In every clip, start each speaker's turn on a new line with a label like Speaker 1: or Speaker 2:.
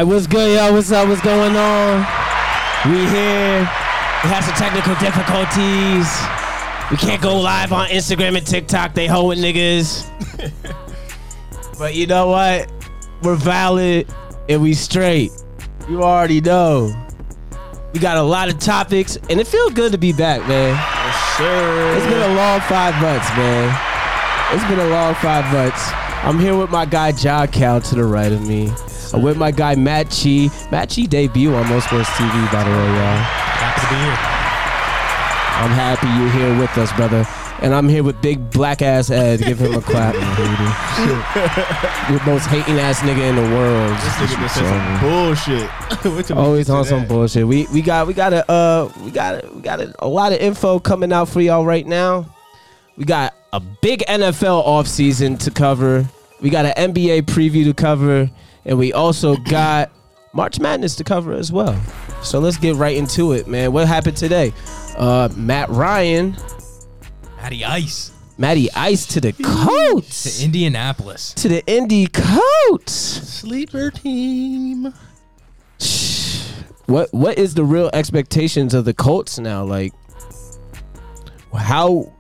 Speaker 1: right, what's good, y'all? What's up? What's going on? We here. We have some technical difficulties. We can't go live on Instagram and TikTok. They hoeing niggas. But you know what? We're valid and we straight. You already know. We got a lot of topics, and it feels good to be back, man.
Speaker 2: Yes, sir.
Speaker 1: It's been a long 5 months, man. It's been a long 5 months. I'm here with my guy, Ja Cal, to the right of me. I'm with my guy, Matt Chi. Matt Chi debut on Most Sports TV, by the way, y'all.
Speaker 3: Happy to be here.
Speaker 1: I'm happy you're here with us, brother. And I'm here with big black ass Ed. Give him a clap. The most hating ass nigga in the world.
Speaker 2: This nigga just said some bullshit.
Speaker 1: Always on some bullshit. We got a lot of info coming out for y'all right now. We got a big NFL offseason to cover. We got an NBA preview to cover. And we also got March Madness to cover as well. So let's get right into it, man. What happened today? Matt Ryan. Matty Ice to the Colts.
Speaker 3: To Indianapolis.
Speaker 1: To the Indy Colts.
Speaker 2: Sleeper team.
Speaker 1: What is the real expectations of the Colts now? Like, how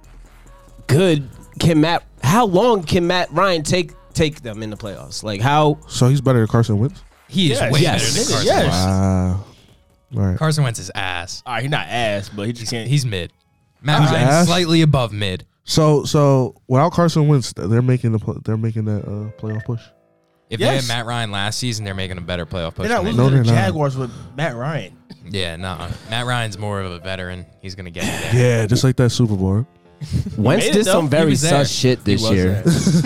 Speaker 1: long can Matt Ryan take them in the playoffs? Like, how?
Speaker 4: So he's better than Carson Wentz?
Speaker 3: He is way better than Carson Wentz.
Speaker 4: Wow. All right.
Speaker 3: Carson Wentz is ass.
Speaker 2: All right, he's not ass, but he just can't.
Speaker 3: He's mid. Matt Ryan's slightly above mid.
Speaker 4: So without Carson Wentz, they're making that playoff push.
Speaker 3: If they had Matt Ryan last season, they're making a better playoff push.
Speaker 2: They're not
Speaker 3: than
Speaker 2: losing
Speaker 3: they
Speaker 2: to
Speaker 3: did.
Speaker 2: the Jaguars with Matt Ryan.
Speaker 3: Yeah, no. Matt Ryan's more of a veteran. He's gonna get it there.
Speaker 4: Yeah, just like that Super Bowl.
Speaker 1: Wentz did some very sus shit this year.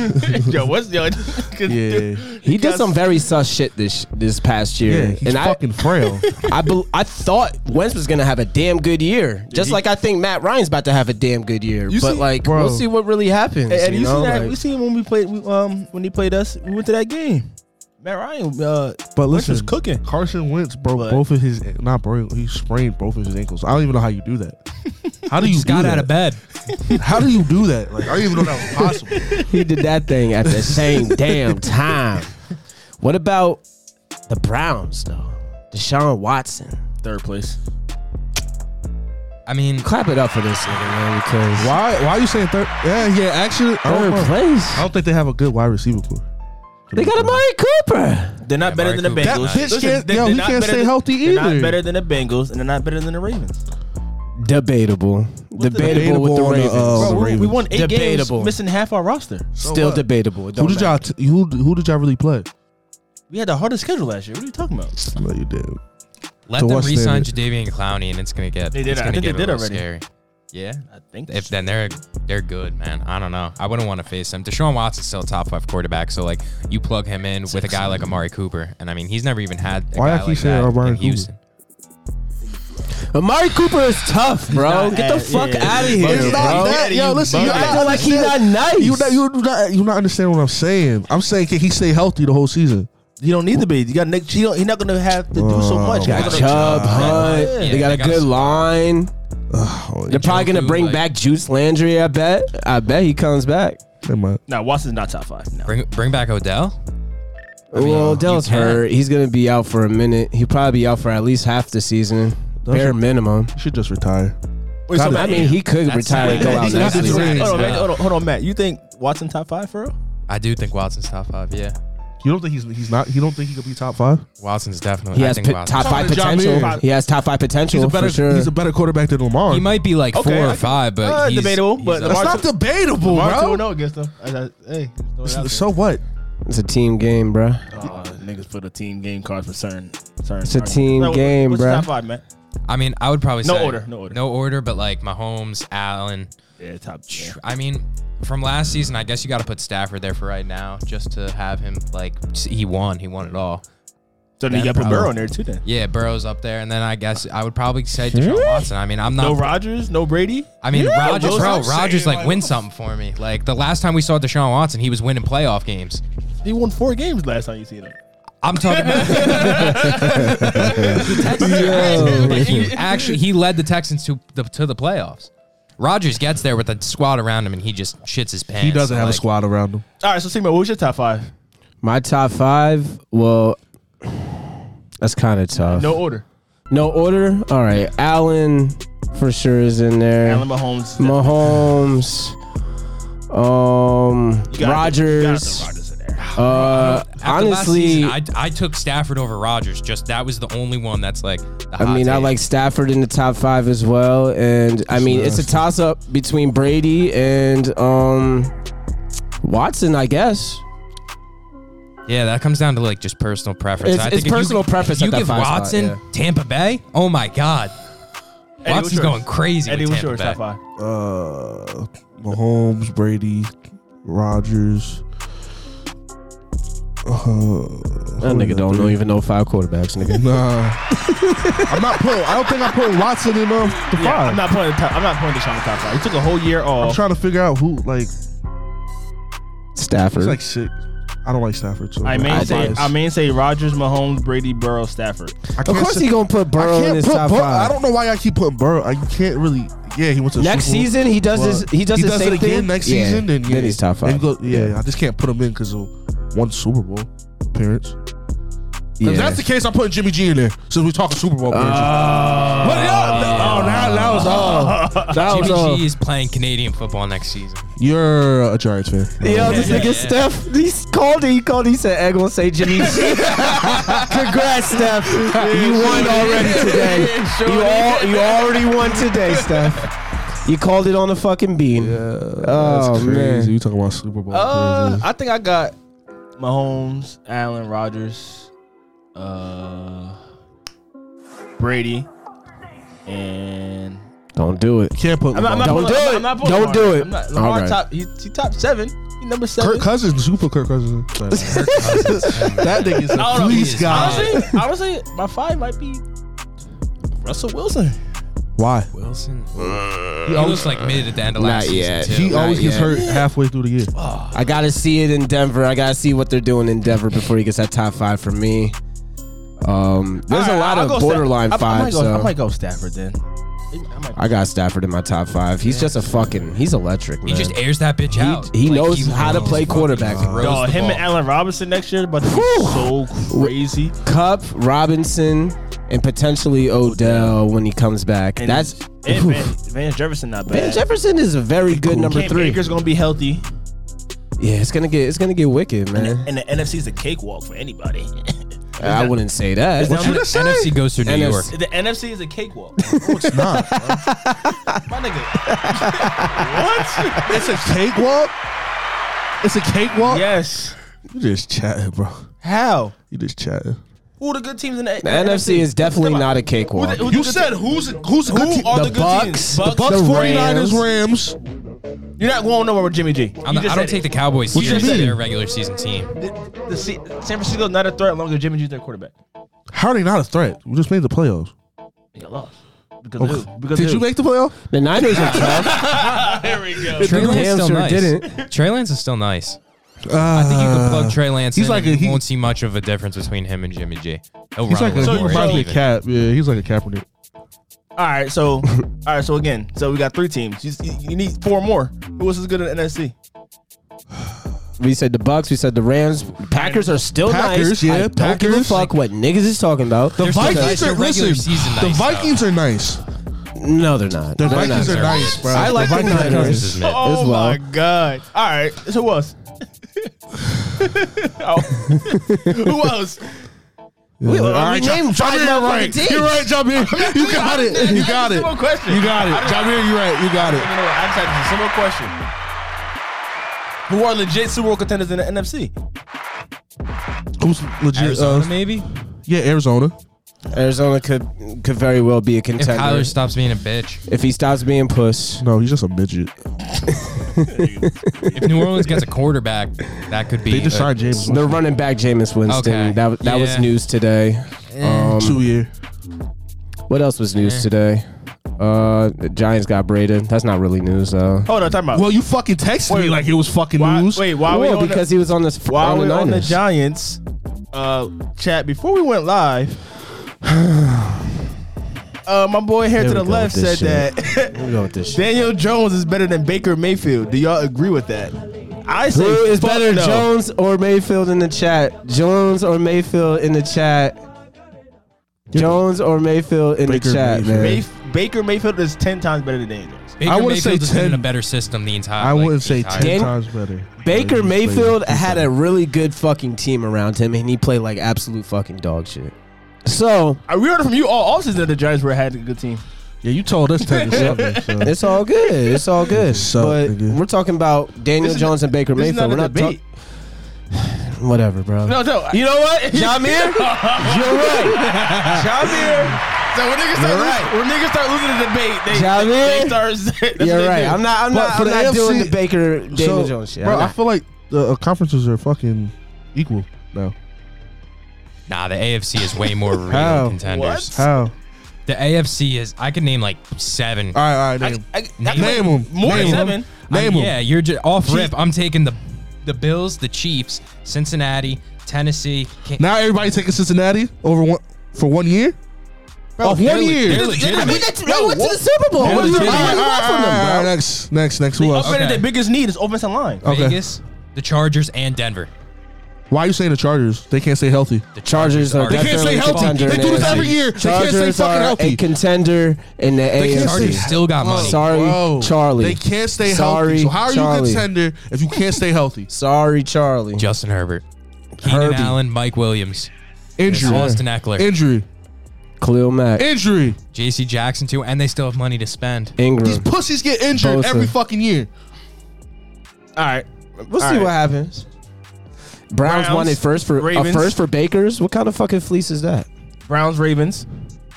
Speaker 4: Yeah,
Speaker 1: he did some very sus shit this past year.
Speaker 4: yeah, he's fucking frail.
Speaker 1: I thought Wentz was gonna have a damn good year, just like I think Matt Ryan's about to have a damn good year. We'll see what really happens.
Speaker 2: And you
Speaker 1: know?
Speaker 2: see that? We seen when we played. When he played us, we went to that game. Matt Ryan,
Speaker 4: But
Speaker 2: Wentz
Speaker 4: listen,
Speaker 2: was cooking.
Speaker 4: Carson Wentz broke both of his he sprained both of his ankles. I don't even know how you do that. How do you
Speaker 3: Just
Speaker 4: do
Speaker 3: got
Speaker 4: that?
Speaker 3: out of bed.
Speaker 4: How do you do that? Like, I don't even know that was possible.
Speaker 1: He did that thing at the same damn time. What about the Browns though? Deshaun Watson,
Speaker 2: Third place.
Speaker 3: I mean,
Speaker 1: clap it up for this nigga, man. Because
Speaker 4: Why are you saying third? Yeah, actually,
Speaker 1: third place.
Speaker 4: I don't think they have a good wide receiver core.
Speaker 1: They got Amari Cooper.
Speaker 2: They're not better than the
Speaker 3: That
Speaker 2: Bengals.
Speaker 4: bitch can't-
Speaker 2: they're
Speaker 4: he
Speaker 2: not
Speaker 4: can't
Speaker 2: better
Speaker 4: stay
Speaker 2: than-
Speaker 4: healthy
Speaker 2: They're not
Speaker 4: either.
Speaker 2: better than the Bengals, and they're not better than the Ravens.
Speaker 1: Debatable with the
Speaker 4: Debatable on the,
Speaker 1: Ravens.
Speaker 4: the
Speaker 2: Bro, we
Speaker 4: Ravens.
Speaker 2: won 8
Speaker 1: Debatable.
Speaker 2: games, missing half our roster.
Speaker 1: Still
Speaker 4: what?
Speaker 1: debatable. It don't
Speaker 4: Who did
Speaker 1: matter.
Speaker 4: y'all? Who did y'all really play?
Speaker 2: We had the hardest schedule last year. What are you talking about?
Speaker 4: No, you did.
Speaker 3: let
Speaker 4: So
Speaker 3: them
Speaker 4: what's
Speaker 3: re-sign
Speaker 4: their-
Speaker 3: Jadeveon Clowney, and it's gonna get.
Speaker 2: They did.
Speaker 3: It's
Speaker 2: I
Speaker 3: gonna
Speaker 2: think
Speaker 3: get
Speaker 2: they
Speaker 3: a
Speaker 2: did
Speaker 3: little
Speaker 2: already.
Speaker 3: scary. Yeah.
Speaker 2: I think.
Speaker 3: If then they're good, man. I don't know. I wouldn't want to face them. Deshaun Watson's still a top 5 quarterback, so like you plug him in with a guy like Amari Cooper, and I mean he's never even had a
Speaker 4: Why I
Speaker 3: guy
Speaker 4: keep
Speaker 3: like
Speaker 4: saying
Speaker 3: that
Speaker 4: Amari
Speaker 3: in
Speaker 4: Cooper?
Speaker 3: Houston.
Speaker 1: Amari Cooper is tough, bro.
Speaker 2: not
Speaker 1: Get the
Speaker 2: ass,
Speaker 1: fuck
Speaker 2: yeah.
Speaker 1: out of here,
Speaker 4: It's not
Speaker 1: bro.
Speaker 4: that. Yo, listen,
Speaker 1: You
Speaker 4: you're
Speaker 1: acting
Speaker 4: not
Speaker 1: like he's not nice.
Speaker 4: You not understanding what I'm saying. I'm saying, can he stay healthy the whole season?
Speaker 2: You don't need to be. You got Nick. He's not going to have to do so much.
Speaker 1: Got
Speaker 3: Wow.
Speaker 1: Chubb, Hunt.
Speaker 3: Yeah,
Speaker 1: They got a
Speaker 3: they got
Speaker 1: good
Speaker 3: some-
Speaker 1: line. They're probably gonna
Speaker 3: Njoku,
Speaker 1: bring
Speaker 3: like-
Speaker 1: back Juice Landry. I bet he comes back.
Speaker 2: No, Watson's not top 5. No.
Speaker 3: Bring back Odell.
Speaker 1: Well, Odell's
Speaker 3: you can't.
Speaker 1: hurt. He's gonna be out for a minute. He'll probably be out for at least half the season, bare minimum.
Speaker 4: You should just retire.
Speaker 2: Wait, so
Speaker 4: Gotta-
Speaker 2: Matt,
Speaker 1: I mean, he could retire and go out
Speaker 3: That's
Speaker 1: next season.
Speaker 2: Hold on, Matt. You think Watson top 5 for real?
Speaker 3: I do think Watson's top 5. Yeah,
Speaker 4: You don't think he's not? You don't think he could be top 5?
Speaker 3: Watson's definitely.
Speaker 1: He
Speaker 3: I
Speaker 1: has
Speaker 3: think Watson's
Speaker 1: top 5
Speaker 4: John
Speaker 1: potential.
Speaker 4: Mayer.
Speaker 1: He has top 5 potential for sure.
Speaker 4: He's a better quarterback than Lamar.
Speaker 3: He might be like
Speaker 2: Okay,
Speaker 3: 4
Speaker 2: I
Speaker 3: or 5, but he's
Speaker 2: debatable,
Speaker 3: he's
Speaker 2: but
Speaker 3: up
Speaker 4: That's
Speaker 2: Lamar-
Speaker 4: not debatable,
Speaker 2: Lamar
Speaker 4: bro.
Speaker 2: 2-0 against them. Hey,
Speaker 4: So what?
Speaker 1: It's a team game, bro.
Speaker 2: niggas put a team game card for certain.
Speaker 1: It's a team game,
Speaker 2: what's
Speaker 1: bruh.
Speaker 2: Top 5, Matt?
Speaker 3: I mean, I would probably
Speaker 2: No
Speaker 3: say
Speaker 2: order.
Speaker 3: no order, but like Mahomes, Allen.
Speaker 2: Yeah, top. Yeah.
Speaker 3: I mean, from last season, I guess you got to put Stafford there for right now, just to have him like he won it all.
Speaker 2: So then you got to put
Speaker 3: probably.
Speaker 2: Burrow in there too. Then
Speaker 3: Yeah, Burrow's up there, and then I guess I would probably say Deshaun Watson. I mean, I'm not.
Speaker 2: no Rodgers, no Brady.
Speaker 3: I mean, Rodgers,
Speaker 2: those
Speaker 3: bro.
Speaker 2: I'm
Speaker 3: Rodgers
Speaker 2: saying,
Speaker 3: like
Speaker 2: like,
Speaker 3: win something for me. Like the last time we saw Deshaun Watson, he was winning playoff games.
Speaker 2: He won 4 games last time you seen him.
Speaker 3: I'm talking about. Actually, he led the Texans to the playoffs. Rodgers gets there with a squad around him, and he just shits his pants.
Speaker 4: He doesn't
Speaker 3: So,
Speaker 4: have a
Speaker 3: like,
Speaker 4: squad around him.
Speaker 2: All right, so Sigma, what's your top 5?
Speaker 1: My top 5, well, That's kind of tough.
Speaker 2: No order.
Speaker 1: No order? All right. Allen for sure is in there.
Speaker 2: Allen Mahomes.
Speaker 1: Mahomes. Rodgers. Honestly,
Speaker 3: I took Stafford over Rodgers. Just that was the only one that's like.
Speaker 1: I mean, I like Stafford in the top 5 as well, and I mean it's a toss up between Brady and Watson, I guess.
Speaker 3: Yeah, that comes down to like just personal preference.
Speaker 1: It's personal preference.
Speaker 3: You
Speaker 1: at that
Speaker 3: give
Speaker 1: 5
Speaker 3: Watson
Speaker 1: spot, yeah.
Speaker 3: Tampa Bay. Oh my God,
Speaker 2: Eddie,
Speaker 3: Watson's going crazy.
Speaker 2: Eddie,
Speaker 3: with
Speaker 2: what's
Speaker 3: Tampa
Speaker 2: yours?
Speaker 3: Bay.
Speaker 2: Top 5.
Speaker 4: Mahomes, Brady, Rodgers.
Speaker 1: That nigga don't even know 5 quarterbacks, nigga.
Speaker 4: Nah, I don't think I'm putting Watson in the 5.
Speaker 2: Yeah, I'm not putting Deshaun in the top 5. He took a whole year off.
Speaker 4: I'm trying to figure out who like.
Speaker 1: Stafford.
Speaker 4: He's like 6. I don't like Stafford. So
Speaker 2: I may say Rodgers, Mahomes, Brady, Burrow, Stafford.
Speaker 1: Of course he gonna put Burrow in his top 5.
Speaker 4: I don't know why I keep putting Burrow. You can't really. Yeah, he went to
Speaker 1: next
Speaker 4: Super Bowl,
Speaker 1: season. He does this. He does the same
Speaker 4: it again
Speaker 1: thing
Speaker 4: next season. Then
Speaker 1: he's top 5.
Speaker 4: I just can't put him in because of one Super Bowl appearance.
Speaker 1: Yeah.
Speaker 4: If that's the case, I'm putting Jimmy G in there since we talking Super Bowl appearances.
Speaker 3: Jimmy G is playing Canadian football next season.
Speaker 4: You're a Giants fan.
Speaker 1: Yo, this nigga Steph, he called it. He said, "Egg gonna say Jimmy G." Congrats, Steph. You won already today. You already won today, Steph. You called it on the fucking bean.
Speaker 4: Yeah,
Speaker 1: Oh,
Speaker 4: that's crazy.
Speaker 1: man.
Speaker 4: You talking about Super Bowl appearances.
Speaker 2: I think I got Mahomes, Allen, Rodgers, Brady, and
Speaker 1: Don't do it.
Speaker 4: Can't put Lamar.
Speaker 1: Don't do it. Don't do it.
Speaker 2: Lamar
Speaker 1: Alright.
Speaker 2: top. He top 7. He number 7.
Speaker 4: Kirk Cousins. You can put Kirk Cousins in. That nigga's a police guy.
Speaker 2: Honestly, my 5 might be Russell Wilson.
Speaker 4: Why?
Speaker 3: Wilson. He looks like mid at the end of last
Speaker 1: Not
Speaker 3: season
Speaker 1: yet.
Speaker 3: too.
Speaker 4: He always gets hurt halfway through the year.
Speaker 1: I gotta see it in Denver. I gotta see what they're doing in Denver before he gets that top 5 for me. There's a lot of borderline 5s.
Speaker 2: I might go Stafford then.
Speaker 1: I got Stafford in my top 5. He's just he's electric, man.
Speaker 3: He just airs that bitch out.
Speaker 1: He
Speaker 3: Like,
Speaker 1: knows how to
Speaker 3: runs
Speaker 1: play
Speaker 3: fucking
Speaker 1: quarterback.
Speaker 3: throws
Speaker 2: Dog,
Speaker 3: the
Speaker 2: him
Speaker 3: ball.
Speaker 2: and Allen Robinson next year about to be so crazy.
Speaker 1: Cup, Robinson, and potentially Odell when he comes back.
Speaker 2: And
Speaker 1: That's
Speaker 2: Van Jefferson not bad.
Speaker 1: Van Jefferson is a very good number
Speaker 2: Cam
Speaker 1: 3.
Speaker 2: Akers gonna be healthy.
Speaker 1: Yeah, it's gonna get wicked, man.
Speaker 2: And the NFC is a cakewalk for anybody.
Speaker 1: I wouldn't say that.
Speaker 2: What you just say?
Speaker 3: NFC goes through New
Speaker 1: NFC.
Speaker 3: York.
Speaker 2: The NFC is a cakewalk.
Speaker 4: No, it's not.
Speaker 2: My nigga. What?
Speaker 4: It's a cakewalk. It's a cakewalk.
Speaker 2: Yes.
Speaker 4: You just chatting, bro.
Speaker 2: How?
Speaker 4: You just chatting.
Speaker 2: Who are the good teams in the
Speaker 1: The NFC is definitely not a cakewalk.
Speaker 4: You said who's a good
Speaker 2: Who
Speaker 4: team?
Speaker 2: are
Speaker 1: The
Speaker 2: the good
Speaker 1: Bucks.
Speaker 2: teams?
Speaker 4: The Bucks,
Speaker 1: the
Speaker 4: 49ers, Rams.
Speaker 2: You're not going nowhere with Jimmy G.
Speaker 3: I don't take the Cowboys
Speaker 4: What you
Speaker 3: seriously.
Speaker 4: mean?
Speaker 3: They're a regular season team.
Speaker 2: San Francisco not a threat as long as Jimmy G's their quarterback.
Speaker 4: How are they not a threat? We just made the playoffs.
Speaker 2: They got lost. Because of who? Because
Speaker 4: Did
Speaker 2: of
Speaker 4: you
Speaker 2: who?
Speaker 4: make the playoff?
Speaker 1: The Niners are tough.
Speaker 2: There we go.
Speaker 3: Trey Lance is
Speaker 1: Damn
Speaker 3: still
Speaker 1: sure
Speaker 3: nice.
Speaker 1: didn't.
Speaker 3: Trey Lance is still nice. I think you could plug Trey Lance
Speaker 4: he's
Speaker 3: in
Speaker 4: like
Speaker 3: and
Speaker 4: a-
Speaker 3: you
Speaker 4: he-
Speaker 3: won't see much of a difference between him and Jimmy G. He'll
Speaker 4: He's
Speaker 3: run
Speaker 4: like
Speaker 3: a
Speaker 4: a,
Speaker 3: little
Speaker 4: he
Speaker 3: more
Speaker 4: reminds me
Speaker 3: even.
Speaker 4: of Cap. Yeah, he's like a Kaepernick.
Speaker 2: All right, so again, we got 3 teams. You need 4 more. Who else is good in the NFC?
Speaker 1: We said the Bucks. We said the Rams. Packers are still
Speaker 4: Packers,
Speaker 1: nice.
Speaker 4: yeah,
Speaker 1: I don't give a
Speaker 4: Packers.
Speaker 1: fuck what niggas is talking about.
Speaker 4: The
Speaker 3: They're still
Speaker 4: Vikings
Speaker 3: nice.
Speaker 4: are
Speaker 3: They're regular
Speaker 4: listen.
Speaker 3: season
Speaker 4: The
Speaker 3: nice,
Speaker 4: Vikings are nice.
Speaker 1: No, they're not.
Speaker 4: The
Speaker 1: They're
Speaker 4: Vikings
Speaker 1: not.
Speaker 4: are nice, bro.
Speaker 1: I like the
Speaker 4: Vikings are
Speaker 1: Niners.
Speaker 3: This is mid.
Speaker 2: Oh
Speaker 1: As well.
Speaker 2: my god! All right, so who else? Who else?
Speaker 1: We
Speaker 4: All right,
Speaker 1: named
Speaker 4: Jamir,
Speaker 1: 5
Speaker 4: you're
Speaker 1: motherfucking
Speaker 4: right.
Speaker 1: teams.
Speaker 4: You're right, Jamir. You got it. You got it.
Speaker 2: Simple question.
Speaker 4: You got it. Jamir, you're right. You got it.
Speaker 2: You know what? I just had a simple question. Who are legit Super Bowl contenders in the NFC?
Speaker 4: Who's legit?
Speaker 3: Arizona, maybe?
Speaker 4: Yeah, Arizona.
Speaker 1: Arizona could very well be a
Speaker 3: If
Speaker 1: contender
Speaker 3: Kyler stops being a bitch.
Speaker 1: if he stops being puss.
Speaker 4: No, he's just a midget.
Speaker 3: If New Orleans gets a quarterback, that could be.
Speaker 4: They just signed James.
Speaker 1: They're running back Jameis Winston.
Speaker 3: Okay.
Speaker 1: That was
Speaker 3: Yeah.
Speaker 1: news today.
Speaker 4: 2 year.
Speaker 1: What else was news today? The Giants got Braden. That's not really news though.
Speaker 2: Hold on, talking about.
Speaker 4: Well, you fucking texted me like it was fucking news.
Speaker 2: Wait, while we
Speaker 1: Well,
Speaker 2: on
Speaker 1: because he was on this
Speaker 2: while
Speaker 1: on
Speaker 2: we
Speaker 1: the
Speaker 2: on the
Speaker 1: Niners.
Speaker 2: Giants chat before we went live. My boy here
Speaker 1: Here
Speaker 2: to
Speaker 1: we
Speaker 2: the
Speaker 1: go
Speaker 2: left
Speaker 1: with
Speaker 2: said
Speaker 1: this
Speaker 2: that
Speaker 1: Here we go with this shit.
Speaker 2: Daniel Jones is better than Baker Mayfield. Do y'all agree with that? I say
Speaker 1: Who is
Speaker 2: fuck
Speaker 1: better,
Speaker 2: no.
Speaker 1: Jones or Mayfield in the chat? Jones or Mayfield in the chat? Jones or Mayfield in
Speaker 4: Baker
Speaker 1: the chat,
Speaker 4: Mayfield.
Speaker 1: man.
Speaker 2: Baker Mayfield is 10 times better than Daniel Jones.
Speaker 3: Baker
Speaker 4: I wouldn't say
Speaker 3: Mayfield has been
Speaker 4: 10.
Speaker 3: in a better system the entire.
Speaker 4: I
Speaker 3: like,
Speaker 4: wouldn't
Speaker 3: the
Speaker 4: say
Speaker 3: entire-
Speaker 4: 10 times better.
Speaker 1: Baker
Speaker 4: He's
Speaker 1: Mayfield
Speaker 4: played-
Speaker 1: had a really good fucking team around him, and he played like absolute fucking dog shit. So
Speaker 2: We heard it from you all offseason that the Giants had a good team.
Speaker 4: Yeah, you told us 10 to 7. So.
Speaker 1: it's all good. It's all good.
Speaker 4: Suck,
Speaker 1: but
Speaker 4: nigga.
Speaker 1: we're talking about Daniel
Speaker 2: This is
Speaker 1: Jones and Baker
Speaker 2: This is
Speaker 1: Mayfield.
Speaker 2: not
Speaker 1: We're
Speaker 2: a
Speaker 1: not
Speaker 2: debate.
Speaker 1: Whatever, bro.
Speaker 2: No.
Speaker 1: You know what, Jamir? You're right. Jamir.
Speaker 2: So when niggas start losing the debate, they
Speaker 1: Jamir.
Speaker 2: start. that's what
Speaker 1: You're
Speaker 2: they
Speaker 1: right.
Speaker 2: do.
Speaker 1: I'm not
Speaker 4: But for the AFC
Speaker 1: doing the Baker Daniel Jones shit.
Speaker 4: Bro,
Speaker 1: I'm
Speaker 4: I
Speaker 1: not.
Speaker 4: feel like the conferences are fucking equal now.
Speaker 3: Nah, the AFC is way more real
Speaker 4: How?
Speaker 3: contenders.
Speaker 4: How?
Speaker 3: The AFC is. I could name like 7.
Speaker 4: All right, name. Name them.
Speaker 2: More than
Speaker 4: Name
Speaker 2: 7.
Speaker 4: them. Name them.
Speaker 3: Yeah, you're just off rip. I'm taking the Bills, the Chiefs, Cincinnati, Tennessee.
Speaker 4: Now everybody taking Cincinnati over for 1 year? Off 1 year.
Speaker 3: they're legitimate.
Speaker 1: I mean, they went to the Super Bowl.
Speaker 3: They're
Speaker 1: What do you
Speaker 3: legitimate.
Speaker 1: want from them, bro?
Speaker 4: Next. Who else?
Speaker 2: Upgraded
Speaker 3: Okay.
Speaker 2: their biggest need is offensive line.
Speaker 4: Okay.
Speaker 3: Vegas, the Chargers, and Denver.
Speaker 4: Why are you saying the Chargers? They can't stay healthy.
Speaker 3: The
Speaker 1: Chargers are
Speaker 4: They can't stay
Speaker 1: definitely a
Speaker 4: healthy.
Speaker 1: contender.
Speaker 4: They
Speaker 1: in
Speaker 4: do
Speaker 1: the
Speaker 4: this every
Speaker 1: AFC.
Speaker 4: year. They can't stay
Speaker 1: Chargers
Speaker 4: fucking
Speaker 1: are
Speaker 4: healthy.
Speaker 1: a contender in the
Speaker 4: can't
Speaker 1: AFC.
Speaker 4: stay-
Speaker 3: Chargers still got money.
Speaker 1: Sorry,
Speaker 4: Bro,
Speaker 1: Charlie.
Speaker 4: They can't stay
Speaker 1: Sorry,
Speaker 4: healthy. So how are
Speaker 1: Charlie.
Speaker 4: you a contender if you can't stay healthy?
Speaker 1: Sorry, Charlie.
Speaker 3: Justin Herbert, Keenan
Speaker 1: Herbie.
Speaker 3: Allen, Mike Williams,
Speaker 4: Injury.
Speaker 3: Austin Eckler,
Speaker 4: Injury.
Speaker 1: Khalil Mack.
Speaker 4: Injury.
Speaker 3: J.C. Jackson too, and they still have money to spend.
Speaker 4: These
Speaker 1: Ingram.
Speaker 4: pussies get injured
Speaker 1: Bosa.
Speaker 4: every fucking year.
Speaker 2: All right.
Speaker 1: We'll see
Speaker 2: All right.
Speaker 1: what happens. Browns won it first for
Speaker 2: Ravens.
Speaker 1: for Bakers. What kind of fucking fleece is that?
Speaker 2: Browns, Ravens.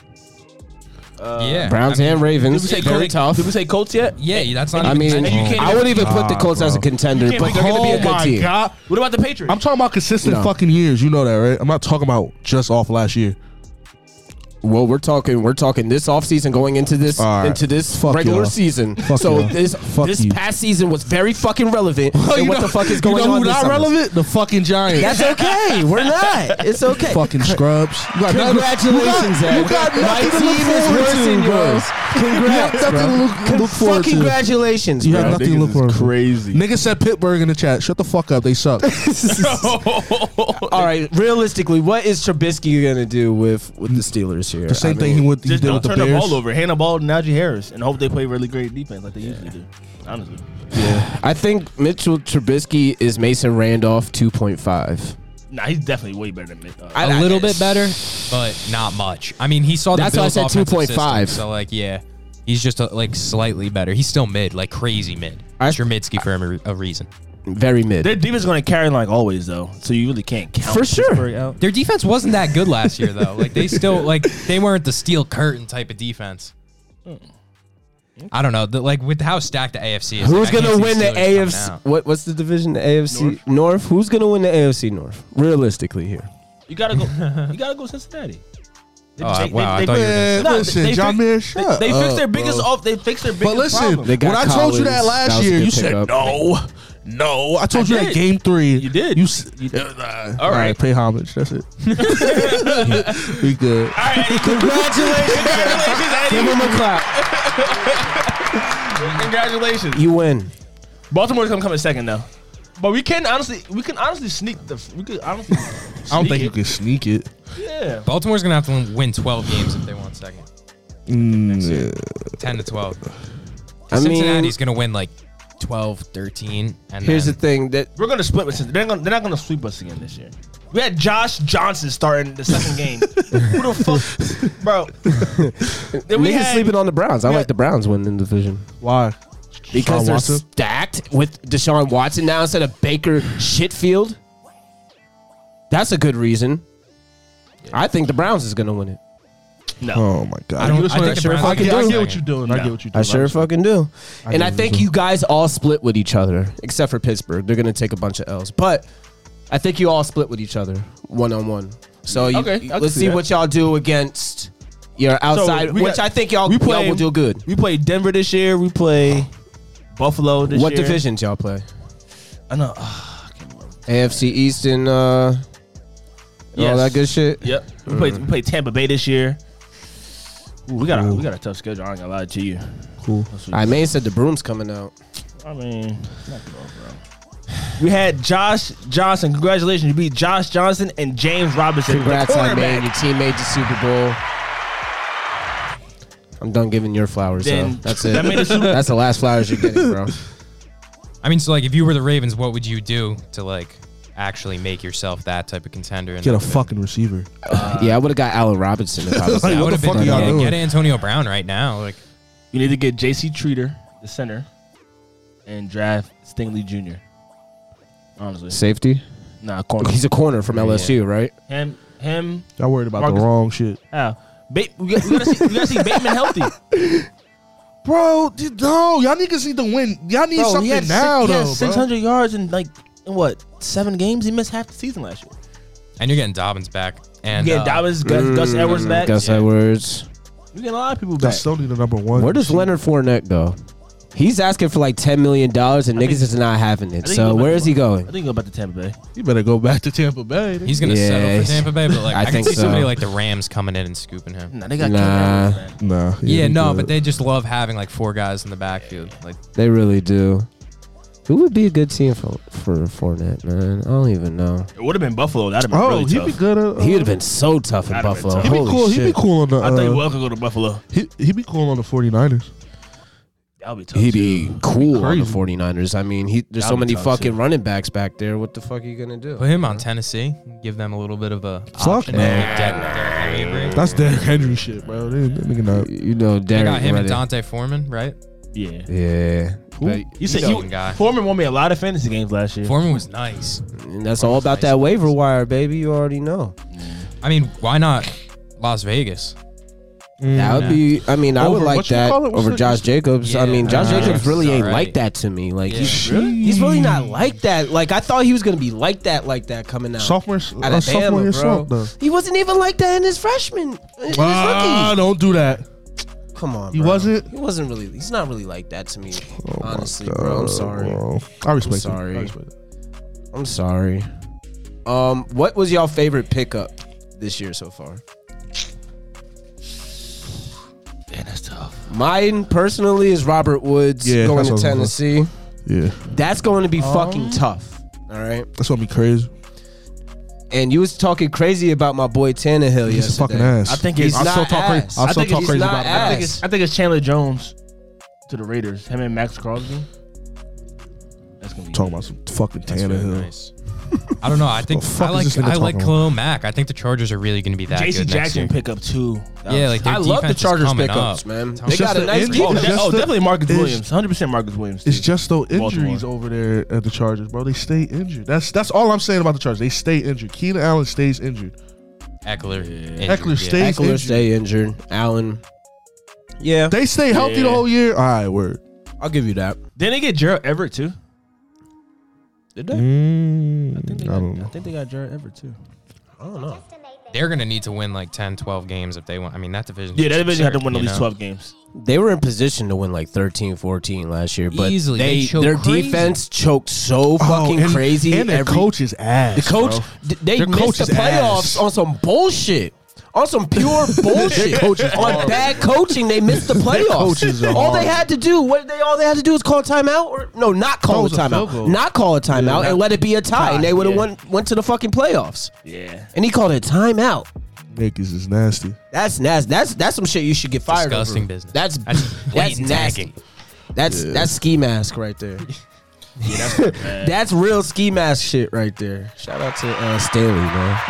Speaker 3: Yeah,
Speaker 1: Browns
Speaker 3: I mean,
Speaker 1: and
Speaker 2: Did
Speaker 1: Ravens.
Speaker 2: we say
Speaker 1: Very
Speaker 2: Colts?
Speaker 1: tough.
Speaker 2: Did we say Colts yet?
Speaker 3: Yeah, that's not.
Speaker 1: I
Speaker 3: even
Speaker 1: mean,
Speaker 3: contention.
Speaker 2: you can't
Speaker 1: I wouldn't even put the Colts as a
Speaker 2: You
Speaker 1: contender,
Speaker 2: can't
Speaker 1: but
Speaker 2: think they're gonna be a good
Speaker 1: team.
Speaker 4: God.
Speaker 2: What about the Patriots?
Speaker 4: I'm talking about consistent
Speaker 1: No.
Speaker 4: fucking years. You know that, right? I'm not talking about just off last year.
Speaker 1: Well, we're talking this offseason going into this
Speaker 4: All right. Fuck
Speaker 1: regular
Speaker 4: y'all.
Speaker 1: season.
Speaker 4: Fuck
Speaker 1: so
Speaker 4: y'all.
Speaker 1: this
Speaker 4: Fuck you.
Speaker 1: past season was very fucking relevant.
Speaker 4: You
Speaker 1: and what
Speaker 4: know-
Speaker 1: the fuck is going
Speaker 4: you know
Speaker 1: on
Speaker 4: who
Speaker 1: this
Speaker 4: not
Speaker 1: summer?
Speaker 4: relevant? The fucking Giants.
Speaker 1: That's okay. We're not. It's okay.
Speaker 4: fucking scrubs. You got nothing-
Speaker 1: Congratulations, Ed.
Speaker 4: you got
Speaker 1: My
Speaker 4: nothing to
Speaker 1: team
Speaker 4: look
Speaker 1: is
Speaker 4: forward
Speaker 1: worse
Speaker 4: to,
Speaker 1: than
Speaker 4: bro.
Speaker 1: yours. Congrats,
Speaker 4: You got
Speaker 1: bro.
Speaker 4: nothing to look forward to.
Speaker 1: Congratulations,
Speaker 4: You
Speaker 1: bro.
Speaker 4: have nothing to look forward to.
Speaker 2: Crazy.
Speaker 4: Nigga said Pittsburgh in the chat. Shut the fuck up. They suck.
Speaker 1: All right, realistically, what is Trubisky gonna do with the Steelers here?
Speaker 4: The same
Speaker 1: I
Speaker 4: thing
Speaker 1: mean,
Speaker 4: he did
Speaker 2: Just
Speaker 4: with
Speaker 2: don't
Speaker 4: the
Speaker 2: turn the
Speaker 4: Bears.
Speaker 2: ball over. Hand the ball to Najee Harris and hope they play really great defense like they usually do. Honestly.
Speaker 1: I think Mitchell Trubisky is Mason Randolph 2.5.
Speaker 2: Nah, he's definitely way better than me.
Speaker 3: A little bit better, but not much. I mean, he saw the
Speaker 1: That's why I
Speaker 3: Bills
Speaker 1: said
Speaker 3: offensive
Speaker 1: 2.5.
Speaker 3: system, so like, yeah, he's just like slightly better. He's still mid, like crazy mid. Trubisky for a reason.
Speaker 1: Very mid.
Speaker 2: Their defense is going to carry like always, though. So you really can't count
Speaker 1: For sure.
Speaker 2: Pittsburgh out.
Speaker 3: Their defense wasn't that good last year, though. Like they still they weren't the steel curtain type of defense. I don't know. Like with how stacked the AFC is.
Speaker 1: Who's
Speaker 3: like, I
Speaker 1: gonna
Speaker 3: can't
Speaker 1: win
Speaker 3: see
Speaker 1: the
Speaker 3: Steelers coming
Speaker 1: AFC?
Speaker 3: out.
Speaker 1: What's the division? The AFC North. Who's gonna win the AFC North? Realistically, here.
Speaker 2: You gotta go. You gotta go Cincinnati.
Speaker 3: Oh, wow, I thought you were gonna
Speaker 4: Man,
Speaker 2: No,
Speaker 4: listen,
Speaker 2: they
Speaker 4: Jamir,
Speaker 2: fix-
Speaker 4: shut
Speaker 2: They fixed
Speaker 4: up,
Speaker 2: their biggest
Speaker 4: bro.
Speaker 2: off. They fixed their biggest
Speaker 4: But listen,
Speaker 2: problem.
Speaker 1: They got
Speaker 4: when I told you that
Speaker 1: Collins.
Speaker 4: last
Speaker 1: That was a
Speaker 4: year,
Speaker 1: good
Speaker 4: you said
Speaker 1: pickup.
Speaker 4: no. I told
Speaker 2: I
Speaker 4: you that
Speaker 2: did.
Speaker 4: game 3.
Speaker 2: You did.
Speaker 4: You
Speaker 2: All right.
Speaker 4: pay homage. That's it. We good.
Speaker 2: All right,
Speaker 1: Congratulations!
Speaker 2: congratulations,
Speaker 1: Give
Speaker 2: Eddie.
Speaker 1: him a clap.
Speaker 2: Congratulations.
Speaker 1: You win.
Speaker 2: Baltimore's gonna come in second though. But we can honestly sneak the. We could honestly.
Speaker 4: I don't think you can sneak it.
Speaker 2: Yeah.
Speaker 3: Baltimore's gonna have to win 12 games if they want second. 10 to 12.
Speaker 1: I mean,
Speaker 3: Cincinnati's gonna win like 12, 13, and
Speaker 1: here's the
Speaker 3: then,
Speaker 1: thing that
Speaker 2: We're gonna split with Cincinnati. They're not gonna sweep us again this year. We had Josh Johnson starting the second game. Who the fuck, bro? Then we
Speaker 1: niggas
Speaker 2: had-
Speaker 1: sleeping on the Browns. I
Speaker 2: we
Speaker 1: like
Speaker 2: had-
Speaker 1: the Browns winning the division
Speaker 4: Why?
Speaker 1: because
Speaker 4: Deshaun
Speaker 1: they're
Speaker 4: Watson?
Speaker 1: stacked with Deshaun Watson now instead of Baker Shitfield. That's a good reason. I think the Browns is gonna win it.
Speaker 2: No.
Speaker 4: Oh my god.
Speaker 3: I don't.
Speaker 1: I
Speaker 3: I think
Speaker 1: sure
Speaker 3: the
Speaker 1: if
Speaker 3: Browns
Speaker 1: I
Speaker 3: will
Speaker 1: can
Speaker 3: get
Speaker 1: do
Speaker 4: I
Speaker 1: it.
Speaker 4: get what
Speaker 3: second.
Speaker 4: you're doing. I get what you're doing.
Speaker 1: I sure fucking do. And I
Speaker 4: get
Speaker 1: think
Speaker 4: what
Speaker 1: you
Speaker 4: you're
Speaker 1: guys all split with each other, except for Pittsburgh. They're gonna take a bunch of L's, but I think you all split with each other 1-on-1. So you,
Speaker 2: Okay, I can
Speaker 1: let's
Speaker 2: see
Speaker 1: see
Speaker 2: that.
Speaker 1: what y'all do against your outside,
Speaker 2: we
Speaker 1: which
Speaker 2: got-
Speaker 1: I think y'all
Speaker 2: we play-
Speaker 1: will do good.
Speaker 2: We play Denver this year. We play Buffalo this
Speaker 1: What
Speaker 2: year.
Speaker 1: divisions y'all play?
Speaker 2: I know.
Speaker 1: AFC East and all that good shit.
Speaker 2: Yep. We play Tampa Bay this year. Ooh, we got a tough schedule. I ain't gonna lie to you.
Speaker 4: Cool.
Speaker 1: I Maine said the broom's coming out.
Speaker 2: I mean, knock it off, bro. We had Josh Johnson. Congratulations, you beat Josh Johnson and James Robinson.
Speaker 1: Congrats, I man. Your team made the Super Bowl. I'm done giving your flowers. So that's it. That's the last flowers you're getting, bro.
Speaker 3: I mean, so like, if you were the Ravens, what would you do to like actually make yourself that type of contender? And
Speaker 4: get a fucking receiver.
Speaker 1: Yeah, I would have got Allen Robinson if I was.
Speaker 4: Like,
Speaker 3: I
Speaker 4: what
Speaker 3: would
Speaker 4: the
Speaker 3: have
Speaker 4: fuck
Speaker 3: been.
Speaker 4: are y'all doing?
Speaker 3: Get Antonio Brown right now. Like,
Speaker 2: you need to get J.C. Treater, the center, and draft Stingley Jr. Honestly,
Speaker 1: Safety.
Speaker 2: nah, corner.
Speaker 1: He's a corner from LSU, right?
Speaker 2: Him.
Speaker 4: Y'all worried about
Speaker 2: Marcus-
Speaker 4: the wrong shit.
Speaker 2: We gotta see Bateman healthy.
Speaker 4: Bro, no, y'all niggas need to win. Y'all need something
Speaker 2: he had
Speaker 4: now,
Speaker 2: he had
Speaker 4: though.
Speaker 2: 600 yards in what 7 games? He missed half the season last year.
Speaker 3: and you're getting Dobbins back. And
Speaker 2: Dobbins, Gus Edwards back.
Speaker 1: Gus Edwards.
Speaker 2: You getting a lot of people
Speaker 4: Bro.
Speaker 2: back.
Speaker 4: Still need a number one.
Speaker 1: Where does Leonard Fournette go? He's asking for like $10 million, and niggas is not having it. So where is he going?
Speaker 2: I think he go back to Tampa Bay.
Speaker 4: You better go back to Tampa Bay.
Speaker 3: He's gonna settle for Tampa Bay, but like I can
Speaker 1: think
Speaker 3: see
Speaker 1: so.
Speaker 3: somebody like the Rams coming in and scooping him.
Speaker 2: Nah, they got
Speaker 1: Nah.
Speaker 4: Nah.
Speaker 3: Yeah, no,
Speaker 4: good.
Speaker 3: but they just love having like 4 guys in the backfield. Like,
Speaker 1: They really do. Who would be a good team for Fournette, man? I don't even know.
Speaker 2: It would have been Buffalo. That'd have been really
Speaker 4: he'd
Speaker 2: tough.
Speaker 4: be good.
Speaker 1: He would have been so tough in
Speaker 2: That'd have been
Speaker 1: Buffalo.
Speaker 2: tough.
Speaker 4: He'd be
Speaker 1: Holy
Speaker 4: cool.
Speaker 1: shit.
Speaker 4: He'd be cool on the.
Speaker 2: I think Will could go to Buffalo.
Speaker 4: He'd be cool on the 49ers.
Speaker 2: That'll be tough.
Speaker 1: He'd be cool on the
Speaker 4: Crazy.
Speaker 1: 49ers. I mean, there's so
Speaker 2: That'd be
Speaker 1: many
Speaker 2: tough,
Speaker 1: fucking
Speaker 2: too.
Speaker 1: running backs back there. What the fuck are you going to do?
Speaker 3: put him on Tennessee, give them a little bit of a
Speaker 4: Fuck
Speaker 3: option.
Speaker 4: no.
Speaker 3: Derrick Henry a break.
Speaker 4: That's Derrick Henry shit, bro. They nigga not.
Speaker 1: You know,
Speaker 3: They
Speaker 1: Derek.
Speaker 3: got him and Dante Foreman, right?
Speaker 2: Yeah.
Speaker 1: Yeah. But
Speaker 2: You said
Speaker 3: He's a young guy.
Speaker 2: Foreman won me a lot of fantasy games last year.
Speaker 3: Foreman was nice.
Speaker 1: and that's all about that waiver wire, baby. You already know.
Speaker 3: I mean, why not Las Vegas?
Speaker 1: That would be. I mean, I would
Speaker 4: Over
Speaker 1: like
Speaker 4: what you
Speaker 1: that
Speaker 4: call it? What's
Speaker 1: over
Speaker 4: it?
Speaker 1: Josh Jacobs. I
Speaker 3: Yeah.
Speaker 1: mean, Josh Jacobs really ain't
Speaker 3: Alright.
Speaker 1: like that to me. Like
Speaker 3: Yeah.
Speaker 1: he's really not like that. Like I thought he was gonna be like that coming out.
Speaker 4: Sophomore
Speaker 1: Alabama,
Speaker 4: year
Speaker 1: bro.
Speaker 4: slump, though.
Speaker 1: He wasn't even like that in his freshman. In his rookie.
Speaker 4: Don't do that.
Speaker 1: Come on,
Speaker 4: He
Speaker 1: bro.
Speaker 4: wasn't?
Speaker 1: He wasn't really. He's not really like that to me.
Speaker 4: Oh my
Speaker 1: Honestly,
Speaker 4: God,
Speaker 1: bro. I'm sorry.
Speaker 4: bro. I respect
Speaker 1: I'm sorry.
Speaker 4: it. I respect it.
Speaker 1: I'm sorry. What was y'all favorite pickup this year so far?
Speaker 2: Yeah, that's tough.
Speaker 1: Mine personally is Robert Woods
Speaker 4: Yeah,
Speaker 1: going
Speaker 4: that's
Speaker 1: to
Speaker 4: what I
Speaker 1: Tennessee.
Speaker 4: Yeah,
Speaker 1: That's going to be fucking tough. All right.
Speaker 4: that's gonna be crazy.
Speaker 1: And you was talking crazy about my boy Tannehill
Speaker 4: He's a
Speaker 1: yesterday.
Speaker 4: fucking ass.
Speaker 2: I think
Speaker 1: He's
Speaker 2: it's.
Speaker 1: not
Speaker 4: still talk crazy.
Speaker 1: ass.
Speaker 4: I'll
Speaker 1: I
Speaker 4: still
Speaker 1: think
Speaker 4: talk
Speaker 1: he's
Speaker 4: crazy
Speaker 1: not
Speaker 4: about that.
Speaker 1: ass.
Speaker 2: I think it's Chandler Jones to the Raiders. Him and Max Crosby. That's gonna be
Speaker 4: Talking about some fucking
Speaker 3: That's really
Speaker 4: Tannehill.
Speaker 3: nice. I don't know. I think
Speaker 4: The fuck
Speaker 3: I
Speaker 4: is this
Speaker 3: like
Speaker 4: nigga
Speaker 3: I like
Speaker 4: talking
Speaker 3: Khalil Mack. I think the Chargers are really going to be that
Speaker 2: J.C.
Speaker 3: good next
Speaker 2: Jackson
Speaker 3: year.
Speaker 2: pickup too.
Speaker 3: Yeah, like their
Speaker 1: I love the
Speaker 3: defense is
Speaker 1: Chargers
Speaker 3: coming
Speaker 1: pickups,
Speaker 3: up.
Speaker 1: man.
Speaker 3: It's
Speaker 1: They
Speaker 4: just
Speaker 1: got a
Speaker 4: the
Speaker 1: nice
Speaker 4: injury.
Speaker 1: defense.
Speaker 4: Just the-
Speaker 2: definitely Marcus
Speaker 4: it's-
Speaker 2: Williams. 100% Marcus Williams.
Speaker 4: It's
Speaker 2: too.
Speaker 4: just those injuries
Speaker 2: Baltimore.
Speaker 4: over there at the Chargers, bro. They stay injured. That's all I'm saying about the Chargers. They stay injured. Keenan Allen stays injured.
Speaker 3: Eckler. injured,
Speaker 4: Eckler
Speaker 3: yeah.
Speaker 4: stays
Speaker 1: Eckler
Speaker 4: injured.
Speaker 1: stay injured. Allen. Yeah,
Speaker 4: They stay healthy the
Speaker 2: Yeah.
Speaker 4: whole year. All right, word.
Speaker 1: I'll give you that.
Speaker 2: Didn't they get Gerald Everett too?
Speaker 1: Did they?
Speaker 2: I think they
Speaker 4: I
Speaker 2: got,
Speaker 4: don't know.
Speaker 2: I think they got Gerald Everett too.
Speaker 1: I don't know.
Speaker 3: They're going to need to win like 10, 12 games if they want. I mean, that division.
Speaker 2: Yeah, that division had to win at
Speaker 3: you
Speaker 2: least
Speaker 3: know?
Speaker 2: 12 games.
Speaker 1: They were in position to win like 13, 14 last year, but
Speaker 3: Easily. They choked
Speaker 1: their
Speaker 3: crazy.
Speaker 1: defense choked so fucking
Speaker 4: and,
Speaker 1: crazy.
Speaker 4: And their coach is ass.
Speaker 1: the coach,
Speaker 4: bro.
Speaker 1: they
Speaker 4: Their
Speaker 1: missed
Speaker 4: coach
Speaker 1: the
Speaker 4: is
Speaker 1: playoffs
Speaker 4: ass.
Speaker 1: on some bullshit. On some pure bullshit.
Speaker 4: coach is
Speaker 1: On
Speaker 4: horrible.
Speaker 1: bad coaching, they missed the playoffs.
Speaker 4: coaches are
Speaker 1: all they
Speaker 4: horrible.
Speaker 1: had to do, all they had to do was call a timeout, or no, not call a
Speaker 4: was a field
Speaker 1: timeout,
Speaker 4: goal.
Speaker 1: not call a timeout,
Speaker 2: Yeah,
Speaker 1: and let it be a tie, and they would have
Speaker 2: yeah.
Speaker 1: went to the fucking playoffs.
Speaker 2: Yeah.
Speaker 1: And he called it a timeout.
Speaker 4: Niggas is nasty.
Speaker 1: That's nasty. That's some shit you should get fired
Speaker 3: Disgusting
Speaker 1: over.
Speaker 3: business.
Speaker 1: That's
Speaker 3: blatant
Speaker 1: nasty.
Speaker 3: tagging.
Speaker 1: That's ski mask right there. That's real ski mask shit right there. Shout out to Staley, man.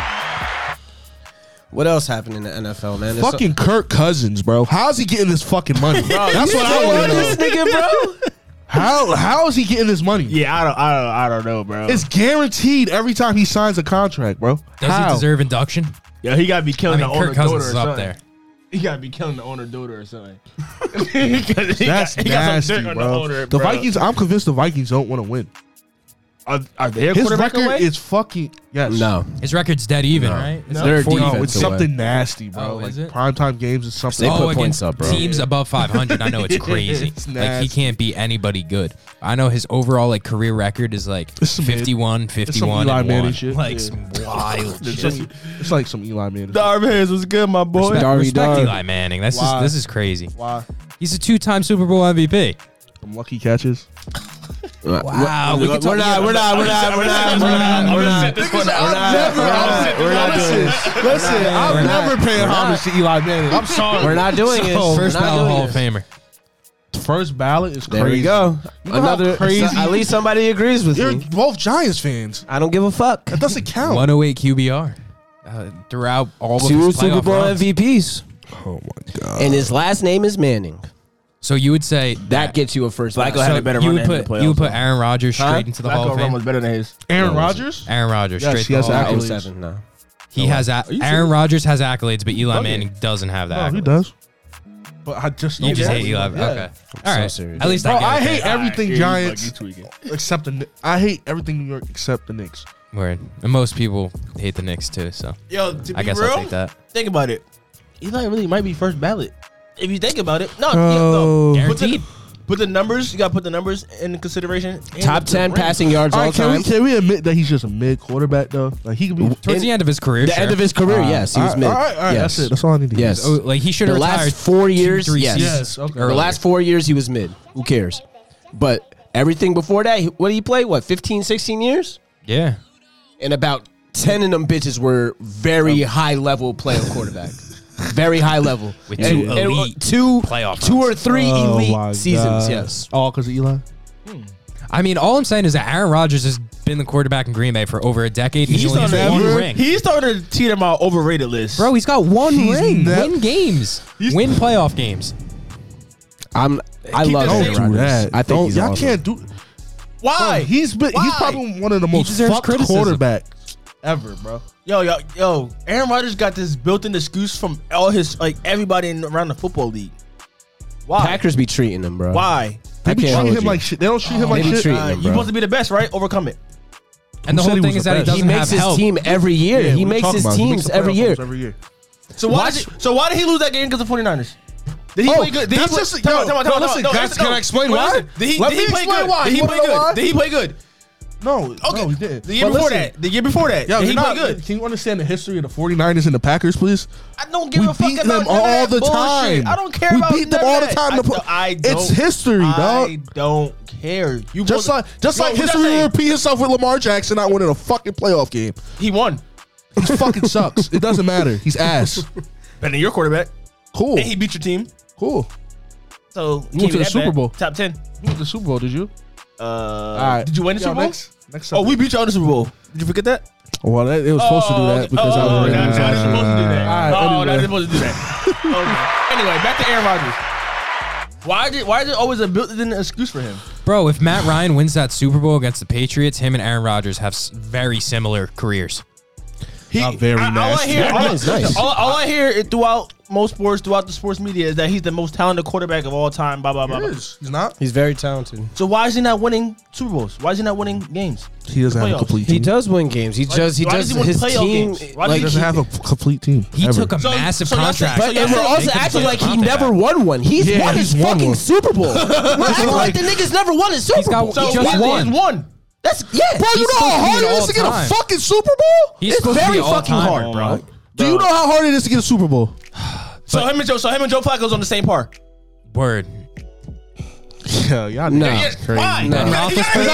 Speaker 1: What else happened in the NFL, man? There's
Speaker 4: Fucking Kirk Cousins, bro. How's he getting this fucking money? That's what I
Speaker 1: so-
Speaker 4: want to
Speaker 1: this
Speaker 4: know.
Speaker 1: nigga, bro.
Speaker 4: How is he getting this money?
Speaker 2: Yeah, I don't know, bro.
Speaker 4: It's guaranteed every time he signs a contract, bro.
Speaker 3: Does
Speaker 4: How?
Speaker 3: he deserve induction?
Speaker 2: Yo, he gotta be
Speaker 3: I
Speaker 2: killing
Speaker 3: mean,
Speaker 2: the owner
Speaker 3: Kirk
Speaker 2: daughter
Speaker 3: Cousins
Speaker 2: or
Speaker 3: is up
Speaker 2: something.
Speaker 3: there.
Speaker 2: He gotta be killing the owner daughter or something.
Speaker 4: That's nasty, bro. The Vikings. I'm convinced the Vikings don't want to win.
Speaker 2: Are they a
Speaker 4: His
Speaker 2: quarterback
Speaker 4: record
Speaker 2: away?
Speaker 4: is fucking yes.
Speaker 1: No.
Speaker 3: His record's dead even, right? It's
Speaker 1: They're
Speaker 3: like 40.
Speaker 1: defense
Speaker 4: No, it's
Speaker 1: away.
Speaker 4: something nasty, bro.
Speaker 3: Oh,
Speaker 4: like
Speaker 3: is it?
Speaker 4: primetime games is something.
Speaker 1: They put
Speaker 3: against
Speaker 1: points up, bro.
Speaker 3: Teams above 500, I know it's crazy.
Speaker 4: It's
Speaker 3: Like
Speaker 4: nasty.
Speaker 3: he can't beat anybody good. I know his overall like career record is like
Speaker 4: It's some
Speaker 3: 51,
Speaker 4: some
Speaker 3: 51,
Speaker 4: Eli
Speaker 3: and
Speaker 4: Manning
Speaker 3: 1.
Speaker 4: shit.
Speaker 3: Like
Speaker 4: Yeah.
Speaker 3: some wild
Speaker 4: It's,
Speaker 3: shit.
Speaker 4: it's like some Eli Manning.
Speaker 2: Darby Hayes was good, my boy.
Speaker 1: Respect.
Speaker 3: Respect
Speaker 1: Darby.
Speaker 3: Eli Manning. That's
Speaker 2: Why?
Speaker 3: this is crazy.
Speaker 2: Why?
Speaker 3: He's a 2-time Super Bowl MVP.
Speaker 4: Some lucky catches.
Speaker 3: Wow, we can talk-
Speaker 1: We're not doing it.
Speaker 4: Listen, I'm never paying homage to Eli Manning. I'm sorry.
Speaker 1: We're not doing it.
Speaker 3: First ballot Hall of Famer.
Speaker 4: First ballot is crazy.
Speaker 1: There we go.
Speaker 4: You know how
Speaker 1: Another
Speaker 4: crazy.
Speaker 1: At least somebody agrees with
Speaker 4: You're
Speaker 1: me.
Speaker 4: both Giants fans.
Speaker 1: I don't give a fuck.
Speaker 4: That doesn't count.
Speaker 3: 108 QBR throughout all of
Speaker 1: 2
Speaker 3: his
Speaker 1: Super
Speaker 3: playoff
Speaker 1: Bowl
Speaker 3: runs.
Speaker 1: MVPs,
Speaker 4: Oh my god.
Speaker 1: and his last name is Manning.
Speaker 3: So you would say
Speaker 1: That gets you a first.
Speaker 2: Flacco
Speaker 1: ballot.
Speaker 2: had a better
Speaker 3: you
Speaker 2: run
Speaker 3: would
Speaker 2: than him in
Speaker 3: put
Speaker 2: the
Speaker 3: you would
Speaker 2: playoffs,
Speaker 3: put Aaron Rodgers straight into the Hall of
Speaker 2: Flacco run
Speaker 3: Fame.
Speaker 2: was better than his.
Speaker 4: Aaron Rodgers?
Speaker 3: Aaron Rodgers
Speaker 4: Yes,
Speaker 3: straight
Speaker 4: he
Speaker 3: to
Speaker 4: has
Speaker 3: the Hall of Fame.
Speaker 4: accolades.
Speaker 1: 07 now.
Speaker 3: He has
Speaker 2: you
Speaker 3: Aaron Rodgers has accolades, but Eli Manning doesn't have that.
Speaker 4: No, he does. But I just
Speaker 3: You
Speaker 4: don't
Speaker 3: just
Speaker 4: get
Speaker 3: hate
Speaker 4: it.
Speaker 3: Eli.
Speaker 4: Yeah.
Speaker 3: Okay, all right.
Speaker 1: serious.
Speaker 3: At least
Speaker 4: Bro,
Speaker 3: I get
Speaker 4: I
Speaker 3: it.
Speaker 4: hate everything
Speaker 2: You
Speaker 4: Giants
Speaker 2: tweaking.
Speaker 4: except the. I hate everything New York except the Knicks.
Speaker 3: Word. And most people hate the Knicks too, so
Speaker 2: Yo, to
Speaker 3: I
Speaker 2: be
Speaker 3: guess
Speaker 2: real,
Speaker 3: I'll take that.
Speaker 2: think about it. Eli really might be first ballot. If you think about it. No,
Speaker 4: Oh.
Speaker 2: yeah, no.
Speaker 3: Guaranteed.
Speaker 2: Put the numbers. You got to put the numbers in consideration. and
Speaker 1: Top
Speaker 2: the
Speaker 1: 10
Speaker 2: ring.
Speaker 1: passing yards
Speaker 4: All
Speaker 1: all
Speaker 4: right, can we,
Speaker 1: time.
Speaker 4: can we admit that he's just a mid quarterback though? Like he could be.
Speaker 3: Towards the end of his career,
Speaker 1: The
Speaker 3: sure.
Speaker 1: end of his career, yes, he was mid.
Speaker 4: All right.
Speaker 1: Yes.
Speaker 4: That's it. That's all I need to hear.
Speaker 1: Yes.
Speaker 3: Oh, like he should have
Speaker 1: The
Speaker 3: retired.
Speaker 1: last 4 years,
Speaker 3: 3
Speaker 1: yes.
Speaker 3: seasons
Speaker 4: Yes, okay.
Speaker 1: The
Speaker 3: earlier.
Speaker 1: last 4 years, he was mid. Who cares? But everything before that, what did he play? What, 15, 16 years?
Speaker 3: Yeah.
Speaker 1: And about 10 of them bitches were very high level playoff quarterback. Very high level.
Speaker 3: With
Speaker 1: And-
Speaker 3: two
Speaker 1: and
Speaker 3: elite
Speaker 1: two
Speaker 3: playoff
Speaker 1: 2 or 3
Speaker 4: Oh, my
Speaker 1: elite seasons,
Speaker 4: God.
Speaker 1: yes.
Speaker 4: All because of Eli.
Speaker 3: I mean, all I'm saying is that Aaron Rodgers has been the quarterback in Green Bay for over a decade. And
Speaker 2: He's
Speaker 3: only has
Speaker 2: starting
Speaker 3: one
Speaker 2: to
Speaker 3: ring.
Speaker 2: He's starting to teeter my overrated list.
Speaker 3: Bro, he's got one
Speaker 4: He's
Speaker 3: ring.
Speaker 4: nev-
Speaker 3: Win games. Win playoff games.
Speaker 1: I
Speaker 2: Keep
Speaker 1: love
Speaker 2: the
Speaker 1: Aaron
Speaker 2: same-
Speaker 4: Do
Speaker 1: Rodgers.
Speaker 4: that.
Speaker 1: I think
Speaker 4: Don't-
Speaker 1: he's
Speaker 4: y'all
Speaker 1: awesome.
Speaker 4: can't do.
Speaker 2: why?
Speaker 4: He's
Speaker 2: Why?
Speaker 4: probably one of the most
Speaker 3: deserves
Speaker 4: fucked
Speaker 3: criticism.
Speaker 4: quarterbacks ever, bro.
Speaker 2: Yo, Aaron Rodgers got this built-in excuse from all his everybody around the football league. Why?
Speaker 1: Packers be treating him, bro.
Speaker 2: Why?
Speaker 4: They
Speaker 1: I
Speaker 4: be
Speaker 1: can't
Speaker 4: treating
Speaker 1: hold
Speaker 4: him
Speaker 1: you.
Speaker 4: like shit. They don't treat him like
Speaker 1: They be
Speaker 4: shit.
Speaker 1: treating him,
Speaker 2: You're
Speaker 1: bro.
Speaker 2: supposed to be the best, right? Overcome it.
Speaker 3: And the
Speaker 4: Who said
Speaker 3: whole
Speaker 4: he
Speaker 3: thing
Speaker 4: was
Speaker 3: is
Speaker 4: the
Speaker 3: that he
Speaker 4: best?
Speaker 3: doesn't
Speaker 1: He makes
Speaker 3: have
Speaker 1: his
Speaker 3: help.
Speaker 1: team every year.
Speaker 4: Yeah,
Speaker 1: He
Speaker 4: we
Speaker 1: makes
Speaker 4: talking
Speaker 1: his
Speaker 4: about it. He makes
Speaker 1: teams
Speaker 4: the
Speaker 1: every year.
Speaker 4: playoffs every year.
Speaker 2: So why did he lose that game because of the 49ers? Did he
Speaker 4: Oh,
Speaker 2: play good? Did
Speaker 4: that's
Speaker 2: he play,
Speaker 4: just-
Speaker 2: time
Speaker 4: yo,
Speaker 2: out, time out,
Speaker 4: no,
Speaker 2: time out,
Speaker 4: listen,
Speaker 2: no,
Speaker 4: guys,
Speaker 2: listen,
Speaker 4: can
Speaker 2: no.
Speaker 4: I explain
Speaker 2: Wait,
Speaker 4: why?
Speaker 2: listen. Did he
Speaker 4: Let me
Speaker 2: play
Speaker 4: explain
Speaker 2: good?
Speaker 4: why.
Speaker 2: Did he
Speaker 4: You
Speaker 2: play
Speaker 4: wanna know
Speaker 2: good?
Speaker 4: why?
Speaker 2: Did he play good?
Speaker 4: No,
Speaker 2: Okay.
Speaker 4: no, he didn't.
Speaker 2: The year
Speaker 4: But
Speaker 2: before
Speaker 4: listen,
Speaker 2: that. The year before that.
Speaker 4: Yo,
Speaker 2: Did he
Speaker 4: you're
Speaker 2: play
Speaker 4: not,
Speaker 2: good?
Speaker 4: can you understand the history of the 49ers and the Packers, please?
Speaker 2: I don't give
Speaker 4: We
Speaker 2: a fuck
Speaker 4: beat
Speaker 2: about
Speaker 4: them
Speaker 2: none of
Speaker 4: all
Speaker 2: that
Speaker 4: the
Speaker 2: bullshit.
Speaker 4: time.
Speaker 2: I don't care
Speaker 4: We
Speaker 2: about
Speaker 4: beat them
Speaker 2: none
Speaker 4: all
Speaker 2: of
Speaker 4: the
Speaker 2: that.
Speaker 4: time.
Speaker 2: I don't.
Speaker 4: It's history, dog.
Speaker 2: I don't care. You
Speaker 4: Just
Speaker 2: both-
Speaker 4: like
Speaker 2: Bro, what
Speaker 4: history
Speaker 2: y'all
Speaker 4: will
Speaker 2: saying?
Speaker 4: repeat itself with Lamar Jackson not winning a fucking playoff game.
Speaker 2: He won.
Speaker 4: He fucking sucks. It doesn't matter. He's ass.
Speaker 2: Better than your quarterback.
Speaker 4: Cool.
Speaker 2: And he beat your team.
Speaker 4: Cool.
Speaker 2: So
Speaker 4: You went to the Super Bowl.
Speaker 2: Top 10.
Speaker 4: You went to the Super Bowl, did you?
Speaker 2: All
Speaker 4: right.
Speaker 2: Did you win the Super Bowl?
Speaker 4: Next
Speaker 2: Oh, we beat you on the Super Bowl. Did you forget that?
Speaker 4: Well, it was supposed to do that because I was
Speaker 2: not supposed to do that.
Speaker 4: All right,
Speaker 2: Not
Speaker 4: anyway.
Speaker 2: supposed to do that. Okay. Anyway, back to Aaron Rodgers. Why is there always a built-in excuse for him?
Speaker 3: Bro, if Matt Ryan wins that Super Bowl against the Patriots, him and Aaron Rodgers have very similar careers.
Speaker 4: Not very nasty.
Speaker 1: Ryan's nice.
Speaker 2: All I hear throughout most sports, throughout the sports media, is that he's the most talented quarterback of all time. Blah blah blah.
Speaker 4: He
Speaker 2: blah.
Speaker 4: is. He's not.
Speaker 1: He's very talented.
Speaker 2: So why is he not winning Super Bowls? Why is he not winning games?
Speaker 4: He doesn't have a
Speaker 2: Playoffs.
Speaker 4: complete team.
Speaker 1: He does win games. He
Speaker 2: Why
Speaker 1: does
Speaker 2: does he win
Speaker 1: his
Speaker 2: playoff
Speaker 1: team.
Speaker 2: games? Why does
Speaker 1: Like,
Speaker 4: He doesn't have a complete team.
Speaker 3: He
Speaker 4: ever.
Speaker 3: took a
Speaker 2: So-
Speaker 3: massive
Speaker 2: so y'all
Speaker 3: contract.
Speaker 2: say-
Speaker 1: but and we're also acting like he never won one. He's
Speaker 4: Yeah,
Speaker 1: won his
Speaker 4: he's won
Speaker 1: fucking
Speaker 4: one.
Speaker 1: Super Bowl. We're acting like the niggas never won a Super
Speaker 3: got-
Speaker 1: Bowl.
Speaker 3: he
Speaker 2: So
Speaker 3: just
Speaker 2: why
Speaker 3: won.
Speaker 2: he's won?
Speaker 1: That's
Speaker 4: Bro, you
Speaker 3: He's
Speaker 4: know how
Speaker 3: supposed to be
Speaker 4: hard
Speaker 3: an
Speaker 4: it is to get a
Speaker 3: all-time.
Speaker 4: fucking Super Bowl?
Speaker 3: He's
Speaker 1: It's
Speaker 3: supposed to
Speaker 1: very
Speaker 3: be all
Speaker 1: fucking
Speaker 3: time.
Speaker 1: hard, bro.
Speaker 4: Do you know how hard it is to get a Super Bowl?
Speaker 2: So him and Joe Flacco's on the same par.
Speaker 3: Word.
Speaker 4: Yeah, y'all
Speaker 1: No.
Speaker 2: Yes, why?
Speaker 1: No.
Speaker 4: I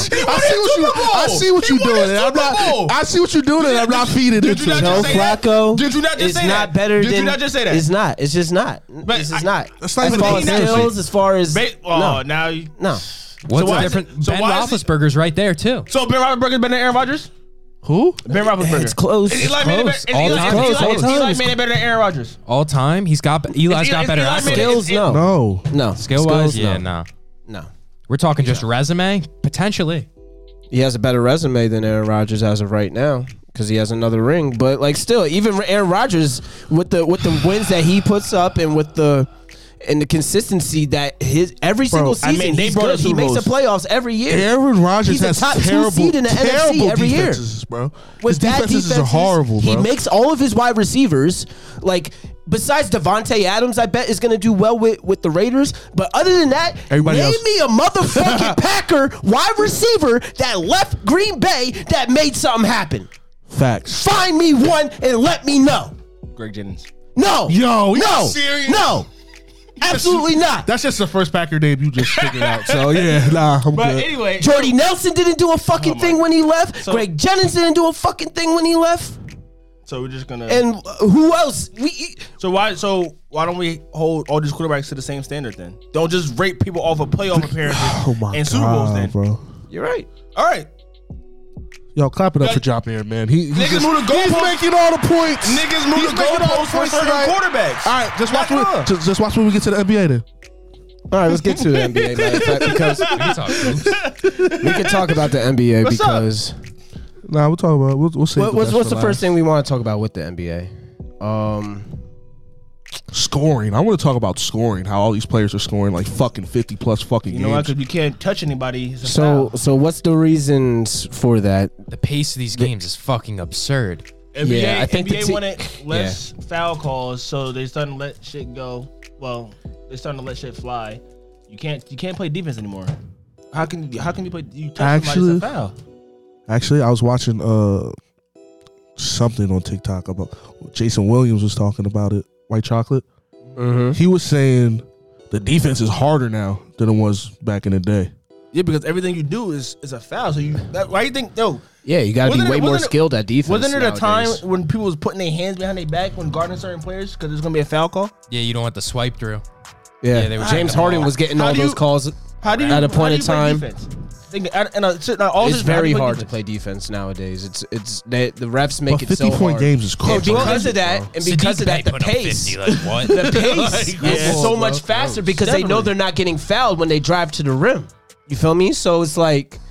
Speaker 4: see what you're doing. And I'm not. I see what you're doing, and I'm not feeding
Speaker 2: Did you
Speaker 4: into
Speaker 2: not
Speaker 4: it.
Speaker 2: just
Speaker 1: Joe
Speaker 2: say that?
Speaker 1: Flacco
Speaker 2: Did you not just
Speaker 1: is
Speaker 2: say
Speaker 1: not
Speaker 2: that?
Speaker 1: better
Speaker 2: Did
Speaker 1: than.
Speaker 2: you not just say that?
Speaker 1: It's not. It's just not.
Speaker 2: But
Speaker 1: It's
Speaker 2: I-
Speaker 1: just not.
Speaker 4: That's not
Speaker 1: As
Speaker 4: even
Speaker 1: far
Speaker 4: a
Speaker 1: as
Speaker 4: comparison.
Speaker 1: skills, as far as
Speaker 2: Oh, now you.
Speaker 1: no.
Speaker 3: What's
Speaker 2: why
Speaker 3: the
Speaker 2: is it-
Speaker 3: difference?
Speaker 2: so
Speaker 3: Ben
Speaker 2: why is it-
Speaker 3: Roethlisberger's right there, too.
Speaker 2: So Ben Roethlisberger better than Aaron Rodgers?
Speaker 4: Who?
Speaker 2: Ben Roethlisberger.
Speaker 1: It's close.
Speaker 2: Is Eli
Speaker 1: It's
Speaker 2: Manning
Speaker 3: close.
Speaker 2: better?
Speaker 3: All
Speaker 2: Is
Speaker 3: time.
Speaker 2: Eli-
Speaker 1: Close.
Speaker 2: is
Speaker 1: All
Speaker 2: Eli
Speaker 1: time.
Speaker 2: Manning better than Aaron Rodgers?
Speaker 3: All time, Eli's got better
Speaker 2: Eli
Speaker 3: accolades.
Speaker 2: Manning-
Speaker 1: Skills, no.
Speaker 4: No.
Speaker 1: No.
Speaker 3: Skill-wise,
Speaker 1: Skills,
Speaker 3: yeah,
Speaker 1: no.
Speaker 3: no.
Speaker 1: No.
Speaker 3: We're talking just resume? Potentially.
Speaker 1: He has a better resume than Aaron Rodgers as of right now because he has another ring. But like, still, even Aaron Rodgers with the wins that he puts up and with the consistency that his every single
Speaker 2: I
Speaker 1: season
Speaker 2: mean, they
Speaker 1: he's
Speaker 2: brought
Speaker 1: good.
Speaker 2: us
Speaker 1: He
Speaker 2: Super
Speaker 1: makes the
Speaker 2: Bowls.
Speaker 1: playoffs every year.
Speaker 4: Aaron Rodgers
Speaker 1: He's a
Speaker 4: has
Speaker 1: top 2
Speaker 4: terrible,
Speaker 1: seed in the NFC
Speaker 4: terrible
Speaker 1: every year.
Speaker 4: defenses, bro.
Speaker 1: With
Speaker 4: His
Speaker 1: that
Speaker 4: defenses are
Speaker 1: defenses,
Speaker 4: horrible, bro.
Speaker 1: He makes all of his wide receivers like. Besides Devontae Adams, I bet is going to do well with the Raiders. But other than that,
Speaker 4: Everybody
Speaker 1: name
Speaker 4: else.
Speaker 1: me a motherfucking Packer wide receiver that left Green Bay that made something happen.
Speaker 4: Facts.
Speaker 1: Find me one and let me know.
Speaker 2: Greg Jennings.
Speaker 1: No.
Speaker 4: Yo, you
Speaker 1: no.
Speaker 4: serious?
Speaker 1: No. Absolutely not.
Speaker 4: That's just the first Packer name you just figured out. So yeah, nah, I'm
Speaker 2: But
Speaker 4: good.
Speaker 2: anyway,
Speaker 1: Jordy Nelson didn't do a fucking thing when he left.
Speaker 2: So-
Speaker 1: Greg Jennings didn't do a fucking thing when he left.
Speaker 2: so we're just gonna.
Speaker 1: And who else?
Speaker 2: So why don't we hold all these quarterbacks to the same standard then? Don't just rate people off of playoff appearances
Speaker 4: Oh my
Speaker 2: and Super Bowls
Speaker 4: god,
Speaker 2: then.
Speaker 4: bro.
Speaker 1: You're right.
Speaker 2: All right,
Speaker 4: Yo, clap it up for John Bear, man. He's
Speaker 2: Niggas move the
Speaker 4: he's
Speaker 2: goalposts.
Speaker 4: making all the points.
Speaker 2: niggas move
Speaker 4: He's
Speaker 2: the
Speaker 4: making all
Speaker 2: goalposts for
Speaker 4: points
Speaker 2: certain
Speaker 4: tonight.
Speaker 2: quarterbacks.
Speaker 4: All right, just watch
Speaker 2: Knock it
Speaker 4: when
Speaker 2: off.
Speaker 4: just watch when we get to the NBA then.
Speaker 5: All right, let's get to the NBA, matter of fact, because
Speaker 3: We can talk hoops.
Speaker 5: we can talk about the NBA
Speaker 2: What's up?
Speaker 5: because
Speaker 4: Nah, we'll talk about it. We'll save
Speaker 5: what's the
Speaker 4: for
Speaker 5: first
Speaker 4: last.
Speaker 5: thing we want to talk about with the NBA?
Speaker 4: Scoring. I want to talk about scoring. How all these players are scoring like fucking 50 plus fucking
Speaker 2: You know why?
Speaker 4: games.
Speaker 2: Because you can't touch anybody. It's a
Speaker 5: So
Speaker 2: foul.
Speaker 5: what's the reasons for that?
Speaker 3: The pace of these games is fucking absurd.
Speaker 2: NBA,
Speaker 5: yeah, I think the
Speaker 2: NBA wanted less foul calls, so they're starting to let shit go. Well, they're starting to let shit fly. You can't play defense anymore. How can you play? You touch somebody, it's a foul.
Speaker 4: Actually, I was watching something on TikTok about Jason Williams was talking about it. White chocolate.
Speaker 5: Mm-hmm.
Speaker 4: He was saying the defense is harder now than it was back in the day.
Speaker 2: Yeah, because everything you do is a foul. So why you think
Speaker 5: Yeah, you got to be
Speaker 2: Wasn't
Speaker 5: way
Speaker 2: it-
Speaker 5: more
Speaker 2: wasn't it-
Speaker 5: skilled at defense.
Speaker 2: wasn't it a time
Speaker 5: nowadays.
Speaker 2: when people was putting their hands behind their back when guarding certain players because there's gonna be a foul call?
Speaker 3: Yeah, you don't want the swipe through.
Speaker 5: Yeah,
Speaker 3: Yeah, they were
Speaker 5: James
Speaker 3: taking the
Speaker 5: Harden
Speaker 3: ball.
Speaker 5: was getting
Speaker 2: How
Speaker 5: all
Speaker 2: do
Speaker 5: those
Speaker 2: you-
Speaker 5: calls.
Speaker 2: How do you
Speaker 5: At a point
Speaker 2: how do
Speaker 5: in
Speaker 2: you play
Speaker 5: time-
Speaker 2: defense? All
Speaker 5: It's
Speaker 2: this-
Speaker 5: very
Speaker 2: how do you
Speaker 5: hard to
Speaker 2: defense?
Speaker 5: play defense nowadays. It's the refs make
Speaker 4: But
Speaker 5: it
Speaker 4: 50
Speaker 5: so
Speaker 4: point
Speaker 5: hard.
Speaker 4: games is
Speaker 5: And
Speaker 4: crazy.
Speaker 5: because of that, and because
Speaker 3: Sadiq
Speaker 5: of that,
Speaker 3: Bey
Speaker 5: the
Speaker 3: put up
Speaker 5: pace.
Speaker 3: 50, like, what?
Speaker 5: The pace
Speaker 2: Yeah.
Speaker 5: is so much faster because they know
Speaker 2: Definitely.
Speaker 5: they're not getting fouled when they drive to the rim. You feel me? So it's like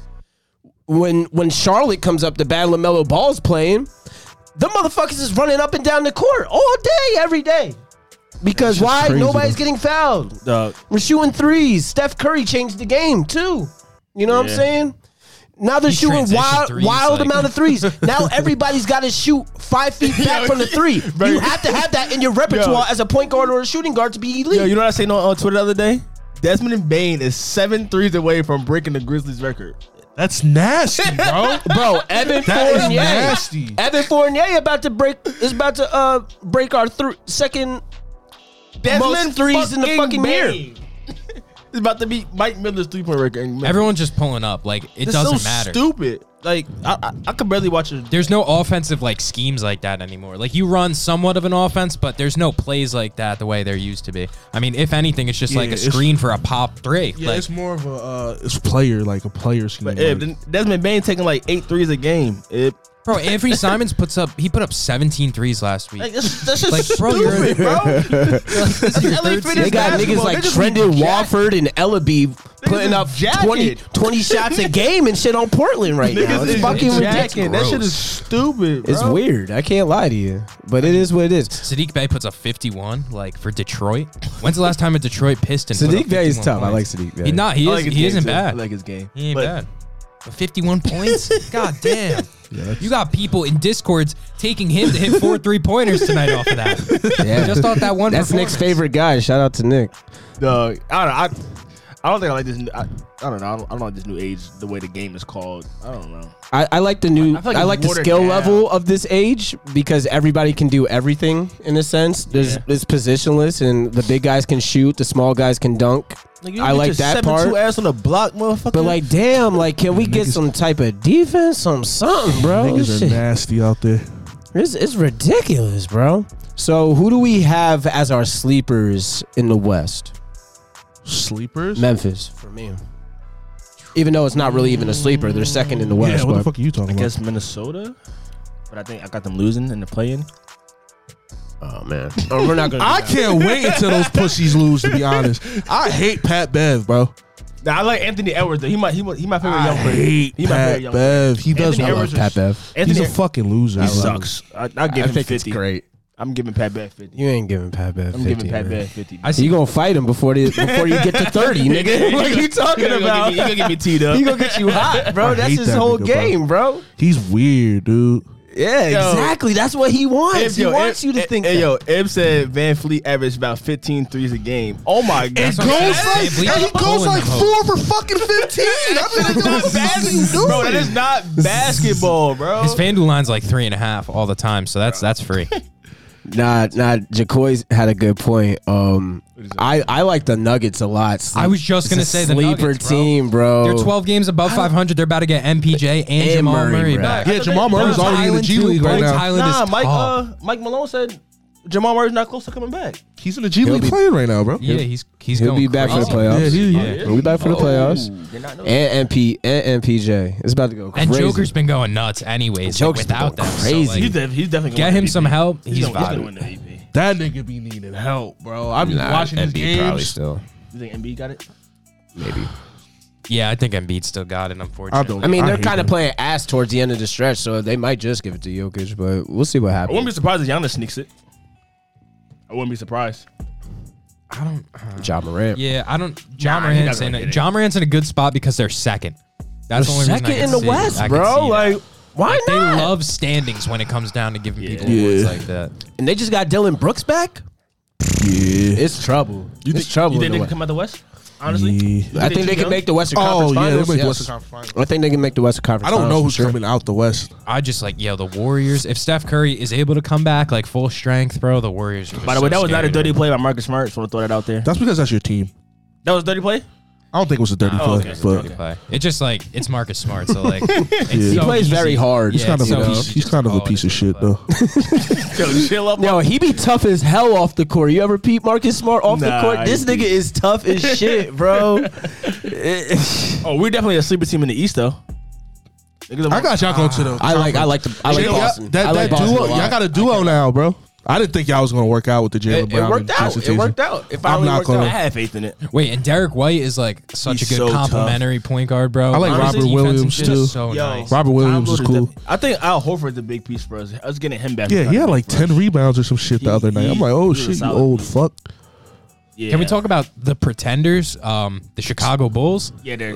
Speaker 5: when Charlotte comes up, the bad LaMelo Ball's playing, the motherfuckers is running up and down the court all day, every day. Because why?
Speaker 4: crazy,
Speaker 5: Nobody's
Speaker 4: though.
Speaker 5: getting fouled.
Speaker 2: Dog.
Speaker 5: We're shooting threes. Steph Curry changed the game too. You know what I'm
Speaker 2: Yeah.
Speaker 5: saying? Now they're
Speaker 3: He
Speaker 5: shooting
Speaker 3: transitioned threes,
Speaker 5: wild
Speaker 3: like-
Speaker 5: amount of threes. Now everybody's got to shoot 5 feet back from the three. You have to have that in your repertoire as a point guard or a shooting guard to be elite.
Speaker 2: Yo, you know what I said on Twitter the other day? Desmond Bain is 7 threes away from breaking the Grizzlies record.
Speaker 4: That's nasty, bro.
Speaker 5: Bro, Evan
Speaker 4: That is
Speaker 5: Fournier.
Speaker 4: nasty.
Speaker 5: Evan Fournier is about to break our second most threes in the fucking year.
Speaker 2: Bain. It's about to be Mike Miller's 3-point record.
Speaker 3: Everyone's just pulling up. Like, it
Speaker 2: It's
Speaker 3: doesn't
Speaker 2: so
Speaker 3: matter.
Speaker 2: stupid. Like I could barely watch it.
Speaker 3: There's no offensive like schemes like that anymore. Like you run somewhat of an offense, but there's no plays like that the way there used to be. I mean, if anything, it's just like a
Speaker 4: it's-
Speaker 3: screen for a pop three.
Speaker 4: Yeah,
Speaker 3: like,
Speaker 4: it's more of a it's a player scheme.
Speaker 2: But Desmond Bain taking like 8 threes a game.
Speaker 3: bro, Avery Simons put up 17 threes last week.
Speaker 2: Like that's just
Speaker 3: Like, bro,
Speaker 2: stupid, bro.
Speaker 3: This is your
Speaker 2: LA
Speaker 3: third
Speaker 2: Fitness
Speaker 5: They got niggas
Speaker 2: basketball,
Speaker 5: like
Speaker 2: they just
Speaker 5: Trendon
Speaker 2: be
Speaker 5: Wofford and Ellaby putting up
Speaker 2: just
Speaker 5: 20
Speaker 2: jacking.
Speaker 5: shots a game and shit on Portland right now.
Speaker 2: Niggas
Speaker 5: It's
Speaker 2: is
Speaker 5: fucking
Speaker 2: jacking.
Speaker 5: ridiculous.
Speaker 2: That shit is stupid, bro.
Speaker 5: It's weird. I can't lie to you, but it is what it is.
Speaker 3: Sadiq Bey puts up 51, like for Detroit. When's the last time a Detroit Piston? put up
Speaker 5: Sadiq Bey is
Speaker 3: 51
Speaker 5: tough. I like
Speaker 3: points?
Speaker 5: Sadiq Bey.
Speaker 3: He not. He
Speaker 2: I
Speaker 3: is.
Speaker 2: like his
Speaker 3: He
Speaker 2: game,
Speaker 3: isn't
Speaker 2: too. I
Speaker 3: bad.
Speaker 2: like his game.
Speaker 3: He ain't
Speaker 2: But
Speaker 3: bad. But 51 points? God damn. You got people in Discords taking him to hit 4 3-pointers tonight off of that.
Speaker 5: Yeah.
Speaker 3: Just thought that one.
Speaker 5: That's Nick's
Speaker 3: performance.
Speaker 5: favorite guy. Shout out to Nick.
Speaker 2: Dog, I don't think I like this. I don't know. I don't like this new age. The way the game is called. I don't know.
Speaker 5: I like the new.
Speaker 2: I feel like
Speaker 5: I
Speaker 2: it's
Speaker 5: like the
Speaker 2: watered
Speaker 5: skill
Speaker 2: down.
Speaker 5: level of this age because everybody can do everything in a sense. It's positionless, and the big guys can shoot, the small guys can dunk.
Speaker 2: Like, you
Speaker 5: I
Speaker 2: get
Speaker 5: like
Speaker 2: your
Speaker 5: that
Speaker 2: 7'2"
Speaker 5: part.
Speaker 2: ass on the block, motherfucker.
Speaker 5: But like, damn, like, can we get some type of defense, something, bro?
Speaker 4: Niggas
Speaker 5: This
Speaker 4: are
Speaker 5: shit-
Speaker 4: nasty out there.
Speaker 5: It's ridiculous, bro. So who do we have as our sleepers in the West?
Speaker 4: Sleepers?
Speaker 5: Memphis for me. Even though it's not really even a sleeper, they're second in the West.
Speaker 4: Yeah, what the
Speaker 5: but
Speaker 4: fuck are you talking
Speaker 2: I
Speaker 4: about?
Speaker 2: guess Minnesota. But I think I got them losing in the play-in.
Speaker 5: oh man, oh, we're not gonna.
Speaker 4: I can't wait until those pussies lose. To be honest, I hate Pat Bev, bro.
Speaker 2: Now I like Anthony Edwards. Though. He my favorite
Speaker 4: I
Speaker 2: young player.
Speaker 4: hate
Speaker 2: He my favorite
Speaker 4: Pat
Speaker 2: young player.
Speaker 4: Bev. He does
Speaker 2: Anthony
Speaker 5: I
Speaker 4: not.
Speaker 5: love
Speaker 2: Edwards
Speaker 5: Pat
Speaker 2: is-
Speaker 5: Bev.
Speaker 2: Anthony,
Speaker 4: He's a fucking loser.
Speaker 2: he
Speaker 4: I love him.
Speaker 2: sucks. I give
Speaker 5: I
Speaker 2: him
Speaker 5: think
Speaker 2: 50.
Speaker 5: it's great.
Speaker 2: I'm giving Pat Bev 50.
Speaker 5: You ain't giving Pat Bev 50.
Speaker 2: I'm giving Pat
Speaker 5: man.
Speaker 2: Bev 50.
Speaker 3: I see.
Speaker 5: You gonna fight him before you get to 30, nigga. What you talking about?
Speaker 2: He gonna get me teed up.
Speaker 5: He gonna get you hot, bro.
Speaker 4: I
Speaker 5: That's
Speaker 4: hate
Speaker 5: his
Speaker 4: that
Speaker 5: whole
Speaker 4: nigga, bro.
Speaker 5: game, bro.
Speaker 4: He's weird, dude.
Speaker 5: Yeah,
Speaker 2: Yo.
Speaker 5: exactly. That's what he wants. He wants you to think that.
Speaker 2: Hey, yo, Eb said Van Fleet averaged about 15 threes a game. Oh my god.
Speaker 4: It
Speaker 3: what I'm
Speaker 4: goes
Speaker 3: saying.
Speaker 4: like,
Speaker 3: Bleep
Speaker 4: and he
Speaker 3: the
Speaker 4: goes
Speaker 3: hole in
Speaker 4: like
Speaker 3: the hole.
Speaker 4: 4 for fucking 15. I mean, what the fuck are you doing?
Speaker 2: Bro, that is not basketball, bro.
Speaker 3: His FanDuel line's like 3.5 all the time, so that's free.
Speaker 5: Jacoy's had a good point. I like the Nuggets a lot.
Speaker 3: I was just gonna say the
Speaker 5: sleeper
Speaker 3: Nuggets, bro.
Speaker 5: team, bro.
Speaker 3: They're 12 games above 500. They're about to get MPJ and Jamal Murray
Speaker 5: bro.
Speaker 3: back.
Speaker 4: Yeah, Jamal Murray's already in the G League right now.
Speaker 2: Nah, Mike Malone said Jamal Murray's not close to coming back.
Speaker 4: He's in the G League playing right now, bro.
Speaker 3: Yeah, he's
Speaker 5: He'll
Speaker 3: going
Speaker 5: be back for the
Speaker 3: crazy.
Speaker 5: playoffs.
Speaker 4: Yeah,
Speaker 5: He'll be back for the playoffs.
Speaker 2: Did not know.
Speaker 5: And MPJ. It's about to go crazy.
Speaker 3: And Joker's been going nuts anyways.
Speaker 5: Joker's
Speaker 3: without
Speaker 5: been
Speaker 3: them.
Speaker 5: crazy.
Speaker 3: So, like,
Speaker 2: He's definitely
Speaker 3: get
Speaker 2: gonna
Speaker 3: him
Speaker 2: win
Speaker 3: some
Speaker 2: MVP.
Speaker 3: help. He's
Speaker 2: He's gonna
Speaker 3: vibing.
Speaker 2: win the MVP.
Speaker 4: That nigga be needing help, bro. I be watching his
Speaker 5: Embiid probably
Speaker 4: games.
Speaker 5: still.
Speaker 2: You think Embiid got it?
Speaker 5: Maybe.
Speaker 3: Yeah, I think Embiid still got it, unfortunately.
Speaker 5: I mean, they're
Speaker 4: hate
Speaker 5: kind of
Speaker 4: him.
Speaker 5: playing ass towards the end of the stretch, so they might just give it to Jokic, but we'll see what
Speaker 2: I wouldn't be
Speaker 5: happens.
Speaker 2: surprised if Giannis sneaks it. I wouldn't be surprised.
Speaker 3: I don't.
Speaker 5: Ja Morant.
Speaker 3: Yeah, I don't.
Speaker 2: Nah,
Speaker 3: John
Speaker 2: he's
Speaker 3: Morant's
Speaker 2: not
Speaker 3: in
Speaker 2: gonna
Speaker 3: it.
Speaker 2: get it.
Speaker 3: John Morant's in a good spot because they're second. That's the only reason I
Speaker 5: Second
Speaker 3: can
Speaker 5: in the
Speaker 3: see it.
Speaker 5: West,
Speaker 3: I can
Speaker 5: bro.
Speaker 3: see that.
Speaker 5: Like, why
Speaker 3: Like,
Speaker 5: not?
Speaker 3: they love standings when it comes down to giving people
Speaker 4: Yeah.
Speaker 3: awards like that.
Speaker 5: And they just got Dylan Brooks back?
Speaker 4: Yeah.
Speaker 5: It's trouble. It's trouble.
Speaker 2: You think
Speaker 5: in
Speaker 2: they
Speaker 5: the
Speaker 2: can come out the West?
Speaker 4: Yeah.
Speaker 2: Honestly,
Speaker 5: I think they can make the Western Conference
Speaker 4: Oh, yeah,
Speaker 5: Finals.
Speaker 4: they make the
Speaker 5: yes.
Speaker 4: Western Conference Finals.
Speaker 5: I think they can make the Western Conference
Speaker 4: I don't know
Speaker 5: Finals
Speaker 4: who's
Speaker 5: for sure.
Speaker 4: coming out the West.
Speaker 3: I just like, the Warriors. If Steph Curry is able to come back like full strength, bro, the Warriors. Are just
Speaker 2: By the way,
Speaker 3: so
Speaker 2: that was not a
Speaker 3: scary.
Speaker 2: dirty play by Marcus Smart. Just want to throw that out there.
Speaker 4: That's because that's your team.
Speaker 2: That was a dirty play.
Speaker 4: I don't think it was a dirty
Speaker 2: Oh,
Speaker 4: play,
Speaker 2: okay.
Speaker 4: but
Speaker 3: Dirty play. It's just like it's Marcus Smart, so like it's
Speaker 5: He
Speaker 3: so
Speaker 5: plays
Speaker 3: easy.
Speaker 5: very hard.
Speaker 4: he's
Speaker 3: Yeah,
Speaker 4: kind of
Speaker 3: it's so
Speaker 4: a
Speaker 3: easy
Speaker 4: piece.
Speaker 3: to
Speaker 4: He's
Speaker 3: just
Speaker 4: kind of a
Speaker 3: call it
Speaker 4: piece of
Speaker 3: dirty
Speaker 4: shit,
Speaker 3: play.
Speaker 4: though.
Speaker 2: Yo, chill up.
Speaker 5: Yo, he be tough as hell off the court. You ever peep Marcus Smart off the
Speaker 2: Nah,
Speaker 5: court?
Speaker 2: I
Speaker 5: This
Speaker 2: ain't
Speaker 5: nigga is tough as shit, bro.
Speaker 2: Oh, we're definitely a sleeper team in the East, though.
Speaker 4: I got y'all going to the.
Speaker 5: I like
Speaker 4: Jalen-
Speaker 5: Boston.
Speaker 4: That,
Speaker 5: I like
Speaker 4: that
Speaker 5: Boston
Speaker 4: duo,
Speaker 5: a lot.
Speaker 4: y'all got a duo now, bro. I didn't think y'all was gonna work out with the Jalen
Speaker 5: It
Speaker 4: Brown.
Speaker 5: worked
Speaker 4: and
Speaker 5: out.
Speaker 4: Jason
Speaker 5: It
Speaker 4: Tatum.
Speaker 5: worked out. It
Speaker 4: I'm
Speaker 5: finally
Speaker 4: not
Speaker 5: worked
Speaker 4: gonna-
Speaker 2: I
Speaker 5: out.
Speaker 2: had faith in it.
Speaker 3: Wait, and Derek White is like such
Speaker 2: He's
Speaker 3: a good
Speaker 2: so tough.
Speaker 3: complimentary point guard, bro.
Speaker 4: I like
Speaker 3: Honestly,
Speaker 4: Robert
Speaker 3: defense and
Speaker 4: Williams,
Speaker 3: shit
Speaker 4: too.
Speaker 3: is So nice.
Speaker 4: Robert Williams is cool.
Speaker 2: I think Al Horford's a big piece for us. Us getting him back.
Speaker 4: Yeah, he had like
Speaker 2: for us.
Speaker 4: 10 rebounds or some shit the other night. I'm like, oh
Speaker 2: he was a
Speaker 4: shit, you
Speaker 2: solid
Speaker 4: old
Speaker 2: piece.
Speaker 4: fuck.
Speaker 2: Yeah.
Speaker 3: Can we talk about the pretenders, the Chicago Bulls?
Speaker 2: Yeah, they're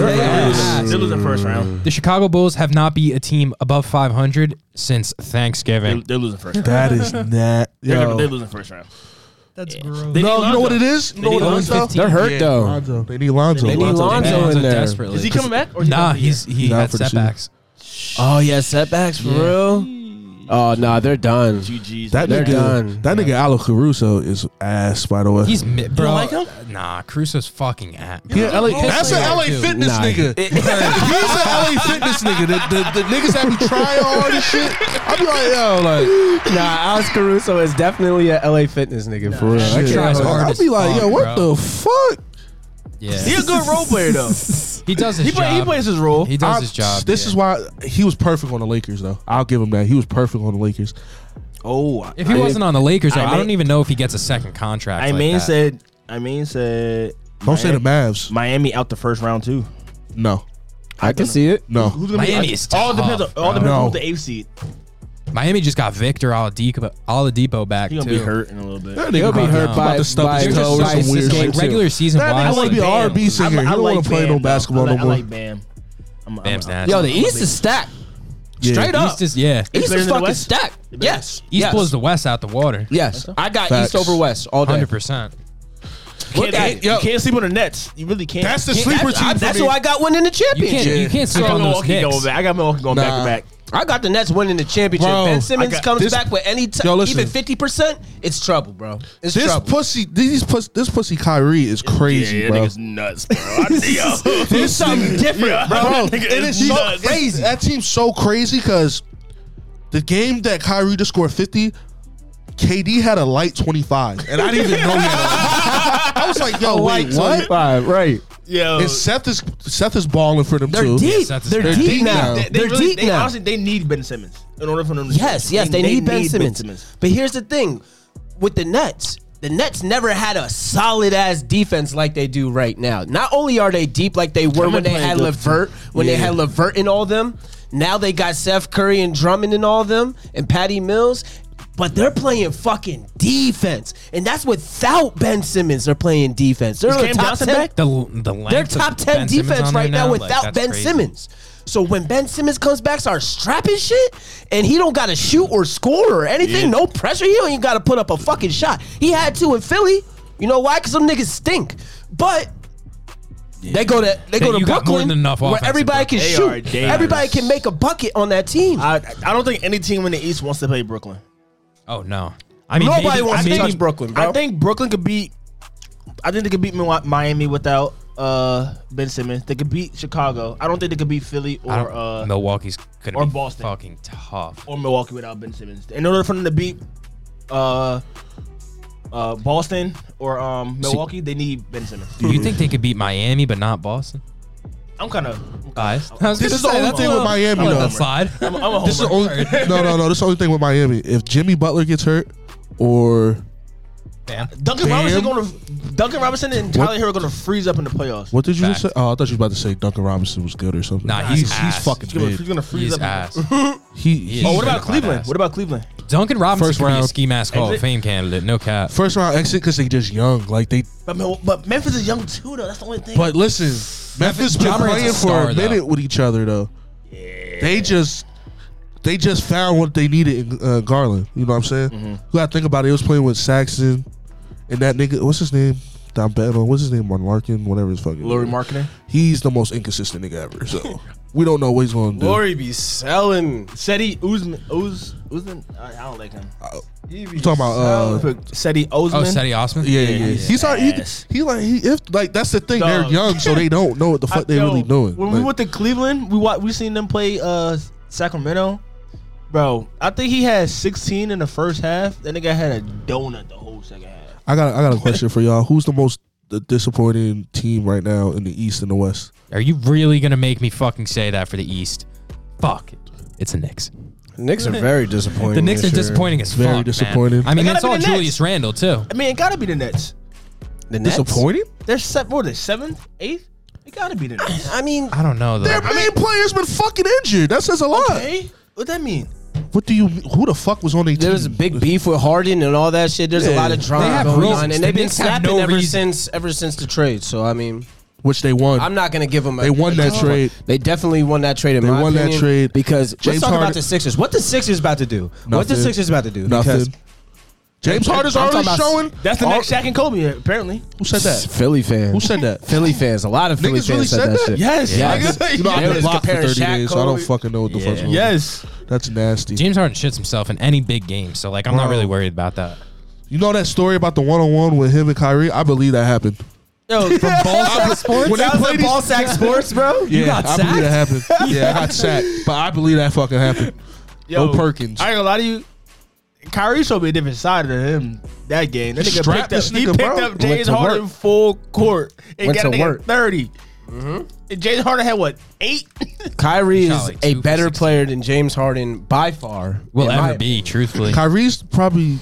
Speaker 2: losing first round.
Speaker 3: The Chicago Bulls have not beat a team above 500 since Thanksgiving.
Speaker 2: They're losing first round.
Speaker 4: That is not.
Speaker 2: They're
Speaker 4: Yo.
Speaker 2: losing first round.
Speaker 3: That's
Speaker 2: Yeah.
Speaker 3: gross.
Speaker 2: They need
Speaker 4: No, you know
Speaker 2: Lonzo.
Speaker 4: what it is? You know
Speaker 2: They
Speaker 4: what
Speaker 2: need
Speaker 4: it is, though?
Speaker 2: Lonzo.
Speaker 5: They're hurt
Speaker 4: Yeah,
Speaker 5: though.
Speaker 4: Lonzo. They need Lonzo.
Speaker 5: They need Lonzo in there.
Speaker 3: desperately.
Speaker 2: Is he coming back? Or is he
Speaker 3: Nah,
Speaker 2: done for the year?
Speaker 3: he
Speaker 4: Down
Speaker 3: had
Speaker 4: for the season.
Speaker 3: setbacks.
Speaker 5: Oh yeah, setbacks for real. Oh nah, they're done.
Speaker 2: GG's.
Speaker 4: That
Speaker 5: They're
Speaker 4: nigga,
Speaker 5: done.
Speaker 4: that nigga Alo Caruso is ass, by the way.
Speaker 3: He's bro.
Speaker 2: like him?
Speaker 3: Nah, Crusoe's fucking at.
Speaker 4: Yeah, LA, that's an LA
Speaker 3: too.
Speaker 4: fitness
Speaker 5: Nah.
Speaker 4: nigga. He's an LA fitness nigga. The niggas that be trying hard and shit. I be like, yo, like,
Speaker 5: Nah, Alex Caruso is definitely a LA fitness nigga for real. I
Speaker 4: shit.
Speaker 5: can't
Speaker 3: tries
Speaker 5: hold
Speaker 3: hard
Speaker 5: it.
Speaker 3: as
Speaker 4: I be like,
Speaker 3: fuck,
Speaker 4: yo, what
Speaker 3: bro.
Speaker 4: the fuck?
Speaker 3: Yeah,
Speaker 2: He a good role player though.
Speaker 3: he does his
Speaker 2: He
Speaker 3: job.
Speaker 2: plays his role.
Speaker 3: He does his job.
Speaker 4: This is why he was perfect on the Lakers, though. I'll give him that. He was perfect on the Lakers.
Speaker 2: Oh,
Speaker 3: If he wasn't on the Lakers, though,
Speaker 2: I
Speaker 3: I
Speaker 2: mean-
Speaker 3: don't even know if he gets a second contract.
Speaker 2: I
Speaker 3: like
Speaker 2: mean
Speaker 3: that.
Speaker 2: said.
Speaker 4: Don't say the Mavs.
Speaker 2: Miami out the first round too.
Speaker 4: No.
Speaker 5: I can see it.
Speaker 4: No.
Speaker 2: Who's gonna be-
Speaker 3: Miami is
Speaker 2: all depends on
Speaker 3: tough,
Speaker 2: all
Speaker 3: bro.
Speaker 2: depends on
Speaker 4: No.
Speaker 2: who's the 8th seed.
Speaker 3: Miami just got Victor Oladipo back
Speaker 2: He gonna
Speaker 3: too.
Speaker 2: be hurt in a little bit.
Speaker 4: That
Speaker 5: He'll
Speaker 4: nigga
Speaker 5: be
Speaker 4: about
Speaker 5: hurt
Speaker 4: to-
Speaker 5: by
Speaker 4: about to stub
Speaker 5: by,
Speaker 4: his
Speaker 3: They're
Speaker 4: toe
Speaker 3: just
Speaker 4: or
Speaker 5: by,
Speaker 3: like,
Speaker 4: some weird
Speaker 5: game
Speaker 4: shit.
Speaker 5: two.
Speaker 3: regular season
Speaker 4: That nigga
Speaker 3: wise.
Speaker 4: wanna be an R&B singer. He don't want to play no basketball no
Speaker 2: I
Speaker 4: more.
Speaker 2: like Bam.
Speaker 3: Bam's nasty.
Speaker 5: Yo, the East is stacked.
Speaker 4: Yeah.
Speaker 5: Straight up.
Speaker 3: East is yeah.
Speaker 2: It's
Speaker 5: East
Speaker 2: better
Speaker 5: is
Speaker 2: than the
Speaker 5: fucking
Speaker 2: West?
Speaker 5: stacked. Yes.
Speaker 3: East
Speaker 5: yes.
Speaker 3: blows the West out the water.
Speaker 5: Yes. I got
Speaker 4: Facts.
Speaker 5: East over West all day.
Speaker 3: 100%.
Speaker 5: Look at it.
Speaker 2: You can't sleep on the Nets. You really can't.
Speaker 4: That's the
Speaker 2: Can't-
Speaker 4: sleeper
Speaker 2: that's-
Speaker 4: team for
Speaker 5: That's
Speaker 4: me.
Speaker 5: who I got winning the
Speaker 3: You
Speaker 5: championship.
Speaker 3: can't sleep
Speaker 2: I got
Speaker 3: on those
Speaker 2: Milwaukee going
Speaker 3: Knicks.
Speaker 2: back. I got Milwaukee going back to back.
Speaker 5: I got the Nets winning the championship.
Speaker 4: Bro,
Speaker 5: Ben Simmons
Speaker 2: I got-
Speaker 5: comes
Speaker 4: this-
Speaker 5: back with any
Speaker 4: Yo, listen.
Speaker 5: even 50%. It's trouble, bro. It's
Speaker 4: This
Speaker 5: trouble.
Speaker 4: pussy, this pussy Kyrie is crazy,
Speaker 2: yeah,
Speaker 4: bro.
Speaker 2: That nigga's nuts, bro. Yo.
Speaker 4: This
Speaker 5: something different,
Speaker 4: bro.
Speaker 2: That nigga
Speaker 4: It
Speaker 2: is
Speaker 4: is so
Speaker 2: nuts.
Speaker 4: crazy. That team's so crazy because the game that Kyrie just scored 50, KD had a light 25, and I didn't even know he had a light. I was like, yo, wait, what?
Speaker 5: Right.
Speaker 2: Yo.
Speaker 4: And Seth is balling for them
Speaker 5: They're
Speaker 4: too.
Speaker 5: deep.
Speaker 3: Seth is
Speaker 5: They're
Speaker 3: very
Speaker 5: deep
Speaker 4: deep
Speaker 5: now.
Speaker 4: now.
Speaker 5: They're deep now.
Speaker 2: Honestly, they need Ben Simmons in order for them to.
Speaker 5: Yes, they need Ben Simmons. But here's the thing with the Nets. The Nets never had a solid ass defense like they do right now. Not only are they deep like they were when they had LeVert, they had LeVert and all them. Now they got Seth Curry and Drummond and all them and Patty Mills. But they're playing fucking defense. And that's without Ben Simmons. They're playing defense. They're
Speaker 2: Is
Speaker 5: in the
Speaker 2: Cam
Speaker 5: top
Speaker 2: Johnson
Speaker 5: 10.
Speaker 2: back?
Speaker 3: The length
Speaker 5: They're
Speaker 3: of
Speaker 5: top 10
Speaker 3: Ben Simmons
Speaker 5: defense
Speaker 3: on
Speaker 5: right
Speaker 3: there
Speaker 5: now
Speaker 3: like,
Speaker 5: without
Speaker 3: that's
Speaker 5: Ben
Speaker 3: crazy.
Speaker 5: Simmons. So when Ben Simmons comes back, start strapping shit, and he don't got to shoot or score or anything, no pressure. He don't even got to put up a fucking shot. He had to in Philly. You know why? Because some niggas stink. But they go to
Speaker 3: You got more
Speaker 5: Brooklyn
Speaker 3: than enough
Speaker 5: where
Speaker 3: offense
Speaker 5: everybody
Speaker 3: in
Speaker 5: can
Speaker 2: They
Speaker 5: shoot.
Speaker 2: are dangerous.
Speaker 5: Everybody can make a bucket on that team.
Speaker 2: I don't think any team in the East wants to play Brooklyn.
Speaker 3: Oh no. I mean,
Speaker 5: Nobody
Speaker 3: maybe,
Speaker 5: wants to
Speaker 3: maybe-
Speaker 5: touch Brooklyn, bro.
Speaker 2: I think Brooklyn could beat. I think they could beat Miami without Ben Simmons. They could beat Chicago. I don't think they could beat Philly
Speaker 3: I
Speaker 2: or
Speaker 3: don't- Milwaukee's gonna
Speaker 2: or
Speaker 3: be
Speaker 2: Boston.
Speaker 3: fucking tough.
Speaker 2: or Milwaukee without Ben Simmons. In order for them to beat Boston or Milwaukee, they need Ben Simmons.
Speaker 3: Do you think they could beat Miami but not Boston?
Speaker 2: I'm kind of.
Speaker 3: Guys,
Speaker 4: This is the only thing with Miami, though.
Speaker 3: slide.
Speaker 2: I'm a
Speaker 4: This is the
Speaker 2: homer.
Speaker 4: only. No. This is the only thing with Miami. If Jimmy Butler gets hurt, or
Speaker 2: Duncan
Speaker 4: Bam.
Speaker 2: Robinson and Tyler Hero are gonna freeze up in the playoffs.
Speaker 4: what did you just say?
Speaker 3: Fact.
Speaker 4: Oh, I thought you were about to say Duncan Robinson was good or something.
Speaker 3: Nah, he's
Speaker 4: he's
Speaker 3: ass.
Speaker 4: fucking
Speaker 2: He's
Speaker 4: big.
Speaker 2: gonna freeze
Speaker 3: He's
Speaker 2: up.
Speaker 3: ass.
Speaker 4: He
Speaker 2: Oh, what about
Speaker 3: Certified
Speaker 2: Cleveland?
Speaker 3: ass.
Speaker 2: What about Cleveland?
Speaker 3: Duncan Robinson
Speaker 4: First
Speaker 3: could be a
Speaker 4: round.
Speaker 3: ski mask Hall of
Speaker 2: Exit.
Speaker 3: Fame candidate. No cap.
Speaker 4: first round exit because they just young. Like they.
Speaker 2: But Memphis is young too, though. That's the only thing.
Speaker 4: But listen, Memphis been
Speaker 3: Ja Morant's a
Speaker 4: playing for
Speaker 3: star,
Speaker 4: a minute
Speaker 3: though.
Speaker 4: with each other though. They just found what they needed in Garland. You know what I'm saying? You gotta think about it. He was playing with Saxon and that nigga. What's his name? Don Bettle. What's his name? Martin Larkin. Whatever his fucking.
Speaker 2: Laurie
Speaker 4: name.
Speaker 2: Marketing.
Speaker 4: He's the most inconsistent nigga ever. So we don't know what he's gonna do.
Speaker 5: Lori be selling.
Speaker 2: Seti Uzman. I don't like him.
Speaker 4: You talking about?
Speaker 2: Seti Osman.
Speaker 3: Oh, Seti Osman?
Speaker 4: Yeah. He's already,
Speaker 2: Ass.
Speaker 4: he like that's the thing. They're
Speaker 2: Dog.
Speaker 4: young, so they don't know what the fuck they
Speaker 2: Yo,
Speaker 4: really doing.
Speaker 2: When we
Speaker 4: Like,
Speaker 2: went to Cleveland, we seen them play Sacramento. Bro, I think he had 16 in the first half. That nigga had a donut the whole second half.
Speaker 4: I got a question for y'all. Who's the most disappointing team right now in the East and the West?
Speaker 3: Are you really gonna make me fucking say that for the East? Fuck it. It's the Knicks.
Speaker 5: Knicks are very disappointing.
Speaker 3: The Knicks are
Speaker 5: this year.
Speaker 3: disappointing as
Speaker 4: Very
Speaker 3: fuck. man.
Speaker 4: disappointing.
Speaker 3: I mean,
Speaker 2: They
Speaker 3: it's
Speaker 2: gotta
Speaker 3: all
Speaker 2: be the Nets.
Speaker 3: Julius Randle too.
Speaker 2: I mean, it gotta be the Nets.
Speaker 5: The Nets?
Speaker 4: Disappointing?
Speaker 2: They're what are they, 7th, 8th? It gotta be the Nets.
Speaker 5: I mean,
Speaker 3: I don't know though.
Speaker 4: Their main player's been fucking injured. That says a lot.
Speaker 2: Hey, what that mean?
Speaker 4: What do you? Who the fuck was on their team?
Speaker 5: there was a big beef with Harden and all that shit. There's a
Speaker 4: Yeah.
Speaker 5: lot of drama
Speaker 3: They have
Speaker 5: going
Speaker 3: reasons.
Speaker 5: on, and
Speaker 3: The
Speaker 5: they've been
Speaker 3: Knicks have
Speaker 5: slapping
Speaker 3: no
Speaker 5: ever
Speaker 3: reason.
Speaker 5: since the trade. So I mean,
Speaker 4: Which they won.
Speaker 5: I'm not gonna give them.
Speaker 4: They won that trade.
Speaker 5: They definitely won that trade. In
Speaker 4: They
Speaker 5: my
Speaker 4: won that
Speaker 5: opinion,
Speaker 4: trade.
Speaker 5: because let's
Speaker 4: James
Speaker 5: talk about
Speaker 4: Harden-
Speaker 5: the Sixers. What the Sixers about to do? What the
Speaker 4: Nothing.
Speaker 5: Sixers about to do? Because
Speaker 4: Nothing. James Harden's
Speaker 5: I'm
Speaker 4: already
Speaker 5: talking about-
Speaker 4: showing.
Speaker 2: That's the next Shaq and Kobe, apparently.
Speaker 4: Who said that?
Speaker 5: Philly fans.
Speaker 4: Who said that?
Speaker 5: Philly fans. A lot of Philly
Speaker 4: Niggas really
Speaker 5: fans said
Speaker 4: said
Speaker 5: that
Speaker 4: that?
Speaker 5: shit.
Speaker 2: Yes,
Speaker 3: Yeah.
Speaker 2: nigga.
Speaker 4: You know, I've
Speaker 5: They
Speaker 4: been
Speaker 5: was
Speaker 4: blocked for
Speaker 5: comparing
Speaker 4: 30
Speaker 5: Shaq,
Speaker 4: days, so I don't
Speaker 5: Kobe.
Speaker 4: fucking know what the fuck's going on.
Speaker 2: Yes.
Speaker 4: That's nasty.
Speaker 3: James Harden shits himself in any big game, so like I'm not
Speaker 4: Bro.
Speaker 3: really worried about that.
Speaker 4: You know that story about the one-on-one with him and Kyrie? I believe that happened.
Speaker 2: Yo, from
Speaker 3: Ballsack Sports?
Speaker 4: When they
Speaker 5: That was
Speaker 4: played
Speaker 5: the ball sack sports, bro.
Speaker 4: Yeah,
Speaker 3: got
Speaker 4: I believe that happened. Yeah, I got sacked. But I believe that fucking happened.
Speaker 2: Yo,
Speaker 4: No Perkins.
Speaker 2: I ain't gonna lie to you. Kyrie showed me a different side of him that game. That
Speaker 4: He
Speaker 2: nigga
Speaker 4: strapped
Speaker 2: picked up,
Speaker 4: this
Speaker 2: he
Speaker 4: nigga,
Speaker 2: picked
Speaker 4: bro.
Speaker 2: up James
Speaker 5: Went to
Speaker 2: Harden
Speaker 5: work.
Speaker 2: full court and
Speaker 5: Went
Speaker 2: got a
Speaker 5: to
Speaker 2: nigga
Speaker 5: work.
Speaker 2: 30. And James Harden had what, 8?
Speaker 5: Kyrie is
Speaker 3: Charlie,
Speaker 5: a
Speaker 3: 2 for
Speaker 5: better
Speaker 3: 16.
Speaker 5: player than James Harden by far.
Speaker 3: Will
Speaker 5: in my
Speaker 3: ever be, truthfully.
Speaker 4: Kyrie's probably.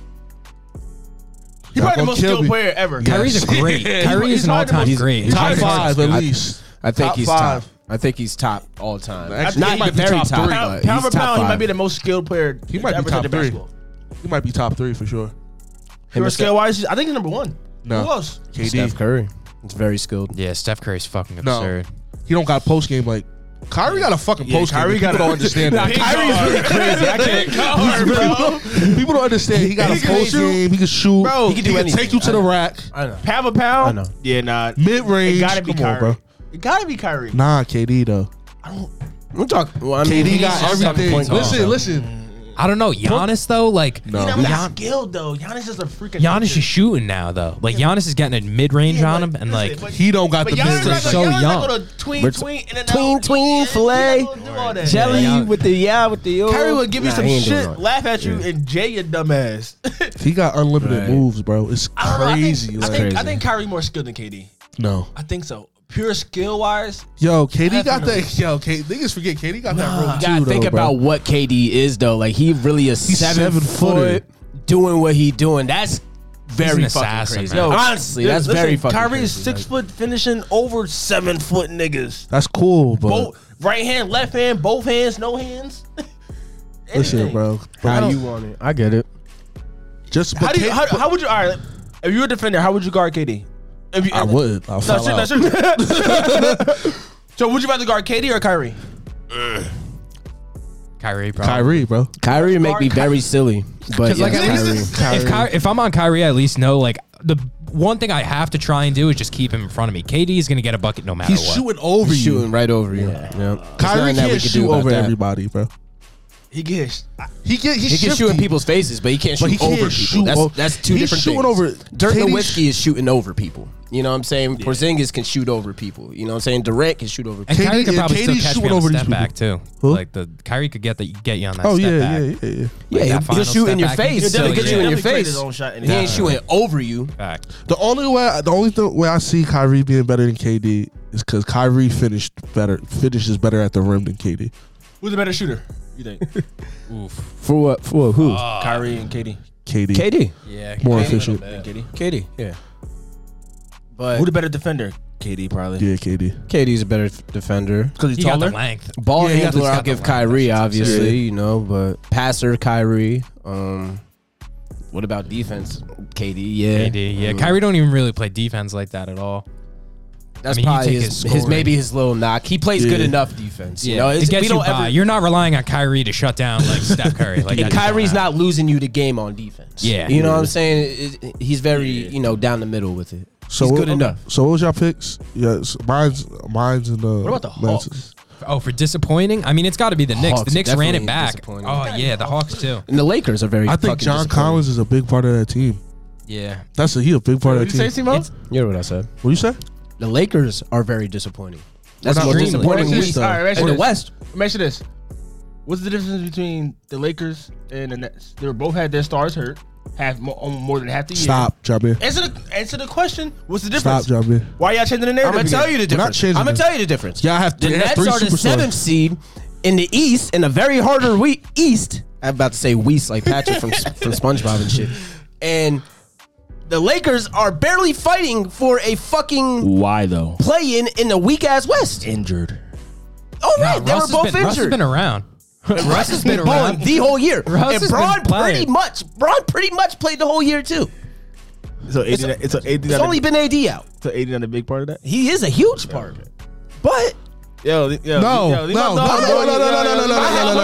Speaker 2: He's
Speaker 4: Y'all
Speaker 2: probably the
Speaker 4: gonna
Speaker 2: most
Speaker 4: kill
Speaker 2: skilled
Speaker 4: me.
Speaker 2: player ever.
Speaker 3: Kyrie's a great. Kyrie is
Speaker 2: he's
Speaker 3: an
Speaker 2: probably the
Speaker 3: all-time
Speaker 2: most-
Speaker 3: great.
Speaker 2: he's
Speaker 4: Top
Speaker 2: probably the most-
Speaker 4: 5 at least.
Speaker 5: I think
Speaker 4: Top
Speaker 5: he's
Speaker 4: 5.
Speaker 5: top. I think he's top all time.
Speaker 4: Actually,
Speaker 5: Not
Speaker 4: he might
Speaker 5: the
Speaker 4: be
Speaker 5: very
Speaker 4: top
Speaker 5: top,
Speaker 4: 3.
Speaker 5: but
Speaker 2: Pound
Speaker 5: he's
Speaker 2: for
Speaker 5: top
Speaker 2: pound, he might
Speaker 5: 5.
Speaker 2: be the most skilled player.
Speaker 4: He might be
Speaker 2: ever
Speaker 4: top
Speaker 2: touched
Speaker 4: 3.
Speaker 2: basketball.
Speaker 4: He might be top 3 for sure.
Speaker 2: Pure skill wise, I think he's number 1.
Speaker 4: No.
Speaker 2: Who else?
Speaker 4: KD.
Speaker 5: Steph Curry. It's very skilled.
Speaker 3: Yeah, Steph Curry's fucking
Speaker 4: No.
Speaker 3: absurd.
Speaker 4: He don't got post game like. Kyrie got a fucking
Speaker 2: Yeah,
Speaker 4: post game.
Speaker 2: Kyrie
Speaker 4: People
Speaker 2: got
Speaker 4: don't
Speaker 2: a-
Speaker 4: understand that.
Speaker 2: Kyrie's really crazy. I can't bro.
Speaker 4: People don't understand. He got a
Speaker 2: He can
Speaker 4: post
Speaker 2: shoot.
Speaker 4: game. He can shoot.
Speaker 2: Bro,
Speaker 5: He can do anything.
Speaker 4: Take you to the rack.
Speaker 5: I know.
Speaker 2: Pound for pound.
Speaker 5: I know.
Speaker 2: Yeah, nah.
Speaker 4: Mid range.
Speaker 2: It gotta be
Speaker 4: Come
Speaker 2: Kyrie.
Speaker 4: on, bro.
Speaker 2: It gotta be Kyrie.
Speaker 4: Nah, KD though.
Speaker 5: We're talking. Well, I mean,
Speaker 4: KD
Speaker 5: he's
Speaker 4: got
Speaker 5: just 7
Speaker 4: everything.
Speaker 5: points off.
Speaker 4: Listen.
Speaker 3: I don't know. Giannis though, like
Speaker 4: No.
Speaker 2: He's not
Speaker 3: Gian-
Speaker 2: that skilled though. Giannis is a freaking.
Speaker 3: Giannis is shooting now though. Like Giannis is getting a mid-range on him, and like
Speaker 4: He don't got
Speaker 2: But
Speaker 4: the
Speaker 2: Giannis
Speaker 4: business.
Speaker 2: not
Speaker 3: so
Speaker 2: gonna, Giannis
Speaker 3: young.
Speaker 2: not gonna tween,
Speaker 5: We're
Speaker 2: tween, and then
Speaker 5: tween, fillet, jelly
Speaker 3: Yeah.
Speaker 5: with the
Speaker 2: Kyrie will give you
Speaker 5: Nah,
Speaker 2: some
Speaker 5: he ain't doing
Speaker 2: shit,
Speaker 5: that.
Speaker 2: laugh at you, and Jay your dumb ass.
Speaker 4: He got unlimited
Speaker 5: Right.
Speaker 4: moves, bro. It's
Speaker 2: I don't know,
Speaker 4: crazy.
Speaker 2: I
Speaker 4: like,
Speaker 2: think
Speaker 5: crazy.
Speaker 2: Kyrie more skilled than KD.
Speaker 4: no.
Speaker 2: I think so. Pure skill wise,
Speaker 4: Yo, KD got
Speaker 2: Definitely.
Speaker 4: that. Yo, niggas forget KD got that room
Speaker 5: You gotta
Speaker 4: too,
Speaker 5: think
Speaker 4: though, bro.
Speaker 5: about what KD is though. Like he really is
Speaker 4: He's
Speaker 5: 7
Speaker 4: 7-footer.
Speaker 5: foot doing what he doing. That's very
Speaker 3: an
Speaker 5: fucking
Speaker 3: assassin,
Speaker 5: crazy.
Speaker 3: man.
Speaker 5: Honestly, that's very fucking
Speaker 2: Kyrie is
Speaker 5: crazy.
Speaker 2: 6 foot finishing over 7 foot niggas.
Speaker 4: That's cool, but
Speaker 2: Both right hand, left hand, both hands, no hands.
Speaker 4: listen,
Speaker 2: Anything.
Speaker 4: bro.
Speaker 5: How you want it? I get it.
Speaker 4: Just
Speaker 2: How do you? How would you? All right, if you were a defender, how would you guard KD? If you,
Speaker 4: I would. I'll
Speaker 2: No,
Speaker 4: foul
Speaker 2: shit, no,
Speaker 4: out.
Speaker 2: shit. So would you rather guard KD or Kyrie?
Speaker 3: Kyrie, bro.
Speaker 4: Kyrie, bro.
Speaker 5: Kyrie would make me very silly, but
Speaker 3: Like,
Speaker 5: yeah,
Speaker 3: at least
Speaker 5: Kyrie.
Speaker 3: if I'm on Kyrie, I at least know like the one thing I have to try and do is just keep him in front of me. KD is gonna get a bucket no matter
Speaker 4: He's
Speaker 3: what.
Speaker 4: shooting over
Speaker 5: He's
Speaker 4: you.
Speaker 5: shooting right over you. Yeah.
Speaker 4: Kyrie
Speaker 5: There's nothing that we
Speaker 4: can't
Speaker 5: could
Speaker 4: shoot
Speaker 5: do about
Speaker 4: over
Speaker 5: that.
Speaker 4: everybody, bro.
Speaker 2: He gets.
Speaker 4: He can
Speaker 5: shoot in
Speaker 4: shifty.
Speaker 5: people's faces, but he can't shoot
Speaker 4: But he can't
Speaker 5: over
Speaker 4: shoot
Speaker 5: people.
Speaker 4: o-
Speaker 5: That's two
Speaker 4: he's
Speaker 5: different
Speaker 4: shooting
Speaker 5: things.
Speaker 4: over-
Speaker 5: Dirk
Speaker 4: KD
Speaker 5: Nowitzki is shooting over people. You know what I'm saying? Porzingis can shoot over people. You know what I'm saying? Durant can shoot over
Speaker 3: And
Speaker 5: people.
Speaker 3: Kyrie could
Speaker 4: yeah,
Speaker 3: probably still
Speaker 4: KD's
Speaker 3: catch me
Speaker 4: shooting
Speaker 3: on
Speaker 4: over
Speaker 3: the
Speaker 4: these
Speaker 3: step back too.
Speaker 4: Who?
Speaker 3: Like the Kyrie could get you on that
Speaker 4: Oh
Speaker 3: step
Speaker 4: yeah,
Speaker 3: back.
Speaker 4: yeah.
Speaker 5: Yeah,
Speaker 3: Like
Speaker 5: he'll
Speaker 3: that final
Speaker 5: shoot in
Speaker 3: step
Speaker 5: your
Speaker 3: back,
Speaker 5: face.
Speaker 3: he
Speaker 5: He'll
Speaker 3: still
Speaker 5: get
Speaker 3: get
Speaker 5: you in
Speaker 3: it.
Speaker 5: your
Speaker 2: Definitely create
Speaker 5: face.
Speaker 2: his own shot
Speaker 5: He ain't
Speaker 2: anytime.
Speaker 5: shooting over you.
Speaker 3: Fact.
Speaker 4: The only way I see Kyrie being better than KD is because Kyrie finishes better at the rim than KD.
Speaker 2: Who's the better shooter? You think?
Speaker 3: Oof.
Speaker 5: For what? For who?
Speaker 2: Kyrie and KD.
Speaker 4: KD.
Speaker 5: KD.
Speaker 3: Yeah.
Speaker 4: More
Speaker 3: KD.
Speaker 4: efficient.
Speaker 2: And KD.
Speaker 5: KD. Yeah. But
Speaker 2: Who the better defender? KD probably.
Speaker 4: Yeah, KD.
Speaker 5: KD's a better defender.
Speaker 2: Because he's
Speaker 3: He got the
Speaker 2: taller.
Speaker 3: length.
Speaker 5: Ball
Speaker 4: Yeah, he
Speaker 5: handler,
Speaker 3: got
Speaker 5: I'll
Speaker 3: the
Speaker 5: give
Speaker 3: length,
Speaker 5: Kyrie,
Speaker 3: I should
Speaker 5: obviously,
Speaker 4: say.
Speaker 5: you know, but passer, Kyrie. What about defense? KD, yeah.
Speaker 3: KD. Yeah. Kyrie don't even really play defense like that at all.
Speaker 5: That's
Speaker 3: I mean, you
Speaker 5: probably
Speaker 3: take
Speaker 5: his,
Speaker 3: his
Speaker 5: his
Speaker 3: scoring.
Speaker 5: maybe his little knock. He plays good
Speaker 4: Yeah.
Speaker 5: enough defense. You
Speaker 3: Yeah,
Speaker 5: know,
Speaker 3: it
Speaker 5: we
Speaker 3: gets you
Speaker 5: don't
Speaker 3: by.
Speaker 5: ever.
Speaker 3: You're not relying on Kyrie to shut down like Steph Curry. Like
Speaker 5: And
Speaker 3: that just
Speaker 5: Kyrie's
Speaker 3: don't happen.
Speaker 5: not losing you the game on defense.
Speaker 3: Yeah.
Speaker 5: You know what I'm saying? He's very, down the middle with it. He's good enough.
Speaker 4: So what was y'all picks? Yes, mine's and
Speaker 2: What about the
Speaker 4: Manson's.
Speaker 2: Hawks?
Speaker 3: Oh, for disappointing? I mean, it's got to be the Knicks.
Speaker 5: Hawks
Speaker 3: The Knicks ran
Speaker 5: definitely
Speaker 3: it back.
Speaker 5: disappointing.
Speaker 3: Oh yeah, the Hawks too.
Speaker 5: And the Lakers are very
Speaker 4: I think
Speaker 5: fucking
Speaker 4: John
Speaker 5: disappointing.
Speaker 4: Collins is a big part of that team.
Speaker 3: Yeah.
Speaker 4: He a big part
Speaker 2: What
Speaker 4: of
Speaker 2: did
Speaker 4: that
Speaker 2: you say,
Speaker 4: team.
Speaker 2: Simo?
Speaker 3: It's-
Speaker 5: You know what I said?
Speaker 4: What you say?
Speaker 5: The Lakers are very disappointing. That's
Speaker 4: not
Speaker 5: the most
Speaker 4: really.
Speaker 5: disappointing
Speaker 4: What is
Speaker 5: East.
Speaker 4: this?
Speaker 2: All right,
Speaker 5: In the West.
Speaker 2: Mention this. What's the difference between the Lakers and the Nets? They were both had their stars hurt, more than half the year.
Speaker 4: Stop, Jabir.
Speaker 2: Answer the question. What's the
Speaker 4: Stop,
Speaker 2: difference?
Speaker 4: Jabir.
Speaker 2: Why y'all changing the narrative?
Speaker 5: I'm gonna tell you the
Speaker 4: We're not
Speaker 5: difference.
Speaker 4: changing
Speaker 5: I'm gonna
Speaker 4: it.
Speaker 5: tell you the difference.
Speaker 4: Y'all have
Speaker 5: The
Speaker 4: they have
Speaker 5: Nets
Speaker 4: three
Speaker 5: are the
Speaker 4: superstars.
Speaker 5: 7th seed in the East in a very harder East. I'm about to say Weast like Patrick from SpongeBob and shit. And the Lakers are barely fighting for a fucking
Speaker 2: Why though?
Speaker 5: play-in in the weak-ass West.
Speaker 2: Injured.
Speaker 5: Oh,
Speaker 3: Nah,
Speaker 5: right. They were
Speaker 3: Russ has
Speaker 5: both
Speaker 3: been- Russ has
Speaker 5: injured.
Speaker 3: been around.
Speaker 5: Russ has been
Speaker 3: been
Speaker 5: balling
Speaker 3: around.
Speaker 5: the whole year.
Speaker 3: Russ
Speaker 5: And
Speaker 3: has
Speaker 5: Braun
Speaker 3: been
Speaker 5: pretty
Speaker 3: playing.
Speaker 5: much played the whole year too.
Speaker 2: So AD, it's
Speaker 5: It's only been AD out.
Speaker 2: so AD not a big part of that.
Speaker 5: He is a huge part. But
Speaker 2: Yo,
Speaker 4: No, no,
Speaker 2: leave
Speaker 4: no,
Speaker 2: my
Speaker 4: no,
Speaker 2: dog,
Speaker 4: no,
Speaker 2: boy.
Speaker 4: no, no, no, no, no, no, no, no, no,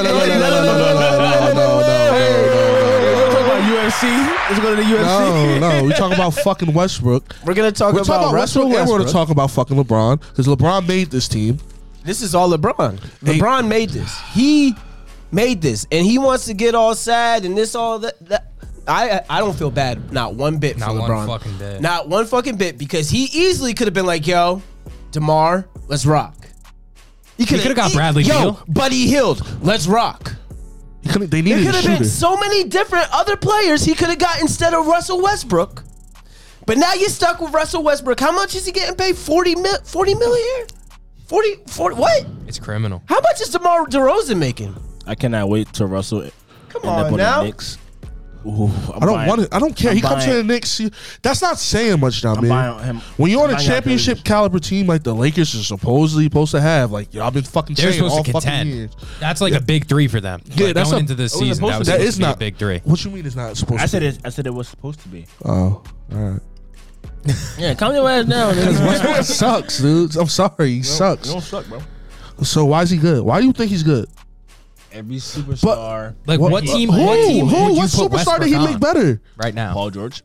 Speaker 2: Talk about UFC. Let's go to the UFC.
Speaker 4: No, we talking about fucking Westbrook.
Speaker 5: we're gonna talk
Speaker 4: We're
Speaker 5: about
Speaker 4: talking about
Speaker 5: Russell
Speaker 4: Westbrook, and we're
Speaker 5: Westbrook.
Speaker 4: gonna talk about fucking LeBron because LeBron made this team.
Speaker 5: This is all LeBron.
Speaker 4: Hey.
Speaker 5: LeBron made this. He made this, and he wants to get all sad and this all that. I don't feel bad, not one bit
Speaker 3: Not
Speaker 5: for
Speaker 3: one
Speaker 5: LeBron.
Speaker 3: fucking bit.
Speaker 5: Not one fucking bit, because he easily could have been like, "Yo, DeMar, let's rock." He
Speaker 3: coulda got Bradley
Speaker 5: Yo,
Speaker 3: Beal.
Speaker 5: Buddy Hield, let's rock.
Speaker 4: They
Speaker 5: There
Speaker 4: needed
Speaker 5: could
Speaker 4: a
Speaker 5: have been
Speaker 4: shooter.
Speaker 5: so many different other players he could have got instead of Russell Westbrook. But now you're stuck with Russell Westbrook. How much is he getting paid? 40 mil a year? 40 what?
Speaker 3: It's criminal.
Speaker 5: How much is DeMar DeRozan making?
Speaker 2: I cannot wait till Russell
Speaker 5: Come
Speaker 2: end up
Speaker 5: on
Speaker 2: on
Speaker 5: now.
Speaker 2: the Knicks. Ooh,
Speaker 4: I don't want it. I don't care.
Speaker 2: I'm
Speaker 4: He comes to
Speaker 2: buying-
Speaker 4: the Knicks. That's not saying much now,
Speaker 2: I'm
Speaker 4: man.
Speaker 2: buying him.
Speaker 4: When you're on a
Speaker 2: I'm buying out
Speaker 4: championship
Speaker 2: jerseys.
Speaker 4: caliber team like the Lakers are supposedly supposed to have, like I've been fucking
Speaker 3: They're
Speaker 4: saying all
Speaker 3: supposed to
Speaker 4: fucking
Speaker 3: contend.
Speaker 4: years.
Speaker 3: That's like a big three for them.
Speaker 4: Yeah,
Speaker 3: Like,
Speaker 4: that's
Speaker 3: going
Speaker 4: a-
Speaker 3: into the season.
Speaker 2: supposed
Speaker 3: That was
Speaker 2: to-
Speaker 4: That
Speaker 3: supposed
Speaker 4: is
Speaker 3: to be
Speaker 4: not
Speaker 3: a big three.
Speaker 4: What you mean it's not supposed
Speaker 2: I
Speaker 4: to?
Speaker 2: said
Speaker 4: be?
Speaker 2: it. I said it was supposed to be.
Speaker 4: Oh, all right.
Speaker 2: Yeah, calm your ass down.
Speaker 4: Westbrook sucks, dude. I'm sorry, he sucks.
Speaker 2: You don't suck, bro.
Speaker 4: So why is he good? Why do you think he's good?
Speaker 2: Every superstar.
Speaker 3: Like what team?
Speaker 4: Who?
Speaker 3: What team would you
Speaker 4: What
Speaker 3: put
Speaker 4: superstar did he
Speaker 3: Westbrook
Speaker 4: make
Speaker 3: on
Speaker 4: better?
Speaker 3: right now?
Speaker 2: Paul George.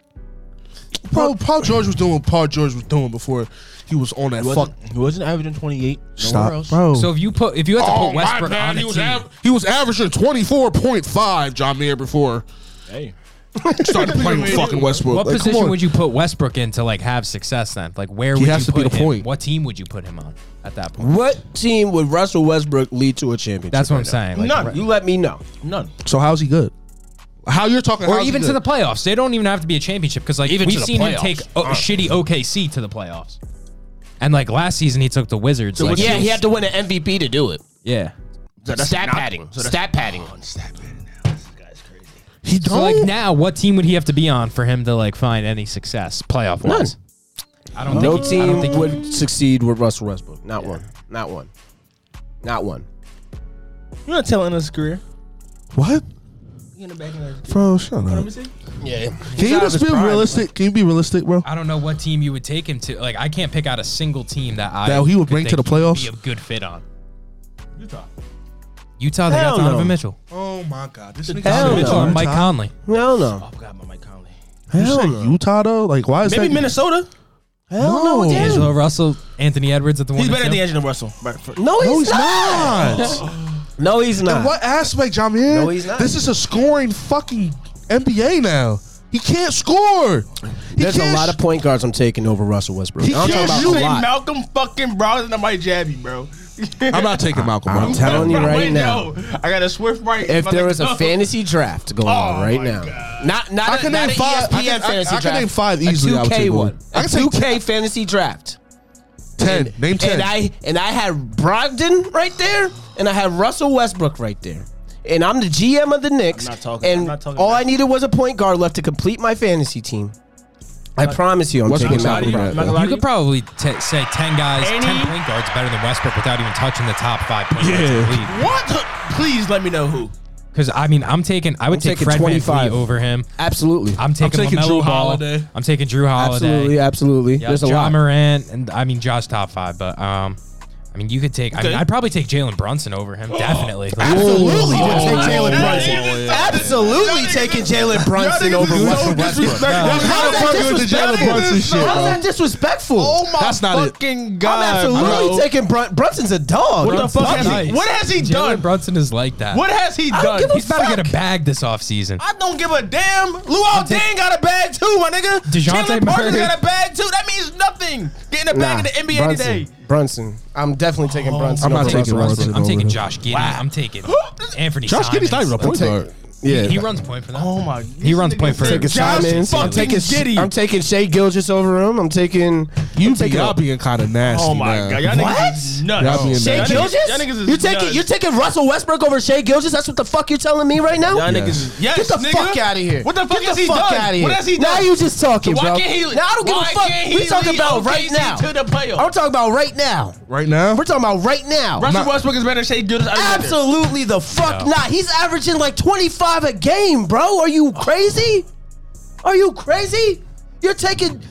Speaker 4: Paul George was doing what Paul George was doing before he was on that fuck.
Speaker 2: He wasn't averaging 28. Nowhere
Speaker 4: Stop,
Speaker 2: else.
Speaker 4: bro.
Speaker 3: So if you had to put Westbrook on a
Speaker 4: he was
Speaker 3: team,
Speaker 4: he was averaging 24.5, John Mayer, before
Speaker 2: Hey.
Speaker 4: he started playing with fucking Westbrook.
Speaker 3: what
Speaker 4: Like, come
Speaker 3: position
Speaker 4: on.
Speaker 3: would you put Westbrook in to like have success? Then, like where
Speaker 4: He
Speaker 3: would
Speaker 4: has
Speaker 3: you
Speaker 4: to be
Speaker 3: put
Speaker 4: the
Speaker 3: him?
Speaker 4: point.
Speaker 3: What team would you put him on at that point?
Speaker 5: What team would Russell Westbrook lead to a championship?
Speaker 3: That's what I'm
Speaker 5: right now?
Speaker 3: saying. Like,
Speaker 2: None.
Speaker 3: right-
Speaker 5: You let me know.
Speaker 2: None.
Speaker 4: So how's he good? How you're talking?
Speaker 3: or
Speaker 4: how's he
Speaker 3: even to
Speaker 4: good?
Speaker 3: the playoffs. They don't even have to be a championship because like
Speaker 2: Even
Speaker 3: we've
Speaker 2: to the
Speaker 3: seen him
Speaker 2: playoffs.
Speaker 3: take shitty OKC to the playoffs. And like last season, he took the Wizards. Like,
Speaker 5: Yeah, he had to win an MVP to do it.
Speaker 3: yeah.
Speaker 5: Stat padding. Stat padding.
Speaker 2: Stat padding now. This guy's crazy.
Speaker 4: He
Speaker 3: So
Speaker 4: don't.
Speaker 3: like now, what team would he have to be on for him to like find any success playoff wise? I don't
Speaker 5: No
Speaker 3: think I don't
Speaker 5: team
Speaker 3: think
Speaker 5: would succeed with Russell Westbrook. Not one. Not one. Not one.
Speaker 2: You're not telling his career.
Speaker 4: What?
Speaker 2: You in the back of
Speaker 4: Bro, shut up.
Speaker 2: Let me see.
Speaker 5: Yeah.
Speaker 4: Can you just be realistic? Can you be realistic, bro?
Speaker 3: I don't know what team you would take him to. Like I can't pick out a single team that
Speaker 4: That he would
Speaker 3: could
Speaker 4: bring to
Speaker 3: think
Speaker 4: the playoffs?
Speaker 3: he would be a good fit on.
Speaker 2: Utah.
Speaker 3: Utah, they
Speaker 5: Hell
Speaker 3: got Donovan
Speaker 5: no.
Speaker 3: Mitchell.
Speaker 4: Oh my God, this nigga
Speaker 5: Hell
Speaker 4: said
Speaker 5: no.
Speaker 3: Mitchell and Mike
Speaker 4: Utah?
Speaker 3: Conley.
Speaker 5: Hell no.
Speaker 2: Oh, I forgot about Mike Conley.
Speaker 4: You
Speaker 5: Hell
Speaker 4: said
Speaker 5: no.
Speaker 4: Utah though? Like why is
Speaker 2: Maybe
Speaker 4: that?
Speaker 2: Minnesota.
Speaker 5: Hell
Speaker 4: No.
Speaker 5: no.
Speaker 3: Angelo Russell, Anthony Edwards at the one.
Speaker 2: He's
Speaker 3: and
Speaker 2: better than
Speaker 3: two.
Speaker 2: Angelo Russell. But
Speaker 5: No,
Speaker 4: No,
Speaker 5: he's
Speaker 4: he's
Speaker 5: not.
Speaker 4: not.
Speaker 5: No, he's not.
Speaker 4: In what aspect, Jameer?
Speaker 5: No, he's not.
Speaker 4: This is a scoring fucking NBA now. He can't score.
Speaker 5: There's a lot of point guards I'm taking over Russell Westbrook.
Speaker 4: He
Speaker 5: I'm
Speaker 4: can't
Speaker 5: talking
Speaker 4: shoot.
Speaker 5: about a lot.
Speaker 2: Malcolm fucking Brogdon, I might jab you, bro.
Speaker 4: I'm not taking Malcolm.
Speaker 5: I'm
Speaker 4: Brogdon.
Speaker 5: telling you right
Speaker 2: Wait,
Speaker 5: now.
Speaker 2: no. I got a swift right.
Speaker 5: If
Speaker 2: My
Speaker 5: there
Speaker 2: nigga,
Speaker 5: was a
Speaker 2: no.
Speaker 5: fantasy draft going on right
Speaker 2: my
Speaker 5: now,
Speaker 2: God.
Speaker 5: not
Speaker 4: I
Speaker 5: a,
Speaker 4: can
Speaker 5: not
Speaker 4: name
Speaker 5: an
Speaker 4: five.
Speaker 5: ESPN fantasy
Speaker 4: I
Speaker 5: draft.
Speaker 4: can name five easily. I
Speaker 5: A
Speaker 4: would
Speaker 5: 2K
Speaker 4: take
Speaker 5: one.
Speaker 4: I
Speaker 5: A
Speaker 4: can say
Speaker 5: 2K fantasy draft.
Speaker 4: 10. Name 10.
Speaker 5: And I had Brogdon right there, and I had Russell Westbrook right there. And I'm the GM of the Knicks.
Speaker 2: I'm not talking
Speaker 5: all
Speaker 2: about
Speaker 5: I needed was a point guard left to complete my fantasy team. I promise you, I'm
Speaker 4: What's
Speaker 5: taking
Speaker 4: Westbrook?
Speaker 5: Malcolm
Speaker 2: I'm not
Speaker 5: Brogdon.
Speaker 2: gonna lie
Speaker 3: You
Speaker 2: to
Speaker 3: could probably say 10 guys,
Speaker 2: Any-
Speaker 3: 10 point guards better than Westbrook without even touching the top 5 point guards in
Speaker 4: Yeah.
Speaker 3: the league.
Speaker 2: What? Please let me know who.
Speaker 3: Because I mean, I would take
Speaker 5: taking
Speaker 3: Fred
Speaker 5: 25
Speaker 3: VanVleet over him.
Speaker 5: Absolutely.
Speaker 3: I'm taking
Speaker 4: taking
Speaker 3: LaMelo
Speaker 4: Drew
Speaker 3: Ball.
Speaker 4: Holiday.
Speaker 3: I'm taking Drew
Speaker 5: Absolutely,
Speaker 3: Holiday.
Speaker 5: absolutely.
Speaker 3: Yeah,
Speaker 5: There's a
Speaker 3: Ja
Speaker 5: lot.
Speaker 3: Morant, and I mean Josh top 5, but I mean you could take. I mean,
Speaker 2: Okay.
Speaker 3: I'd probably take Jalen Brunson over him. Definitely.
Speaker 5: Absolutely,
Speaker 4: Oh,
Speaker 5: would take
Speaker 4: oh,
Speaker 5: Jalen
Speaker 4: oh,
Speaker 5: Brunson.
Speaker 4: yeah.
Speaker 5: Absolutely taking Jalen Brunson over Russell Westbrook.
Speaker 4: That's
Speaker 5: How is that
Speaker 4: fucking with the Jalen
Speaker 5: disrespectful?
Speaker 4: Brunson shit,
Speaker 5: How is
Speaker 4: bro.
Speaker 5: that disrespectful?
Speaker 2: Oh my
Speaker 4: That's not it.
Speaker 2: fucking god!
Speaker 5: I'm absolutely
Speaker 2: bro.
Speaker 5: taking Brunson's a dog.
Speaker 2: What the fuck has
Speaker 3: Nice.
Speaker 2: he? What has he
Speaker 3: Jalen
Speaker 2: done?
Speaker 3: Brunson is like that.
Speaker 2: What has he
Speaker 5: don't
Speaker 2: done?
Speaker 5: give a
Speaker 3: He's about to get a bag this offseason.
Speaker 2: I don't give a damn. Luol Deng got a bag too, my nigga.
Speaker 3: DeJounte
Speaker 2: Jalen Parsons
Speaker 3: Murray.
Speaker 2: got a bag too. That means nothing. Getting a bag in the NBA
Speaker 5: Brunson.
Speaker 2: today.
Speaker 5: Brunson. I'm definitely taking Brunson.
Speaker 4: I'm not
Speaker 5: over
Speaker 4: taking
Speaker 5: Russell
Speaker 4: Brunson.
Speaker 3: I'm taking
Speaker 4: over.
Speaker 3: Josh Giddey. I'm taking Anthony
Speaker 4: Josh Giddey's not even a
Speaker 3: Simons.
Speaker 4: point guard.
Speaker 5: Yeah.
Speaker 3: He runs point for them.
Speaker 2: Oh my!
Speaker 3: He runs point for
Speaker 5: Taking
Speaker 2: Josh
Speaker 5: Simons. I'm
Speaker 2: fucking
Speaker 5: taking
Speaker 2: Giddey.
Speaker 5: I'm taking Shea Gilgeous over him. I'm taking.
Speaker 4: Y'all being kind of nasty.
Speaker 2: Oh my
Speaker 4: now.
Speaker 2: god! Y'all
Speaker 5: What?
Speaker 2: niggas is nuts.
Speaker 4: Y'all being
Speaker 5: Shea
Speaker 4: nasty.
Speaker 5: Gilgeous?
Speaker 2: Y'all niggas is
Speaker 5: You're
Speaker 2: nuts.
Speaker 5: taking Russell Westbrook over Shea Gilgeous? That's what the fuck you're telling me right now?
Speaker 2: Y'all niggas
Speaker 4: Yes.
Speaker 2: is yes.
Speaker 5: Get the
Speaker 2: nigga.
Speaker 5: fuck out of here.
Speaker 2: What the fuck
Speaker 5: Get
Speaker 2: has
Speaker 5: the
Speaker 2: he
Speaker 5: fuck
Speaker 2: done?
Speaker 5: out of here.
Speaker 2: What has he
Speaker 5: Now
Speaker 2: done?
Speaker 5: you just talking,
Speaker 2: Why
Speaker 5: bro.
Speaker 2: can't he?
Speaker 5: Now I don't give a
Speaker 2: why
Speaker 5: fuck.
Speaker 2: can't he
Speaker 5: We talking
Speaker 2: lead
Speaker 5: about right
Speaker 2: OKC
Speaker 5: now.
Speaker 2: to the playoffs.
Speaker 5: I'm talking about right now.
Speaker 4: Right now?
Speaker 5: We're talking about right now.
Speaker 2: Russell Westbrook is better than Shea Gilgeous.
Speaker 5: Absolutely the fuck
Speaker 3: No.
Speaker 5: not. He's averaging like 25 a game, bro. Are you crazy? Are you crazy? You're taking.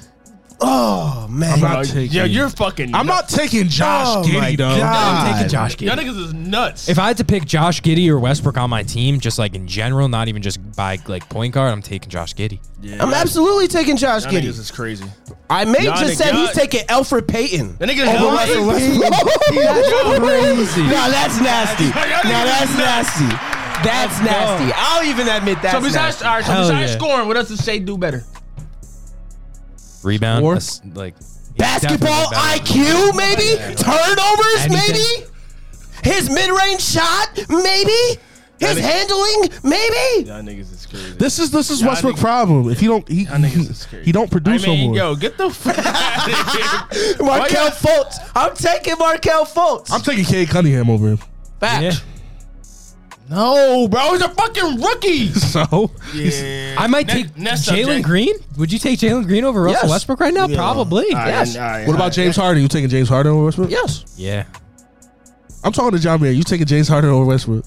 Speaker 5: Oh man.
Speaker 4: I'm not taking.
Speaker 2: Yeah, you're fucking.
Speaker 4: I'm not taking Josh
Speaker 5: Oh, my
Speaker 4: Giddey though.
Speaker 5: God.
Speaker 3: I'm taking Josh
Speaker 2: Y'all
Speaker 3: Giddey.
Speaker 2: niggas is nuts.
Speaker 3: If I had to pick Josh Giddey or Westbrook on my team, just like in general, not even just by like point guard, I'm taking Josh Giddey.
Speaker 5: I'm absolutely taking Josh
Speaker 2: Y'all
Speaker 5: Giddey.
Speaker 2: niggas is crazy.
Speaker 5: I may
Speaker 2: Y'all
Speaker 5: just
Speaker 2: niggas-
Speaker 5: said he's
Speaker 2: y'all-
Speaker 5: taking Alfred Payton.
Speaker 2: That nigga
Speaker 5: Over Russell Westbrook.
Speaker 3: Crazy.
Speaker 5: No, that's nasty.
Speaker 2: Y'all niggas
Speaker 5: No, that's
Speaker 2: is nuts.
Speaker 5: nasty. That's nasty. I'll even admit that.
Speaker 2: So besides, all right, so
Speaker 3: Hell
Speaker 2: besides
Speaker 3: yeah.
Speaker 2: scoring, what else does Shea do better?
Speaker 3: Rebound,
Speaker 4: Or-
Speaker 3: like
Speaker 5: basketball
Speaker 3: definitely better.
Speaker 5: IQ, maybe turnovers,
Speaker 3: Anything.
Speaker 5: maybe his mid-range shot, maybe his handling, maybe.
Speaker 2: Y'all niggas is crazy.
Speaker 4: This is
Speaker 2: Y'all
Speaker 4: Westbrook's
Speaker 2: niggas-
Speaker 4: problem. If he don't,
Speaker 2: Y'all niggas is crazy.
Speaker 4: he don't produce
Speaker 2: I mean,
Speaker 4: no more.
Speaker 2: yo, get the fuck out of here.
Speaker 5: Markel Fultz. I'm taking Markel Fultz.
Speaker 4: I'm taking Cade Cunningham over him.
Speaker 5: Fact.
Speaker 3: Yeah.
Speaker 2: No, bro, he's a fucking rookie.
Speaker 4: So
Speaker 2: Yeah.
Speaker 3: I might take
Speaker 2: next
Speaker 3: Jalen
Speaker 2: subject.
Speaker 3: Green. Would you take Jalen Green over Russell
Speaker 5: Yes.
Speaker 3: Westbrook right now?
Speaker 2: Yeah.
Speaker 3: Probably.
Speaker 2: All right,
Speaker 5: Yes.
Speaker 2: all right,
Speaker 4: what
Speaker 2: all
Speaker 4: about
Speaker 2: right.
Speaker 4: James Harden? You taking James Harden over Westbrook?
Speaker 5: Yes.
Speaker 3: Yeah.
Speaker 4: I'm talking to John Mayer. You taking James Harden over Westbrook?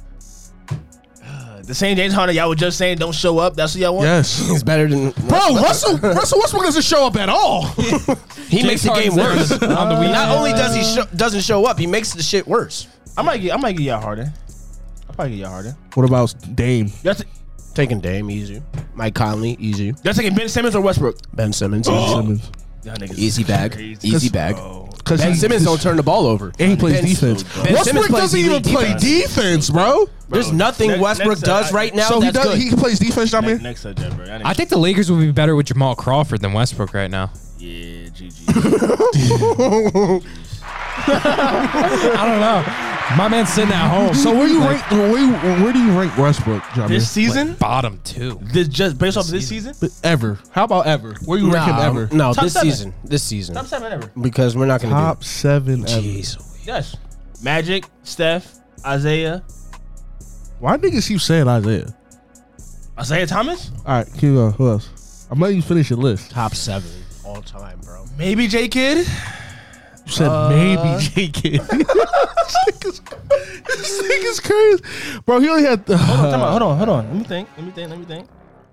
Speaker 2: The same James Harden y'all were just saying don't show up. That's what y'all want.
Speaker 4: Yes.
Speaker 5: He's better than
Speaker 4: Bro, Russell Westbrook doesn't show up at all.
Speaker 5: He makes the game
Speaker 3: Harden's
Speaker 5: worse.
Speaker 3: on the weekend.
Speaker 5: Not only does he doesn't show up, he makes the shit worse.
Speaker 2: I might get y'all Harden. I'll probably get y'all Harden.
Speaker 4: What about Dame?
Speaker 2: Y'all,
Speaker 5: Taking Dame easy. Mike Conley easy.
Speaker 2: y'all taking Ben Simmons or Westbrook?
Speaker 5: Ben Simmons
Speaker 4: Simmons.
Speaker 2: Y'all niggas
Speaker 5: easy
Speaker 2: is
Speaker 5: bag.
Speaker 2: crazy.
Speaker 5: Easy bag.
Speaker 4: Because
Speaker 5: Ben Simmons don't turn the ball over.
Speaker 4: And he plays
Speaker 5: Ben-
Speaker 4: defense.
Speaker 5: Ben Simmons
Speaker 4: Westbrook
Speaker 5: plays
Speaker 4: doesn't even
Speaker 5: elite
Speaker 4: play
Speaker 5: defense.
Speaker 4: defense, bro.
Speaker 5: There's nothing
Speaker 2: Next-
Speaker 5: Westbrook
Speaker 2: next,
Speaker 5: does right now
Speaker 4: So he
Speaker 5: that's
Speaker 4: does.
Speaker 5: good.
Speaker 4: He plays defense, John Mayer.
Speaker 2: Next subject, bro. Y'all niggas-
Speaker 3: I think the Lakers would be better with Jamal Crawford than Westbrook right now.
Speaker 2: Yeah, GG.
Speaker 3: I don't know. My man's sitting at home.
Speaker 4: So where you rank? Where do you rank Westbrook, John Mayer?
Speaker 2: This season,
Speaker 3: Bottom 2.
Speaker 2: this just based off of this season,
Speaker 4: Ever? How about ever? Where you rank him ever?
Speaker 5: No,
Speaker 2: Top
Speaker 5: this
Speaker 2: seven.
Speaker 5: season. This season.
Speaker 2: top 7 ever.
Speaker 5: Because we're not going to do
Speaker 4: Top 7 ever.
Speaker 5: Jeez.
Speaker 2: Yes, Magic, Steph, Isaiah
Speaker 4: Why niggas keep saying Isaiah?
Speaker 2: Thomas,
Speaker 4: All right, keep going. Who else? I'm letting you finish your list.
Speaker 5: Top 7 all time, bro.
Speaker 2: maybe J Kidd.
Speaker 4: You said maybe J Kidd. This nigga's crazy, bro. He only had
Speaker 2: Hold on. Let me think.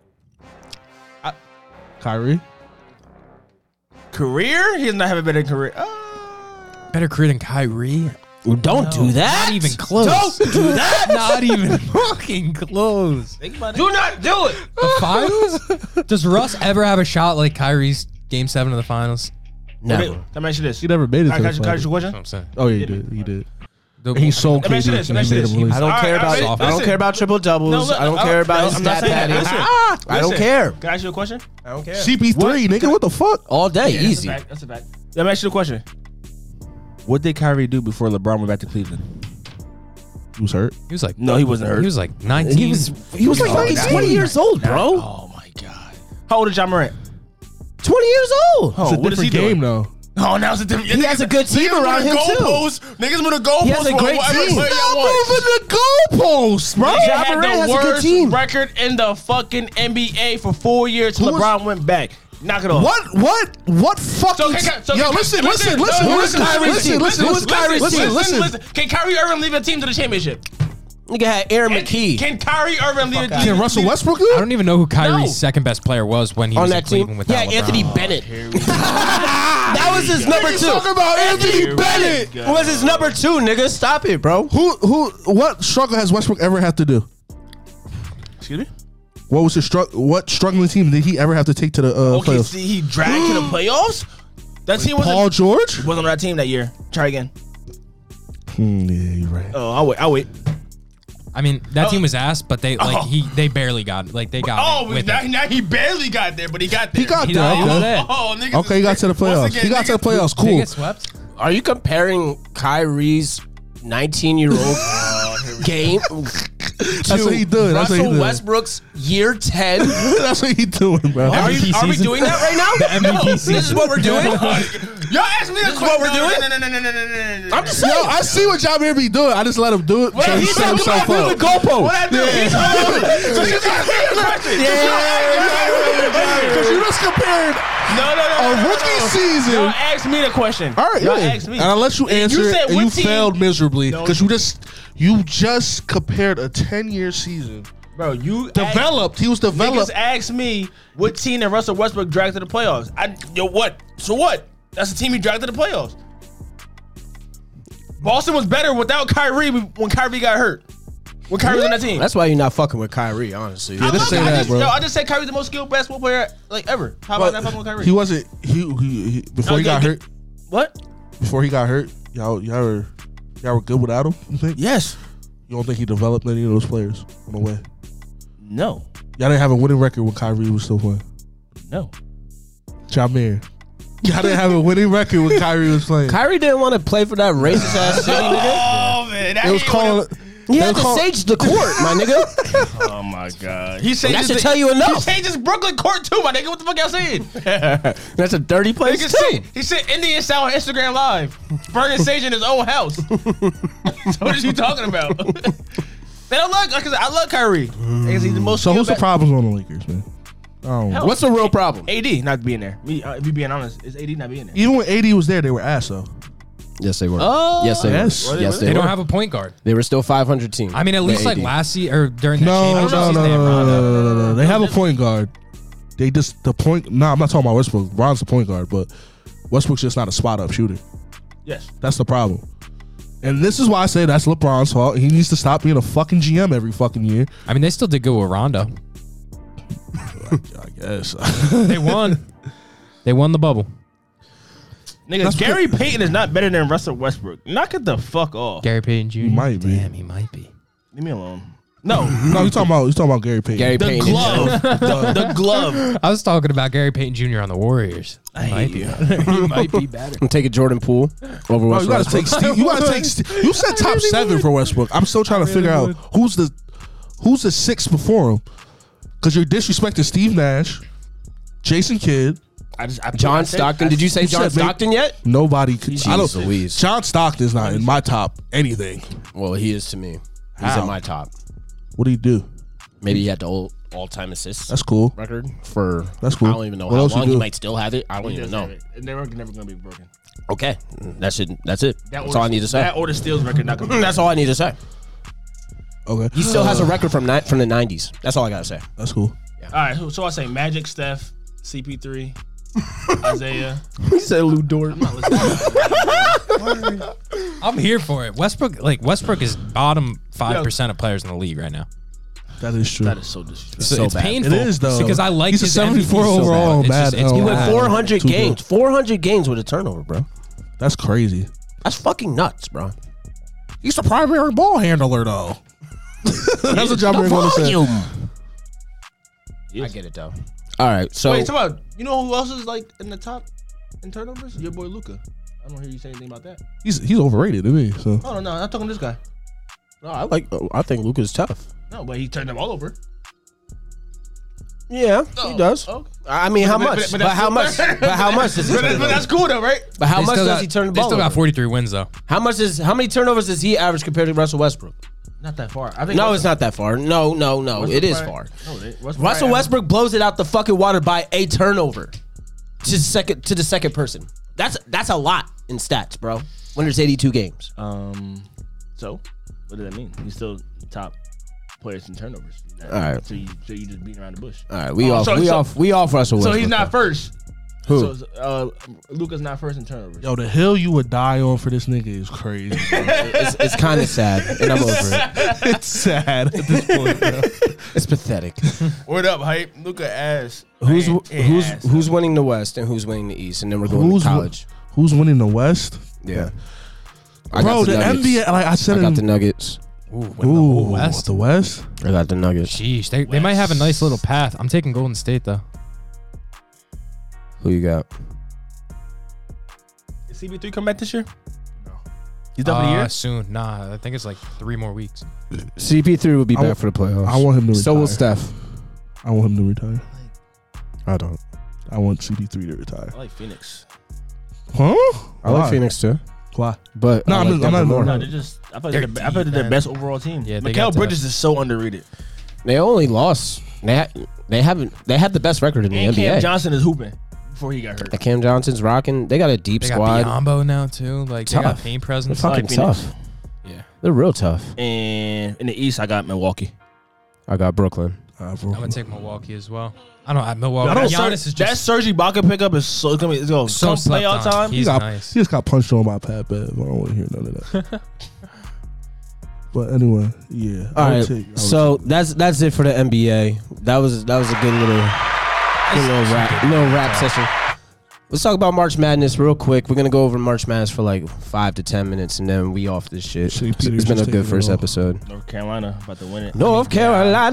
Speaker 4: Kyrie.
Speaker 2: Career? He does not have a better career.
Speaker 3: Better career than Kyrie.
Speaker 5: Don't do that.
Speaker 3: Not even close.
Speaker 5: Don't do that.
Speaker 3: Not even fucking close.
Speaker 2: Think about it. Do not do it.
Speaker 3: The finals? Does Russ ever have a shot like Kyrie's Game 7 of the finals?
Speaker 5: Never.
Speaker 2: Let me ask you this.
Speaker 4: He never made it.
Speaker 2: Can I
Speaker 4: To
Speaker 2: ask you a
Speaker 4: the
Speaker 2: question?
Speaker 3: That's what I'm saying.
Speaker 4: oh yeah, he did. He did. He sold
Speaker 2: Let me ask you
Speaker 4: KD.
Speaker 2: this,
Speaker 4: and
Speaker 2: let me
Speaker 4: he made
Speaker 2: ask
Speaker 4: him
Speaker 2: you
Speaker 4: release.
Speaker 5: I don't care about.
Speaker 2: listen.
Speaker 5: I don't care about triple doubles. I don't care about his
Speaker 2: I'm not
Speaker 5: stat
Speaker 2: saying that.
Speaker 5: padding.
Speaker 2: Listen,
Speaker 5: I don't care.
Speaker 2: Can I ask you a question?
Speaker 5: I don't care.
Speaker 4: CP3, nigga, what the fuck?
Speaker 5: All day,
Speaker 2: Yeah,
Speaker 5: easy.
Speaker 2: That's a fact. Let me ask you a question. What did Kyrie do before LeBron went back to Cleveland?
Speaker 4: He was hurt.
Speaker 3: He was like,
Speaker 2: No, he wasn't hurt.
Speaker 3: He was like 19.
Speaker 5: He was like fucking 20 years old, bro.
Speaker 2: Oh my god. How old is John Morant?
Speaker 5: 20 years old.
Speaker 2: Oh,
Speaker 4: It's a
Speaker 2: what is he
Speaker 4: different game,
Speaker 2: doing?
Speaker 4: though.
Speaker 2: Oh, now it's a different.
Speaker 5: He has a good team around him too.
Speaker 2: Niggas with a goalpost.
Speaker 5: He has a great team.
Speaker 4: Stop moving the goalposts, bro.
Speaker 2: Nigga
Speaker 5: Ja
Speaker 2: had
Speaker 5: Morant
Speaker 2: the
Speaker 5: has a good
Speaker 2: worst
Speaker 5: team.
Speaker 2: record in the fucking NBA for 4 years till
Speaker 4: Who was-
Speaker 2: LeBron went back. Knock it off.
Speaker 4: What fucking? Yo, listen. Who is Kyrie's team? Who is Kyrie's team? Listen.
Speaker 2: Can Kyrie Irving lead a team to the championship?
Speaker 5: Nigga had Aaron McKee
Speaker 2: Can Kyrie Irving lead a team?
Speaker 4: Can Russell Westbrook do
Speaker 3: I
Speaker 4: it?
Speaker 3: don't even know who Kyrie's
Speaker 2: No.
Speaker 3: second best player was when he
Speaker 5: on
Speaker 3: was in
Speaker 5: that team.
Speaker 3: Cleveland with
Speaker 5: Yeah,
Speaker 3: LeBron.
Speaker 5: Anthony Bennett. That was his number
Speaker 4: Nigga
Speaker 5: two.
Speaker 4: talking about Anthony
Speaker 2: Here we
Speaker 4: Bennett.
Speaker 2: go.
Speaker 5: Was his number two, nigga? Stop it, bro.
Speaker 4: What struggle has Westbrook ever had to do?
Speaker 2: Excuse me?
Speaker 4: What was his what struggling team did he ever have to take to the
Speaker 2: Okay,
Speaker 4: playoffs?
Speaker 2: see, he dragged to the playoffs? That team
Speaker 4: Paul George?
Speaker 2: wasn't on that team that year. Try again.
Speaker 4: Yeah, you're right.
Speaker 2: Oh, I'll wait.
Speaker 3: I mean, that team was ass, but they they barely got they got
Speaker 2: Oh,
Speaker 3: it with him.
Speaker 2: now he barely got there, but he got there.
Speaker 4: He got
Speaker 3: He
Speaker 4: there.
Speaker 3: got
Speaker 4: Okay.
Speaker 3: there.
Speaker 2: Oh, niggas
Speaker 4: Okay, he got to the playoffs. He got to the playoffs.
Speaker 3: Did they
Speaker 4: Cool.
Speaker 3: get swept?
Speaker 5: Are you comparing Kyrie's 19-year-old game
Speaker 4: That's
Speaker 5: to
Speaker 4: what he doing. That's what he
Speaker 5: Russell
Speaker 4: doing.
Speaker 5: Westbrook's year 10?
Speaker 4: That's what he doing, bro.
Speaker 5: Are we
Speaker 3: season?
Speaker 5: doing that right now?
Speaker 3: The MVP
Speaker 5: This is
Speaker 3: season.
Speaker 5: what we're doing?
Speaker 2: Y'all asked me a question.
Speaker 5: what we're doing?
Speaker 2: No.
Speaker 5: I'm just
Speaker 4: Yo,
Speaker 5: saying.
Speaker 4: I see what John be doing. I just let him do it. So he
Speaker 5: He's
Speaker 4: set
Speaker 5: talking
Speaker 4: himself
Speaker 5: about moving
Speaker 4: up.
Speaker 5: goalposts.
Speaker 2: What I do? So you got me a question.
Speaker 4: Because you just compared
Speaker 2: No.
Speaker 4: a rookie season.
Speaker 2: Y'all asked me the question.
Speaker 4: All right,
Speaker 2: Y'all
Speaker 4: yeah.
Speaker 2: asked me.
Speaker 4: And I let you answer it,
Speaker 2: said
Speaker 4: and
Speaker 2: what
Speaker 4: you
Speaker 2: team-
Speaker 4: failed miserably
Speaker 2: No.
Speaker 4: because you just compared a 10-year season.
Speaker 2: Bro, you
Speaker 4: Developed. He was
Speaker 2: Niggas
Speaker 4: developed.
Speaker 2: asked me what team that Russell Westbrook dragged to the playoffs. What? So what? That's the team he dragged to the playoffs. Boston was better without Kyrie when Kyrie got hurt. When Kyrie was on that team.
Speaker 5: That's why you're not fucking with Kyrie, honestly.
Speaker 4: Yeah, just say that, bro.
Speaker 2: I just said Kyrie's the most skilled basketball player ever. How about not fucking with Kyrie?
Speaker 4: He wasn't. He before he got hurt.
Speaker 2: What?
Speaker 4: Before he got hurt, y'all were good without him. You think?
Speaker 2: Yes.
Speaker 4: You don't think he developed any of those players on the way?
Speaker 2: No.
Speaker 4: Y'all didn't have a winning record when Kyrie was still playing.
Speaker 2: No.
Speaker 4: Jameer. Y'all didn't have a winning record when Kyrie was playing.
Speaker 5: Kyrie didn't want to play for that racist ass city, nigga.
Speaker 2: Oh man,
Speaker 4: It was called.
Speaker 5: He had
Speaker 4: They
Speaker 5: to
Speaker 4: call-
Speaker 5: sage the court, my nigga.
Speaker 2: Oh my god. He said
Speaker 5: That should tell you enough.
Speaker 2: He changed his Brooklyn court too, my nigga. What the fuck y'all saying?
Speaker 5: That's a dirty place
Speaker 2: Nigga
Speaker 5: too.
Speaker 2: said, he said Indian style on Instagram Live. Burning sage in his own house. So what is you talking about? They don't like because I love Kyrie. Because he's the most
Speaker 4: So who's the
Speaker 2: skilled
Speaker 4: problems on the Lakers, man? I don't know.
Speaker 5: What's the real problem?
Speaker 2: AD not being there. Me, if you being honest, is AD not being there?
Speaker 4: Even when AD was there, they were ass though.
Speaker 5: Yes, they were.
Speaker 2: Oh.
Speaker 5: yes, they
Speaker 4: Yes.
Speaker 5: were. Yes,
Speaker 3: They
Speaker 5: they
Speaker 3: don't
Speaker 5: were.
Speaker 3: have a point guard.
Speaker 5: They were still 500 team.
Speaker 3: I mean, at least
Speaker 5: The
Speaker 3: like
Speaker 5: AD.
Speaker 3: last year or during the
Speaker 4: No.
Speaker 3: championship season, they had Rondo.
Speaker 4: They have a point guard. They just the point. Nah, I'm not talking about Westbrook. Ron's the point guard, but Westbrook's just not a spot up shooter.
Speaker 2: Yes.
Speaker 4: That's the problem. And this is why I say that's LeBron's fault. He needs to stop being a fucking GM every fucking year.
Speaker 3: I mean, they still did go with Rondo.
Speaker 4: I guess.
Speaker 3: They won. They won the bubble.
Speaker 2: Nigga,
Speaker 4: That's
Speaker 2: Gary Payton is not better than Russell Westbrook. Knock it the fuck off.
Speaker 3: Gary Payton Jr.
Speaker 4: might be.
Speaker 3: Damn, he might be.
Speaker 2: Leave me alone. No.
Speaker 4: No, you talking about Gary Payton.
Speaker 5: Gary
Speaker 2: The
Speaker 5: Payton.
Speaker 2: glove. the glove.
Speaker 3: I was talking about Gary Payton Jr. on the Warriors. He might be. He might be better.
Speaker 5: I'm taking Jordan Poole over
Speaker 4: Bro,
Speaker 5: Russell
Speaker 4: you gotta
Speaker 5: Westbrook.
Speaker 4: take Steve. You gotta take. You said top 7 for Westbrook. I'm still trying to figure out who's the 6 before him. Because you're disrespecting Steve Nash, Jason Kidd.
Speaker 5: John Stockton. Did you say
Speaker 4: You
Speaker 5: John
Speaker 4: said maybe-
Speaker 5: Stockton yet?
Speaker 4: Nobody. Could, I don't.
Speaker 5: Jeez Louise.
Speaker 4: John Stockton's not in my top anything.
Speaker 5: Well, he is to me. He's
Speaker 4: How?
Speaker 5: in my top.
Speaker 4: What do you do?
Speaker 5: Maybe he had the all-time assists
Speaker 4: That's cool.
Speaker 5: record for.
Speaker 4: That's cool.
Speaker 5: I don't even know
Speaker 4: What
Speaker 5: how
Speaker 4: else you
Speaker 5: long he
Speaker 4: do?
Speaker 5: might still have it. I don't even know.
Speaker 2: They're never gonna be broken.
Speaker 5: Okay, that's it. That's it. That's all I need to say.
Speaker 2: That order steals record not gonna be
Speaker 5: That's all I need to say.
Speaker 4: Okay.
Speaker 5: He still has a record from the 90s. That's all I gotta say.
Speaker 4: That's cool.
Speaker 2: All right, so I say Magic, Steph, CP3, Isaiah.
Speaker 5: He said Lou Dort.
Speaker 3: I'm here for it. Westbrook is bottom 5% of players in the league right now.
Speaker 4: That is true.
Speaker 2: That is so disrespectful.
Speaker 3: So
Speaker 5: So
Speaker 3: it's
Speaker 5: bad.
Speaker 3: painful.
Speaker 4: It is, though.
Speaker 3: because I like
Speaker 4: He's a
Speaker 3: his
Speaker 4: 74
Speaker 3: MVP so
Speaker 4: overall
Speaker 3: bad.
Speaker 4: bad.
Speaker 3: It's
Speaker 5: He
Speaker 3: bad.
Speaker 5: went 400
Speaker 4: Too good.
Speaker 5: games. 400 games with a turnover, bro.
Speaker 4: That's crazy.
Speaker 5: That's fucking nuts, bro.
Speaker 4: He's the primary ball handler, though. That's what John Mayer going to say.
Speaker 5: I get it though. All right, so
Speaker 2: Wait, talk about, you know who else is like in the top in turnovers? Your boy Luka. I don't hear you say anything about that.
Speaker 4: He's overrated to me. So
Speaker 2: Oh no, I'm not talking to this guy.
Speaker 5: no, I think Luka's tough.
Speaker 2: No, but he turned them all over.
Speaker 5: Yeah, he does.
Speaker 2: Okay.
Speaker 5: I mean, how much? But how much? But how much does he?
Speaker 2: But that's cool though, right?
Speaker 5: But how
Speaker 3: They
Speaker 5: much
Speaker 3: still
Speaker 5: does
Speaker 3: got-
Speaker 5: he turn the
Speaker 3: They
Speaker 5: ball
Speaker 3: still got
Speaker 5: over?
Speaker 3: 43 wins though.
Speaker 5: How many turnovers does he average compared to Russell Westbrook?
Speaker 2: Not that far. I think
Speaker 5: No, it's not that far. No, it is far. Russell Westbrook blows it out the fucking water by a turnover to the second person. That's a lot in stats, bro. When there's 82 games.
Speaker 2: So what does that mean? He's still top players in turnovers.
Speaker 5: All right.
Speaker 2: So you just beating around the bush.
Speaker 5: All right, we
Speaker 2: Oh,
Speaker 5: off
Speaker 2: so-
Speaker 5: Russell Westbrook.
Speaker 2: So he's not first.
Speaker 5: Who?
Speaker 2: So Luka's not first in turnovers.
Speaker 4: yo, the hill you would die on for this nigga is crazy. bro.
Speaker 5: It's kind of sad, and I'm over it.
Speaker 4: It's sad at this point. Bro.
Speaker 5: It's pathetic.
Speaker 2: Word up, hype. Luka ass.
Speaker 5: Who's winning the West and who's winning the East, and then we're going to college.
Speaker 4: Who's winning the West?
Speaker 5: Yeah.
Speaker 4: Bro, the
Speaker 5: Nuggets.
Speaker 4: NBA, like I said,
Speaker 5: I got the Nuggets.
Speaker 4: Ooh,
Speaker 3: West.
Speaker 4: the West.
Speaker 5: I got the Nuggets.
Speaker 3: Sheesh, they might have a nice little path. I'm taking Golden State though.
Speaker 5: Who you got?
Speaker 2: Did CB3 come back this year? No. He's done for the year?
Speaker 3: Soon. Nah, I think it's like 3 more weeks.
Speaker 5: CP3 will be
Speaker 4: I
Speaker 5: back
Speaker 4: wa-
Speaker 5: for the playoffs.
Speaker 4: I want him to retire.
Speaker 5: So will Steph.
Speaker 4: I want him to retire.
Speaker 5: I don't.
Speaker 4: I want CP3 to retire.
Speaker 2: I like Phoenix.
Speaker 4: Huh?
Speaker 5: I like Phoenix too.
Speaker 4: Why?
Speaker 5: But
Speaker 4: No,
Speaker 5: I
Speaker 4: I'm
Speaker 5: like
Speaker 4: not- I'm
Speaker 5: Denver
Speaker 4: not-
Speaker 5: more.
Speaker 2: No, they're just. I feel
Speaker 3: They're
Speaker 2: like they're
Speaker 3: deep,
Speaker 2: their
Speaker 3: man.
Speaker 2: best overall team.
Speaker 3: Yeah, they
Speaker 2: Mikal
Speaker 3: got
Speaker 2: Bridges is so underrated.
Speaker 5: They only lost. They had the best record in the
Speaker 2: And
Speaker 5: NBA.
Speaker 2: Cam Johnson is hooping before he got hurt.
Speaker 5: And Cam Johnson's rocking. They got a deep
Speaker 3: They
Speaker 5: squad.
Speaker 3: got Biombo now too. Like they got
Speaker 5: Tough.
Speaker 3: paint
Speaker 5: They're
Speaker 3: presence.
Speaker 5: fucking
Speaker 2: like Phoenix.
Speaker 5: tough.
Speaker 3: Yeah.
Speaker 5: They're real tough.
Speaker 2: And in the East, I got Milwaukee.
Speaker 5: I got Brooklyn.
Speaker 3: I'm gonna take Milwaukee as well. I don't. Milwaukee.
Speaker 2: I don't.
Speaker 3: Giannis is
Speaker 2: That
Speaker 3: just
Speaker 2: Serge Ibaka pickup is so it's gonna
Speaker 3: so
Speaker 2: come
Speaker 3: slept
Speaker 2: playoff
Speaker 3: on.
Speaker 2: time.
Speaker 3: He's
Speaker 4: got,
Speaker 3: nice.
Speaker 4: He just got punched on by Pat Bev. I don't want to hear none of that. But anyway, yeah.
Speaker 5: All right. So that's it for the NBA. That was a good little rap session. Let's talk about March Madness real quick. We're gonna go over March Madness for like 5 to 10 minutes, and then we off this shit.
Speaker 4: St.
Speaker 5: It's
Speaker 4: Peter's
Speaker 5: been a
Speaker 4: just
Speaker 5: good
Speaker 4: taking
Speaker 5: first
Speaker 4: it off.
Speaker 5: episode.
Speaker 2: North Carolina about to win it.
Speaker 5: North Carolina.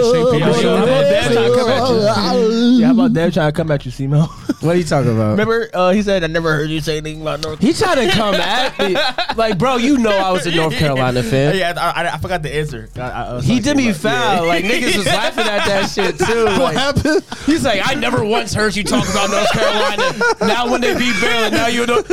Speaker 2: Yeah, how about Dev trying to come at you, Simo?
Speaker 5: What are you talking about?
Speaker 2: Remember, he said, "I never heard you say anything about North."
Speaker 5: He tried to come at me. Like, bro, you know I was a North Carolina fan.
Speaker 2: Yeah, I forgot the answer.
Speaker 5: He did me foul. Like, niggas was laughing at that shit, too.
Speaker 4: What
Speaker 5: Like,
Speaker 4: happened?
Speaker 5: he's like, I never once heard you talk about North Carolina. Now when they beat Baylor, now you know.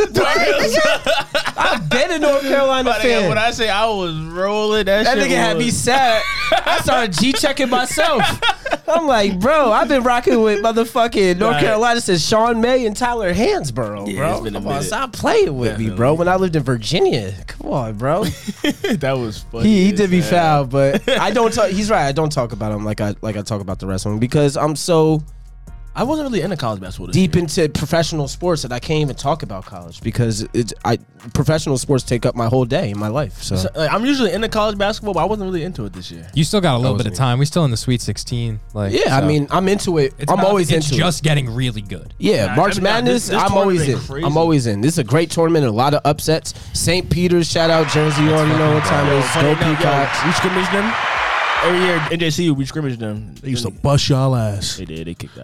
Speaker 5: I've been a North Carolina fan.
Speaker 2: When I say I was rolling, that
Speaker 5: That
Speaker 2: shit
Speaker 5: nigga had
Speaker 2: was-
Speaker 5: me sad. I started G-checking myself. I'm like, bro, I've been rocking with motherfucking North
Speaker 2: Right.
Speaker 5: Carolina since Sean May and Tyler Hansborough,
Speaker 2: Yeah,
Speaker 5: bro.
Speaker 2: it's been a
Speaker 5: Come on,
Speaker 2: minute.
Speaker 5: stop playing with me, bro. When I lived in Virginia. Come on, bro.
Speaker 2: That was funny.
Speaker 5: He did me
Speaker 2: as
Speaker 5: foul,
Speaker 2: hell.
Speaker 5: but I don't talk. He's right. I don't talk about him like I talk about the rest of them because I'm so
Speaker 2: I wasn't really into college basketball. This
Speaker 5: deep
Speaker 2: year.
Speaker 5: into professional sports that I can't even talk about college because professional sports take up my whole day in my life. So
Speaker 2: So, like, I'm usually into college basketball, but I wasn't really into it this year.
Speaker 3: You still got a little bit
Speaker 5: wasn't
Speaker 3: of time. We still in the Sweet 16. Like
Speaker 5: yeah,
Speaker 3: so
Speaker 5: I mean, I'm into it.
Speaker 3: it's
Speaker 5: I'm
Speaker 3: not-
Speaker 5: always
Speaker 3: it's
Speaker 5: into
Speaker 3: just
Speaker 5: it.
Speaker 3: getting really good.
Speaker 5: Yeah,
Speaker 2: Nah,
Speaker 5: March
Speaker 2: I mean, nah,
Speaker 5: Madness.
Speaker 2: this
Speaker 5: I'm always in.
Speaker 2: tournament crazy.
Speaker 5: I'm always in. This is a great tournament. A lot of upsets. St. Peter's, shout out Jersey. You already know what time it is. Go Peacocks.
Speaker 2: We scrimmage them every year. NJCU, we scrimmage them.
Speaker 4: They used to bust y'all ass.
Speaker 2: They did. They kicked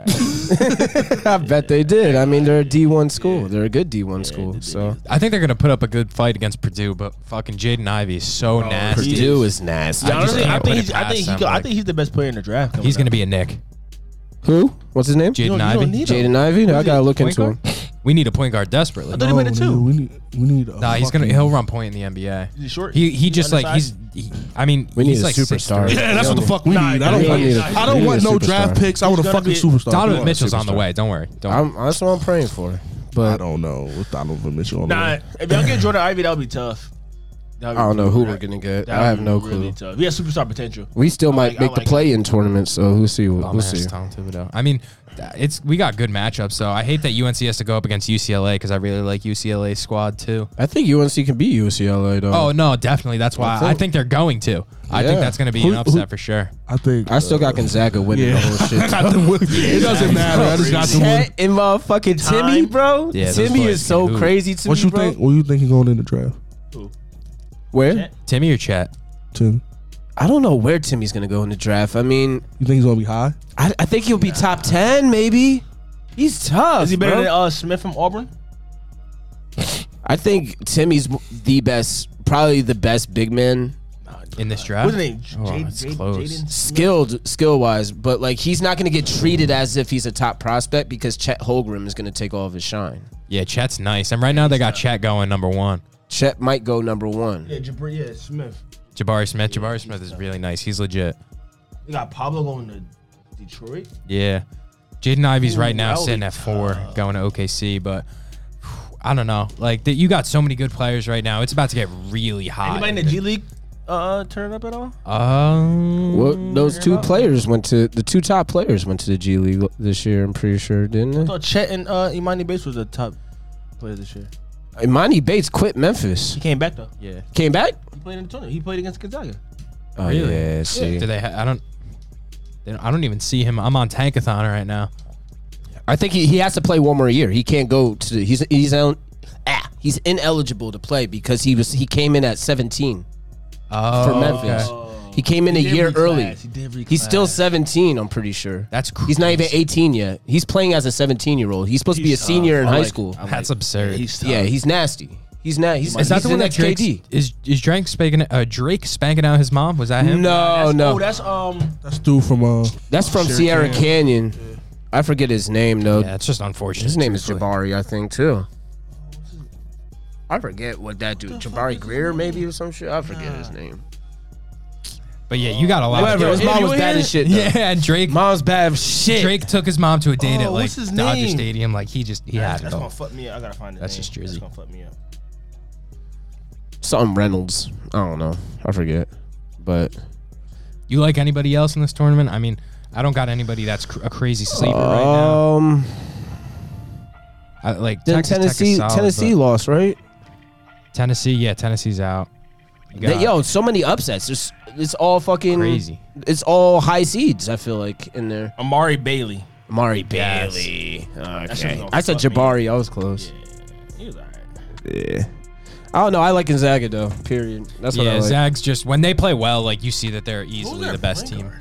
Speaker 2: that.
Speaker 5: I bet they did. I mean, they're a D1 school. They're a good D1 school.
Speaker 2: they
Speaker 5: So
Speaker 3: I think they're gonna put up a good fight against Purdue, but fucking Jaden Ivey is so nasty.
Speaker 5: Purdue is nasty.
Speaker 3: I just
Speaker 2: Honestly,
Speaker 3: can't
Speaker 2: I
Speaker 3: put
Speaker 2: think
Speaker 3: it
Speaker 2: he's. I
Speaker 3: past
Speaker 2: think
Speaker 3: them,
Speaker 2: he. I
Speaker 3: like-
Speaker 2: think he's the best player in the draft.
Speaker 3: He's gonna be a Nick.
Speaker 5: Who? What's his name?
Speaker 3: Jaden
Speaker 2: don't
Speaker 3: Ivey.
Speaker 2: need him.
Speaker 5: Jaden Ivey. I gotta look
Speaker 3: Point
Speaker 5: into him.
Speaker 3: guard? We need a point guard desperately.
Speaker 2: I thought he played it
Speaker 4: nigga,
Speaker 2: too.
Speaker 4: We need.
Speaker 3: Nah, he'll run point in the NBA.
Speaker 2: Is he short?
Speaker 3: He just like
Speaker 2: undersized?
Speaker 3: I mean,
Speaker 5: We need
Speaker 3: he's
Speaker 5: a
Speaker 3: like
Speaker 5: superstar.
Speaker 3: 6'3".
Speaker 4: Yeah, that's what the fuck we
Speaker 2: Nah,
Speaker 4: need.
Speaker 2: nah,
Speaker 4: I don't
Speaker 2: we
Speaker 4: want.
Speaker 2: need a-
Speaker 4: I don't
Speaker 5: we
Speaker 4: want
Speaker 5: need a
Speaker 4: no
Speaker 5: superstar.
Speaker 4: draft picks. I want a
Speaker 2: He's gonna
Speaker 4: fucking
Speaker 2: be-
Speaker 4: superstar.
Speaker 3: Donovan
Speaker 5: a
Speaker 3: Mitchell's on the
Speaker 5: superstar.
Speaker 3: way. Don't worry. Don't worry.
Speaker 5: That's what I'm praying for.
Speaker 4: I
Speaker 5: But
Speaker 4: don't know with Donovan Mitchell. On the
Speaker 2: Nah,
Speaker 4: way.
Speaker 2: if y'all get Jordan Ivey, that would be tough.
Speaker 5: I don't know who we're gonna get.
Speaker 2: That
Speaker 5: I
Speaker 2: would
Speaker 5: have
Speaker 2: be
Speaker 5: no
Speaker 2: really
Speaker 5: clue.
Speaker 2: tough. He has superstar potential.
Speaker 5: We still might
Speaker 2: like-
Speaker 5: make
Speaker 2: I
Speaker 5: the
Speaker 2: like
Speaker 5: play-in tournament, so we'll see.
Speaker 3: Oh,
Speaker 5: We'll
Speaker 3: man,
Speaker 5: see.
Speaker 3: it's Tom Thibodeau. I mean, we got good matchups. So I hate that UNC has to go up against UCLA because I really like UCLA's squad too.
Speaker 5: I think UNC can beat UCLA though.
Speaker 3: Oh no, definitely. That's why I think they're going to. I think
Speaker 5: Yeah.
Speaker 3: that's going to be an upset for sure.
Speaker 4: I think
Speaker 5: I still got Gonzaga winning the whole shit.
Speaker 4: I got them with, it doesn't matter. I just got them with.
Speaker 5: Chet and motherfucking Timmy, bro.
Speaker 3: Yeah, those
Speaker 5: Timmy
Speaker 3: boys
Speaker 5: is so
Speaker 3: can hoop.
Speaker 5: crazy to
Speaker 4: What
Speaker 5: me,
Speaker 4: you
Speaker 5: bro.
Speaker 4: think? What you think he going in the draft?
Speaker 5: What Where?
Speaker 2: Chet?
Speaker 3: Timmy or Chet?
Speaker 4: Tim,
Speaker 5: I don't know where Timmy's gonna go in the draft. I mean,
Speaker 4: you think he's gonna be high?
Speaker 5: I think he'll be top 10, maybe. He's tough.
Speaker 2: Is he better
Speaker 5: bro.
Speaker 2: than Smith from Auburn?
Speaker 5: I think Timmy's the best, probably the best big man,
Speaker 3: In this draft?
Speaker 2: What's his name?
Speaker 3: Oh, that's close.
Speaker 2: Jaden Smith?
Speaker 5: skill wise, but like he's not gonna get treated as if he's a top prospect because Chet Holmgren is gonna take all of his shine.
Speaker 3: Yeah, Chet's nice. And right now they got Chet going number 1.
Speaker 5: Chet might go number 1.
Speaker 2: Yeah, Smith.
Speaker 3: Jabari Smith. Jabari Smith is really nice. He's legit.
Speaker 2: You got Pablo going to Detroit.
Speaker 3: Yeah. Jaden Ivey's right now
Speaker 2: that'll
Speaker 3: sitting
Speaker 2: be
Speaker 3: at 4, going to OKC, but I don't know. Like you got so many good players right now. It's about to get really hot.
Speaker 2: Anybody in the G League turn up at all?
Speaker 5: Well, those two players went to the two top players went to the G League this year. I'm pretty sure, didn't
Speaker 2: I
Speaker 5: they?
Speaker 2: thought Chet and Imani Bates was the top player this year.
Speaker 5: Imani Bates quit Memphis.
Speaker 2: He came back though.
Speaker 3: Yeah.
Speaker 5: Came back.
Speaker 2: He played in the tournament. He played against Gonzaga.
Speaker 5: Oh
Speaker 3: Really?
Speaker 5: yeah. See,
Speaker 3: Do they? I don't even see him. I'm on Tankathon right now.
Speaker 5: I think he has to play one more year. He can't go to. He's ineligible to play because he came in at 17
Speaker 3: Oh,
Speaker 5: for Memphis.
Speaker 3: okay.
Speaker 5: He came in a
Speaker 2: He did
Speaker 5: year
Speaker 2: reclass.
Speaker 5: early.
Speaker 2: He did reclass.
Speaker 5: He's still 17. I'm pretty sure.
Speaker 3: That's crazy.
Speaker 5: He's not even 18 yet. He's playing as a 17-year-old. He's supposed to be a
Speaker 2: He's
Speaker 5: senior in
Speaker 2: I
Speaker 5: high
Speaker 2: like-
Speaker 5: school.
Speaker 2: I like-
Speaker 3: That's absurd.
Speaker 2: He's tough.
Speaker 5: Yeah, he's nasty. He's not. He's
Speaker 3: Is that the one that
Speaker 5: next
Speaker 3: Drake
Speaker 5: KD?
Speaker 3: is Drake spanking out his mom? Was that him?
Speaker 5: No, no.
Speaker 2: That's
Speaker 4: That's dude from
Speaker 5: That's from Sierra Canyon. I forget his name though.
Speaker 3: Yeah, it's just unfortunate.
Speaker 5: His name is
Speaker 3: truthfully.
Speaker 5: Jabari, I think too. I forget what that dude, Jabari Greer maybe or some shit. I forget his name.
Speaker 3: But yeah, you got a lot.
Speaker 5: Whatever.
Speaker 3: Of
Speaker 5: His mom was bad as shit. Though.
Speaker 3: Yeah, and Drake.
Speaker 5: Mom's bad as shit.
Speaker 3: Drake took his mom to a date at like
Speaker 2: what's his
Speaker 3: Dodger
Speaker 2: name?
Speaker 3: Stadium. Like he had it
Speaker 2: That's
Speaker 3: all.
Speaker 2: gonna fuck me up. I gotta find it.
Speaker 3: That's just Jersey.
Speaker 2: That's gonna fuck me up.
Speaker 5: Something Reynolds. I don't know. I forget. But
Speaker 3: You like anybody else in this tournament? I mean, I don't got anybody that's a crazy sleeper right now. I, like
Speaker 5: then
Speaker 3: Texas Tech is
Speaker 5: Tennessee
Speaker 3: solid,
Speaker 5: Tennessee
Speaker 3: but
Speaker 5: lost, right?
Speaker 3: Tennessee, yeah, Tennessee's out. You got
Speaker 5: Yo, so many upsets. It's all fucking
Speaker 3: crazy.
Speaker 5: It's all high seeds. I feel like in there.
Speaker 2: Amari Bailey.
Speaker 5: Amari
Speaker 3: Yes.
Speaker 5: Bailey.
Speaker 2: shit's
Speaker 5: Okay.
Speaker 2: gonna
Speaker 5: I said
Speaker 2: fuck me
Speaker 5: Jabari. I was close.
Speaker 2: He was alright.
Speaker 5: Yeah. I don't know. I like Gonzaga though. Period. That's what I
Speaker 3: Yeah,
Speaker 5: like.
Speaker 3: Zags just when they play well, like you see that they're easily
Speaker 2: their
Speaker 3: the best
Speaker 2: point
Speaker 3: team.
Speaker 2: guard?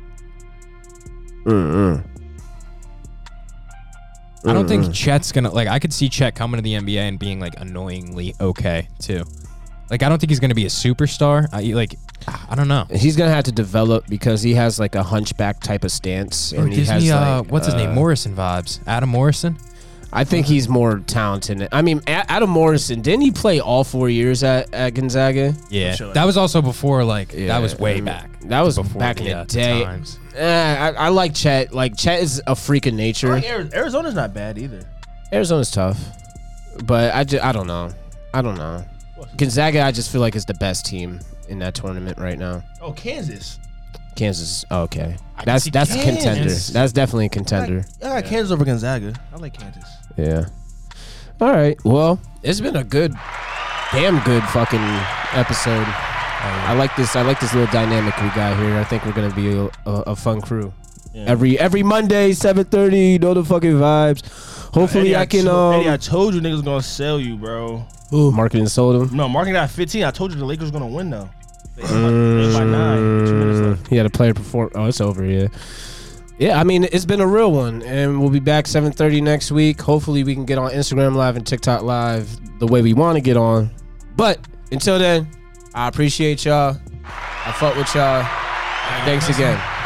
Speaker 3: I don't think Chet's gonna like. I could see Chet coming to the NBA and being like annoyingly okay too. Like I don't think he's gonna be a superstar. I don't know.
Speaker 5: He's gonna have to develop because he has like a hunchback type of stance,
Speaker 3: Or
Speaker 5: and he
Speaker 3: gives
Speaker 5: has
Speaker 3: me
Speaker 5: like,
Speaker 3: what's his name? Morrison vibes. Adam Morrison.
Speaker 5: I think he's more talented. I mean, Adam Morrison, didn't he play all 4 years at Gonzaga?
Speaker 3: Yeah,
Speaker 2: Sure.
Speaker 3: that was also before like that was way
Speaker 5: I mean,
Speaker 3: back.
Speaker 5: That was
Speaker 3: Before
Speaker 5: back in the day.
Speaker 3: times.
Speaker 5: I like Chet. Like Chet is a freak of nature.
Speaker 2: I like Arizona's not bad either.
Speaker 5: Arizona's tough, but I don't know. I don't know. Gonzaga, I just feel like is the best team in that tournament right now.
Speaker 2: Oh, Kansas.
Speaker 5: Kansas, okay.
Speaker 3: can
Speaker 5: That's
Speaker 3: see
Speaker 5: a contender.
Speaker 3: Kansas.
Speaker 5: That's definitely a contender.
Speaker 2: I got Kansas over Gonzaga. I like Kansas.
Speaker 5: Yeah. All right. Well, it's been a damn good fucking episode. I like this. I like this little dynamic we got here. I think we're gonna be a fun crew.
Speaker 2: Yeah.
Speaker 5: Every Monday, 7:30. Know the fucking vibes. Hopefully, I can.
Speaker 2: Eddie, I told you niggas gonna sell you, bro.
Speaker 5: Marketing sold him.
Speaker 2: No, marketing got 15. I told you the Lakers gonna win though. They by 9. 2 minutes left.
Speaker 5: He had a player perform. Oh, it's over. Yeah. Yeah, I mean, it's been a real one, and we'll be back 7:30 next week. Hopefully, we can get on Instagram Live and TikTok Live the way we want to get on. But until then, I appreciate y'all. I fuck with y'all. Thanks again.